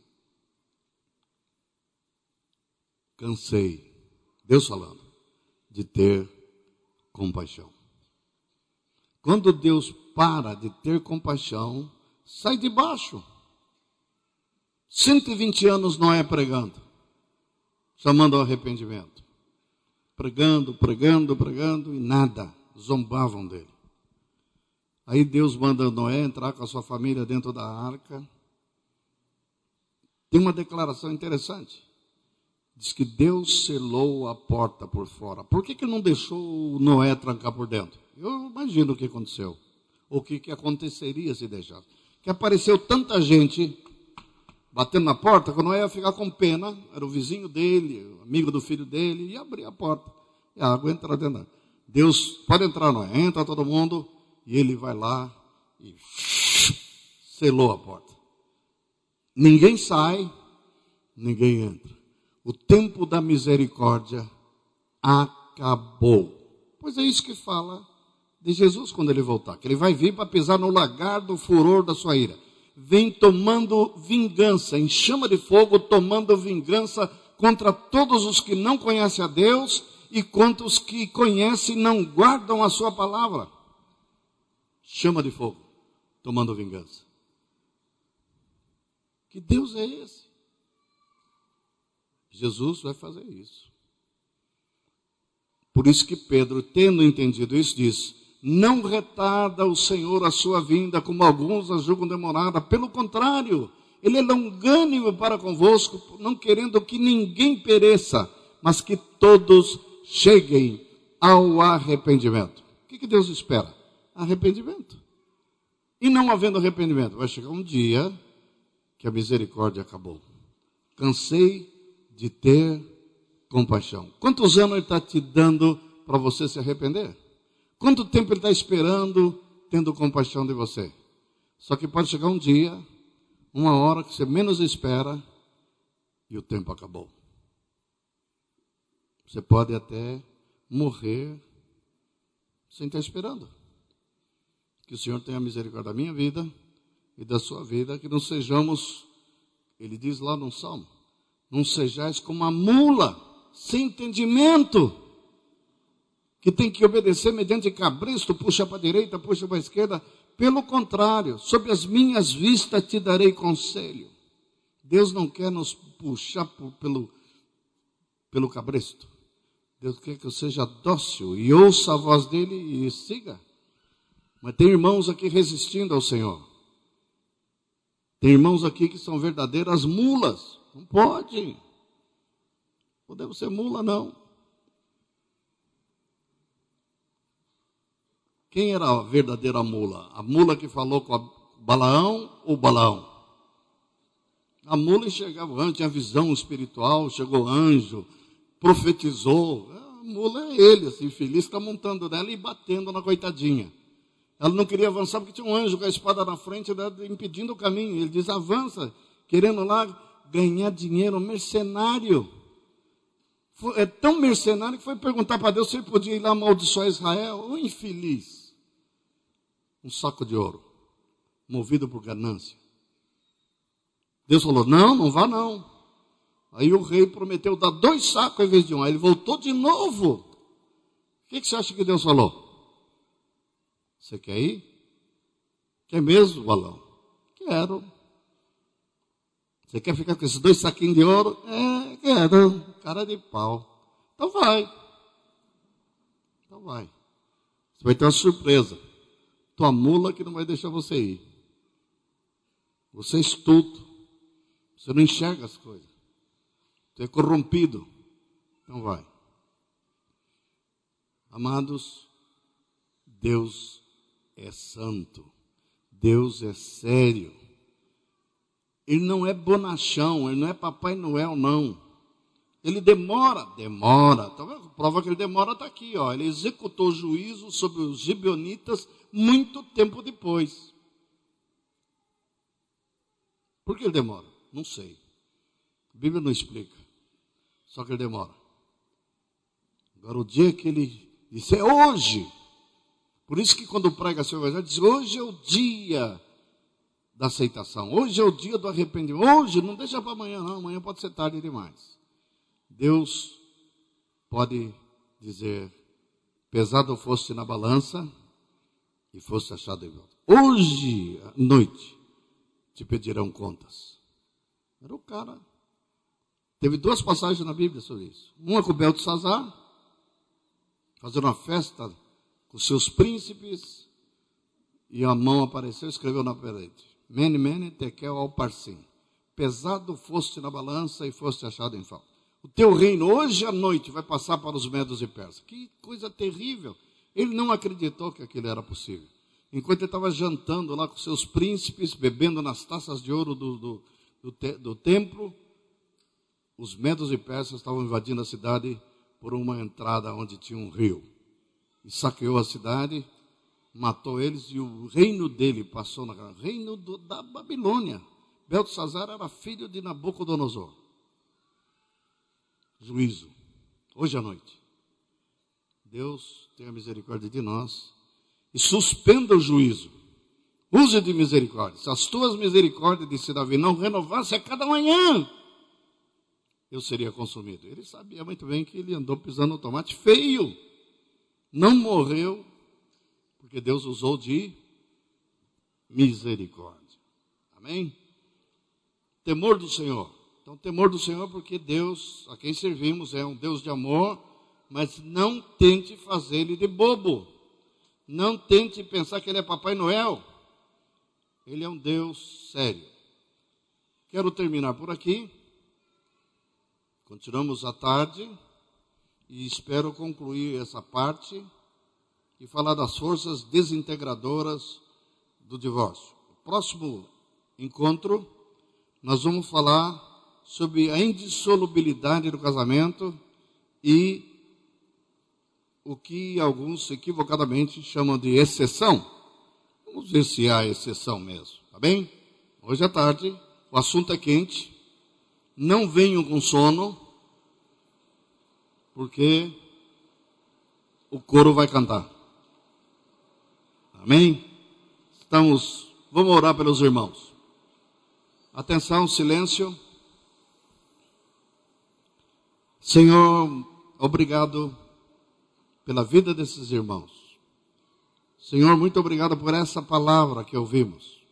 cansei, Deus falando, de ter compaixão. Quando Deus para de ter compaixão, sai de baixo. cento e vinte anos Noé pregando, chamando ao arrependimento. Pregando, pregando, pregando e nada, zombavam dele. Aí Deus manda Noé entrar com a sua família dentro da arca. Tem uma declaração interessante. Diz que Deus selou a porta por fora. Por que que não deixou Noé trancar por dentro? Eu imagino o que aconteceu. O que, que aconteceria se deixasse. Que apareceu tanta gente batendo na porta, que Noé ia ficar com pena. Era o vizinho dele, amigo do filho dele, e abrir a porta. E a água entra dentro. Deus, pode entrar, Noé. Entra todo mundo. E ele vai lá e selou a porta. Ninguém sai, ninguém entra. O tempo da misericórdia acabou. Pois é isso que fala de Jesus quando ele voltar. Que ele vai vir para pisar no lagar do furor da sua ira. Vem tomando vingança, em chama de fogo, tomando vingança contra todos os que não conhecem a Deus e contra os que conhecem e não guardam a sua palavra. Chama de fogo, tomando vingança. Que Deus é esse? Jesus vai fazer isso. Por isso que Pedro, tendo entendido isso, diz: não retarda o Senhor a sua vinda, como alguns a julgam demorada. Pelo contrário, Ele é longânimo para convosco, não querendo que ninguém pereça, mas que todos cheguem ao arrependimento. O que, que Deus espera? Arrependimento. E não havendo arrependimento, vai chegar um dia que a misericórdia acabou. Cansei de ter compaixão. Quantos anos Ele está te dando para você se arrepender? Quanto tempo Ele está esperando, tendo compaixão de você? Só que pode chegar um dia, uma hora que você menos espera, e o tempo acabou. Você pode até morrer sem estar esperando. Que o Senhor tenha misericórdia da minha vida e da sua vida, que não sejamos, Ele diz lá no Salmo, não sejais como a mula, sem entendimento, que tem que obedecer mediante cabresto, puxa para a direita, puxa para a esquerda. Pelo contrário, sob as minhas vistas te darei conselho. Deus não quer nos puxar por, pelo, pelo cabresto. Deus quer que eu seja dócil e ouça a voz dele e siga. Mas tem irmãos aqui resistindo ao Senhor. Tem irmãos aqui que são verdadeiras mulas. Não pode. Podemos ser mula, não. Quem era a verdadeira mula? A mula que falou com a Balaão ou Balaão? A mula enxergava o anjo, tinha visão espiritual, chegou anjo, profetizou. A mula é ele, assim, feliz, está montando nela e batendo na coitadinha. Ela não queria avançar porque tinha um anjo com a espada na frente, impedindo o caminho. Ele diz, avança, querendo lá ganhar dinheiro, mercenário. É tão mercenário que foi perguntar para Deus se ele podia ir lá amaldiçoar Israel. O infeliz. Um saco de ouro, movido por ganância. Deus falou, não, não vá não. Aí o rei prometeu dar dois sacos em vez de um. Aí ele voltou de novo. O que, que você acha que Deus falou? Você quer ir? Quer mesmo, Balão? Quero. Você quer ficar com esses dois saquinhos de ouro? É, quero. Cara de pau. Então vai. Então vai. Você vai ter uma surpresa. Tua mula que não vai deixar você ir. Você é estúpido. Você não enxerga as coisas. Você é corrompido. Então vai. Amados, Deus é santo. Deus é sério. Ele não é bonachão, ele não é Papai Noel, não. Ele demora, demora. Tá vendo? A prova que ele demora está aqui, ó. Ele executou o juízo sobre os gibeonitas muito tempo depois. Por que ele demora? Não sei. A Bíblia não explica. Só que ele demora. Agora o dia que ele disse, é hoje. Por isso que quando prega seu evangelho, diz, hoje é o dia da aceitação. Hoje é o dia do arrependimento. Hoje, não deixa para amanhã, não. Amanhã pode ser tarde demais. Deus pode dizer, pesado fosse na balança e fosse achado em volta. Hoje à noite te pedirão contas. Era o cara. Teve duas passagens na Bíblia sobre isso. Uma com Beltesazar, fazendo uma festa com seus príncipes, e a mão apareceu e escreveu na parede. Mene, mene, tekel, ao parsim. Pesado foste na balança e foste achado em falta. O teu reino hoje à noite vai passar para os medos e persas. Que coisa terrível. Ele não acreditou que aquilo era possível. Enquanto ele estava jantando lá com seus príncipes, bebendo nas taças de ouro do, do, do, te, do templo, os medos e persas estavam invadindo a cidade por uma entrada onde tinha um rio. E saqueou a cidade, matou eles, e o reino dele passou na reino do, da Babilônia. Beltesazar era filho de Nabucodonosor. Juízo, hoje à noite. Deus tenha misericórdia de nós e suspenda o juízo. Use de misericórdia. Se as tuas misericórdias, disse Davi, não renovassem a cada manhã, eu seria consumido. Ele sabia muito bem que ele andou pisando no tomate feio. Não morreu, porque Deus usou de misericórdia. Amém? Temor do Senhor. Então, temor do Senhor, porque Deus, a quem servimos, é um Deus de amor, mas não tente fazer ele de bobo. Não tente pensar que ele é Papai Noel. Ele é um Deus sério. Quero terminar por aqui. Continuamos à tarde e espero concluir essa parte e falar das forças desintegradoras do divórcio. No próximo encontro, nós vamos falar sobre a indissolubilidade do casamento e o que alguns equivocadamente chamam de exceção. Vamos ver se há exceção mesmo, tá bem? Hoje à tarde, o assunto é quente. Não venham com sono, porque o coro vai cantar. Amém? Estamos, vamos orar pelos irmãos. Atenção, silêncio. Senhor, obrigado pela vida desses irmãos. Senhor, muito obrigado por essa palavra que ouvimos.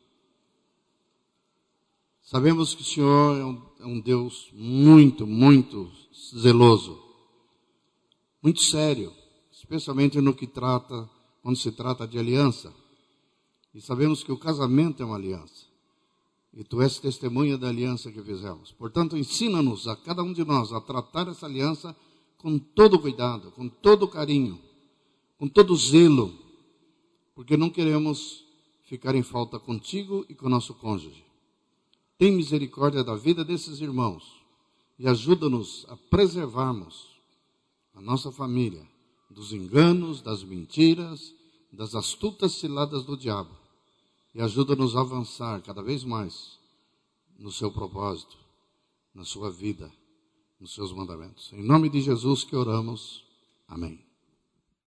Sabemos que o Senhor é um, é um Deus muito, muito zeloso, muito sério, especialmente no que trata, quando se trata de aliança. E sabemos que o casamento é uma aliança. E Tu és testemunha da aliança que fizemos. Portanto, ensina-nos, a cada um de nós, a tratar essa aliança com todo cuidado, com todo carinho, com todo zelo, porque não queremos ficar em falta contigo e com o nosso cônjuge. Tem misericórdia da vida desses irmãos e ajuda-nos a preservarmos a nossa família dos enganos, das mentiras, das astutas ciladas do diabo. E ajuda-nos a avançar cada vez mais no seu propósito, na sua vida, nos seus mandamentos. Em nome de Jesus que oramos. Amém.